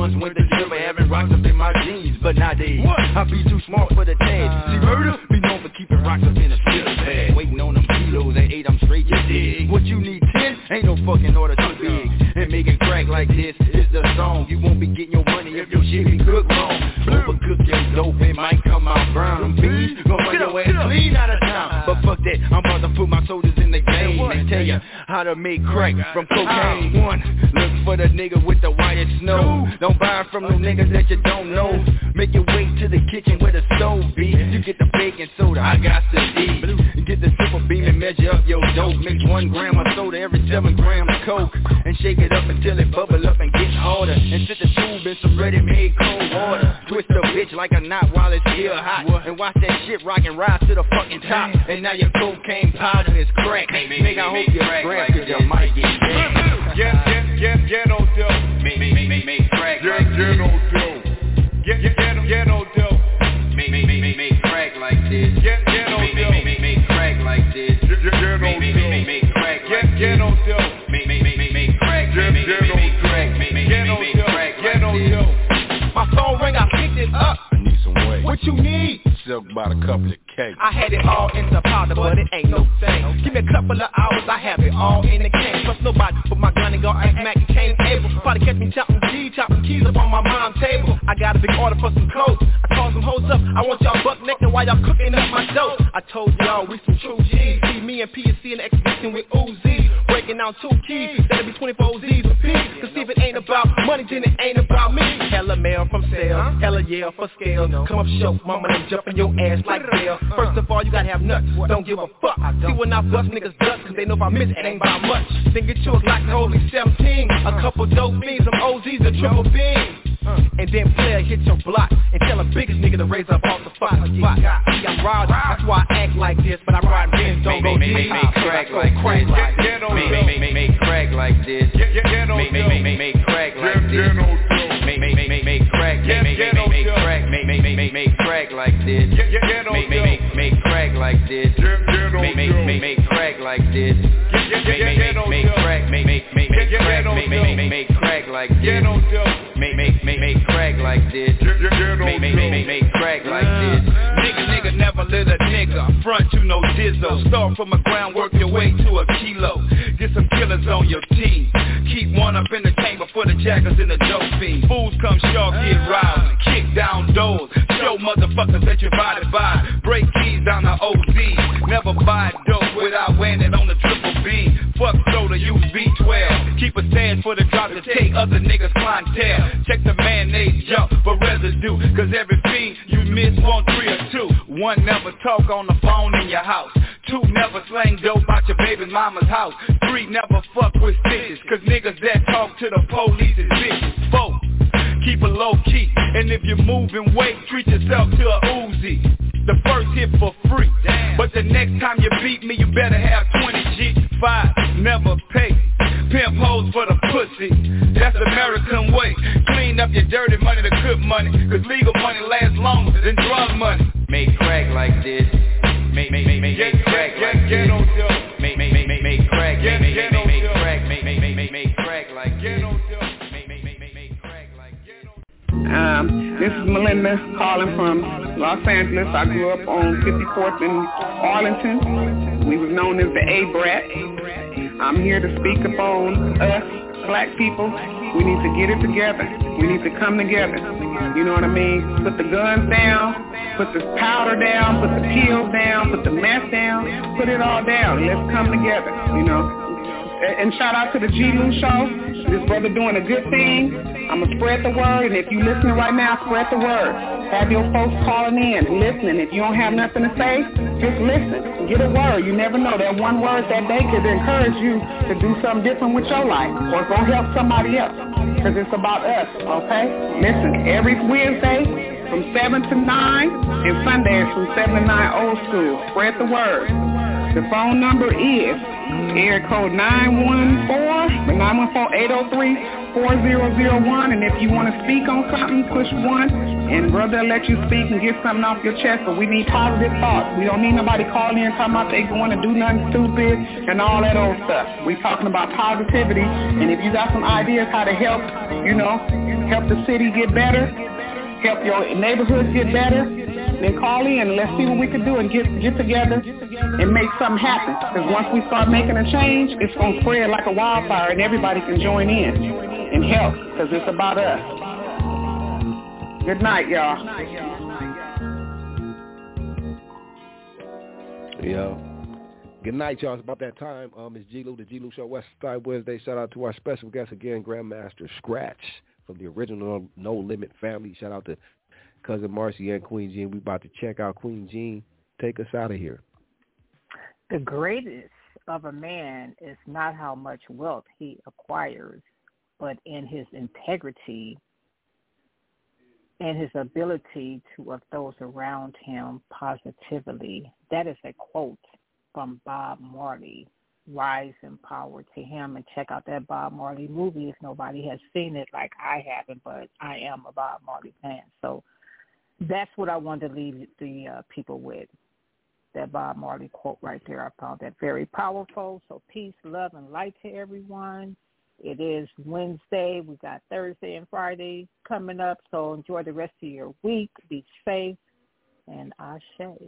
S14: once went to jail for having rocks up in my jeans, but nowadays I be too smart for the tag. See, murder be known for keeping rocks up in a still bag. Waiting on them kilos, at eight I'm straight, you dig. What you need ten, ain't no fucking order too big. And making crack like this is the song. You won't be getting your money if your shit be cooked wrong. Overcook your dope, it might come out brown. Them beans gon' run your ass clean out of town. But fuck that, I'm about to put my soldiers in the game and tell you how to make crack from cocaine. One, look for the nigga with the whitest snow. Don't buy from no niggas that you don't know. Make your way to the kitchen where the stove be. You get the baking soda, I got the D. Get the triple beam and measure up your dope. Mix one gram of soda every seven grams of coke. And shake it up until it bubble up and get harder. And sit the tube in some ready-made cold water. Twist the bitch like a knot while it's still hot. And watch that shit rock and rise to the fucking top. And now your cocaine powder is crack. Nigga, I hope you grab cause you might get dead.
S15: Get, get, get, ghetto dope.
S14: Make, make, make, make, make crack
S15: get,
S14: like this.
S15: Ghetto dope. Get, get, ghetto, ghetto dope.
S14: Make, make, make, make, make crack like this.
S15: Get, ghetto
S14: make,
S15: dope.
S14: Make, make, make, make crack like this.
S15: Get, ghetto
S14: make, make, make, make, make crack like this.
S15: Ghetto dope.
S14: Make, make, make, make, make crack. Make, make, make, make crack. Make, make, make, make, make crack like this.
S11: My phone rang, I picked it up.
S15: I need some weight.
S11: What you need?
S15: Silk about a couple of cakes.
S11: I had it all in the powder, but it ain't no thing. Give me a couple of hours, I have it all in the can. Plus nobody put my gun and go act Mac and Kane able. Probably catch me chopping G, chopping keys up on my mom's table. I got a big order for some coke. I called some hoes up. I want y'all buck naked while y'all cooking up my dough. I told y'all we some true G's. See me and P and C in the exhibition with Uzi. Breaking down two keys, that'll be twenty-four Z's with P. Cause if it ain't about money, then it ain't about me. Hella mail from sale, hella yeah for scale. Come up show, mama done jump in your ass like bail. First of all, you gotta have nuts, don't give a fuck. See when I bust niggas duck, cause they know if I miss it ain't by much. Then get you a Glock holy seventeen, a couple dope fiends, some O Z's, a triple beam. And then player hit your block and tell the biggest nigga to raise up off the spot. See, I'm riding, that's why I act like this, but I ride Benz, don't go
S14: make, make, make crack like this. Make, make, make, make, make crack like this. Make, make, make, make, make crack like this. Make, make, make, make, make crack. Make, make, make, make, make crack. Make, make, make, make, make crack like this. Make, make, make, make crack like this. Make, make, make, make crack like this. Make, make, make, make crack. Make, make, make, make crack. Make, make, make, make crack like this. Make, make, make, make crack like this. Make, make, make, make crack like this.
S15: Nigga, nigga, never let a nigga front you no dizzo. Start from the ground, work your way to a kilo. Get some killers on your team. Keep one up in the chamber for the jackers and the dope fiends. Fools come sharp, get roused, kick down doors. Show motherfuckers that you're body by. Break keys down the O Z. Never buy dope without weighing it on the triple B. Fuck soda, use B twelve. Keep a stand for the drop to take other niggas' clientele. Check the mayonnaise jump for residue. Cause every fiend you miss want three or two. One, never talk on the phone in your house. Two, never slang dope out your baby mama's house. Three, never fuck with stitches. Cause niggas that talk to the police is bitches. Four, keep it low key. And if you're moving weight, treat yourself to a Uzi. The first hit for free. But the next time you beat me, you better have twenty G. Five, never pay. Pimp hoes for the pussy. That's the American way. Clean up your dirty money to good money. Cause legal money lasts longer than drug money.
S14: Make crack like this. Make, make, make, make, make crack like this. Make, make, make, make, make crack. Make, make, make, make, make crack. Make, make, make, make, make crack like this. Make, make, make, make, make crack like this.
S16: Um, this is Melinda calling from Los Angeles. I grew up on fifty-fourth in Arlington. We was known as the A-Brat. I'm here to speak upon us, black people. We need to get it together. We need to come together. You know what I mean? Put the guns down, put the powder down, put the pills down, put the meth down, put it all down. Let's come together, you know. And shout out to the G. Lou Show. This brother doing a good thing. I'm going to spread the word. And if you listening right now, spread the word. Have your folks calling in, listening. If you don't have nothing to say, just listen. Get a word. You never know. That one word that day could encourage you to do something different with your life. Or go help somebody else. Because it's about us, okay? Listen, every Wednesday from seven to nine, and Sundays from seven to nine old school. Spread the word. The phone number is Area code nine one four, nine one four, eight oh three, four zero zero one. And if you want to speak on something, push one. And brother will let you speak and get something off your chest. But we need positive thoughts. We don't need nobody calling in talking about they going to do nothing stupid and all that old stuff. We talking about positivity. And if you got some ideas how to help, you know, help the city get better, help your neighborhood get better, then call in and let's see what we can do and get get together and make something happen. Because once we start making a change, it's going to spread like a wildfire and everybody can join in and help because it's about us. Good night, y'all.
S1: Yo. Good night, y'all. It's about that time. Um, it's G. Lou, the G. Lou Show, West Side Wednesday. Shout out to our special guest again, Grandmaster Scratch from the original No Limit family. Shout out to Cousin Marcy and Queen Jean. We about to check out Queen Jean. Take us out of here.
S2: The greatest of a man is not how much wealth he acquires, but in his integrity and his ability to affect those around him positively. That is a quote from Bob Marley. Rise in power to him, and check out that Bob Marley movie if nobody has seen it like I haven't, but I am a Bob Marley fan. So that's what I wanted to leave the uh, people with, that Bob Marley quote right there. I found that very powerful. So peace, love, and light to everyone. It is Wednesday. We got Thursday and Friday coming up, so enjoy the rest of your week. Be safe, and ashe.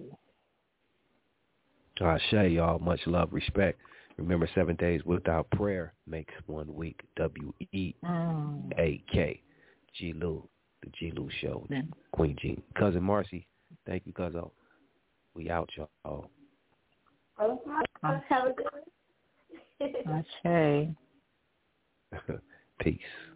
S1: Ashe, y'all. Much love, respect. Remember, seven days without prayer makes one week. W E A K. G. Lou, the G. Lou Show. Mm. Queen Jean. Cousin Marcy, thank you, cousin. We out, y'all.
S13: Have a good one.
S2: Ashe.
S1: Peace.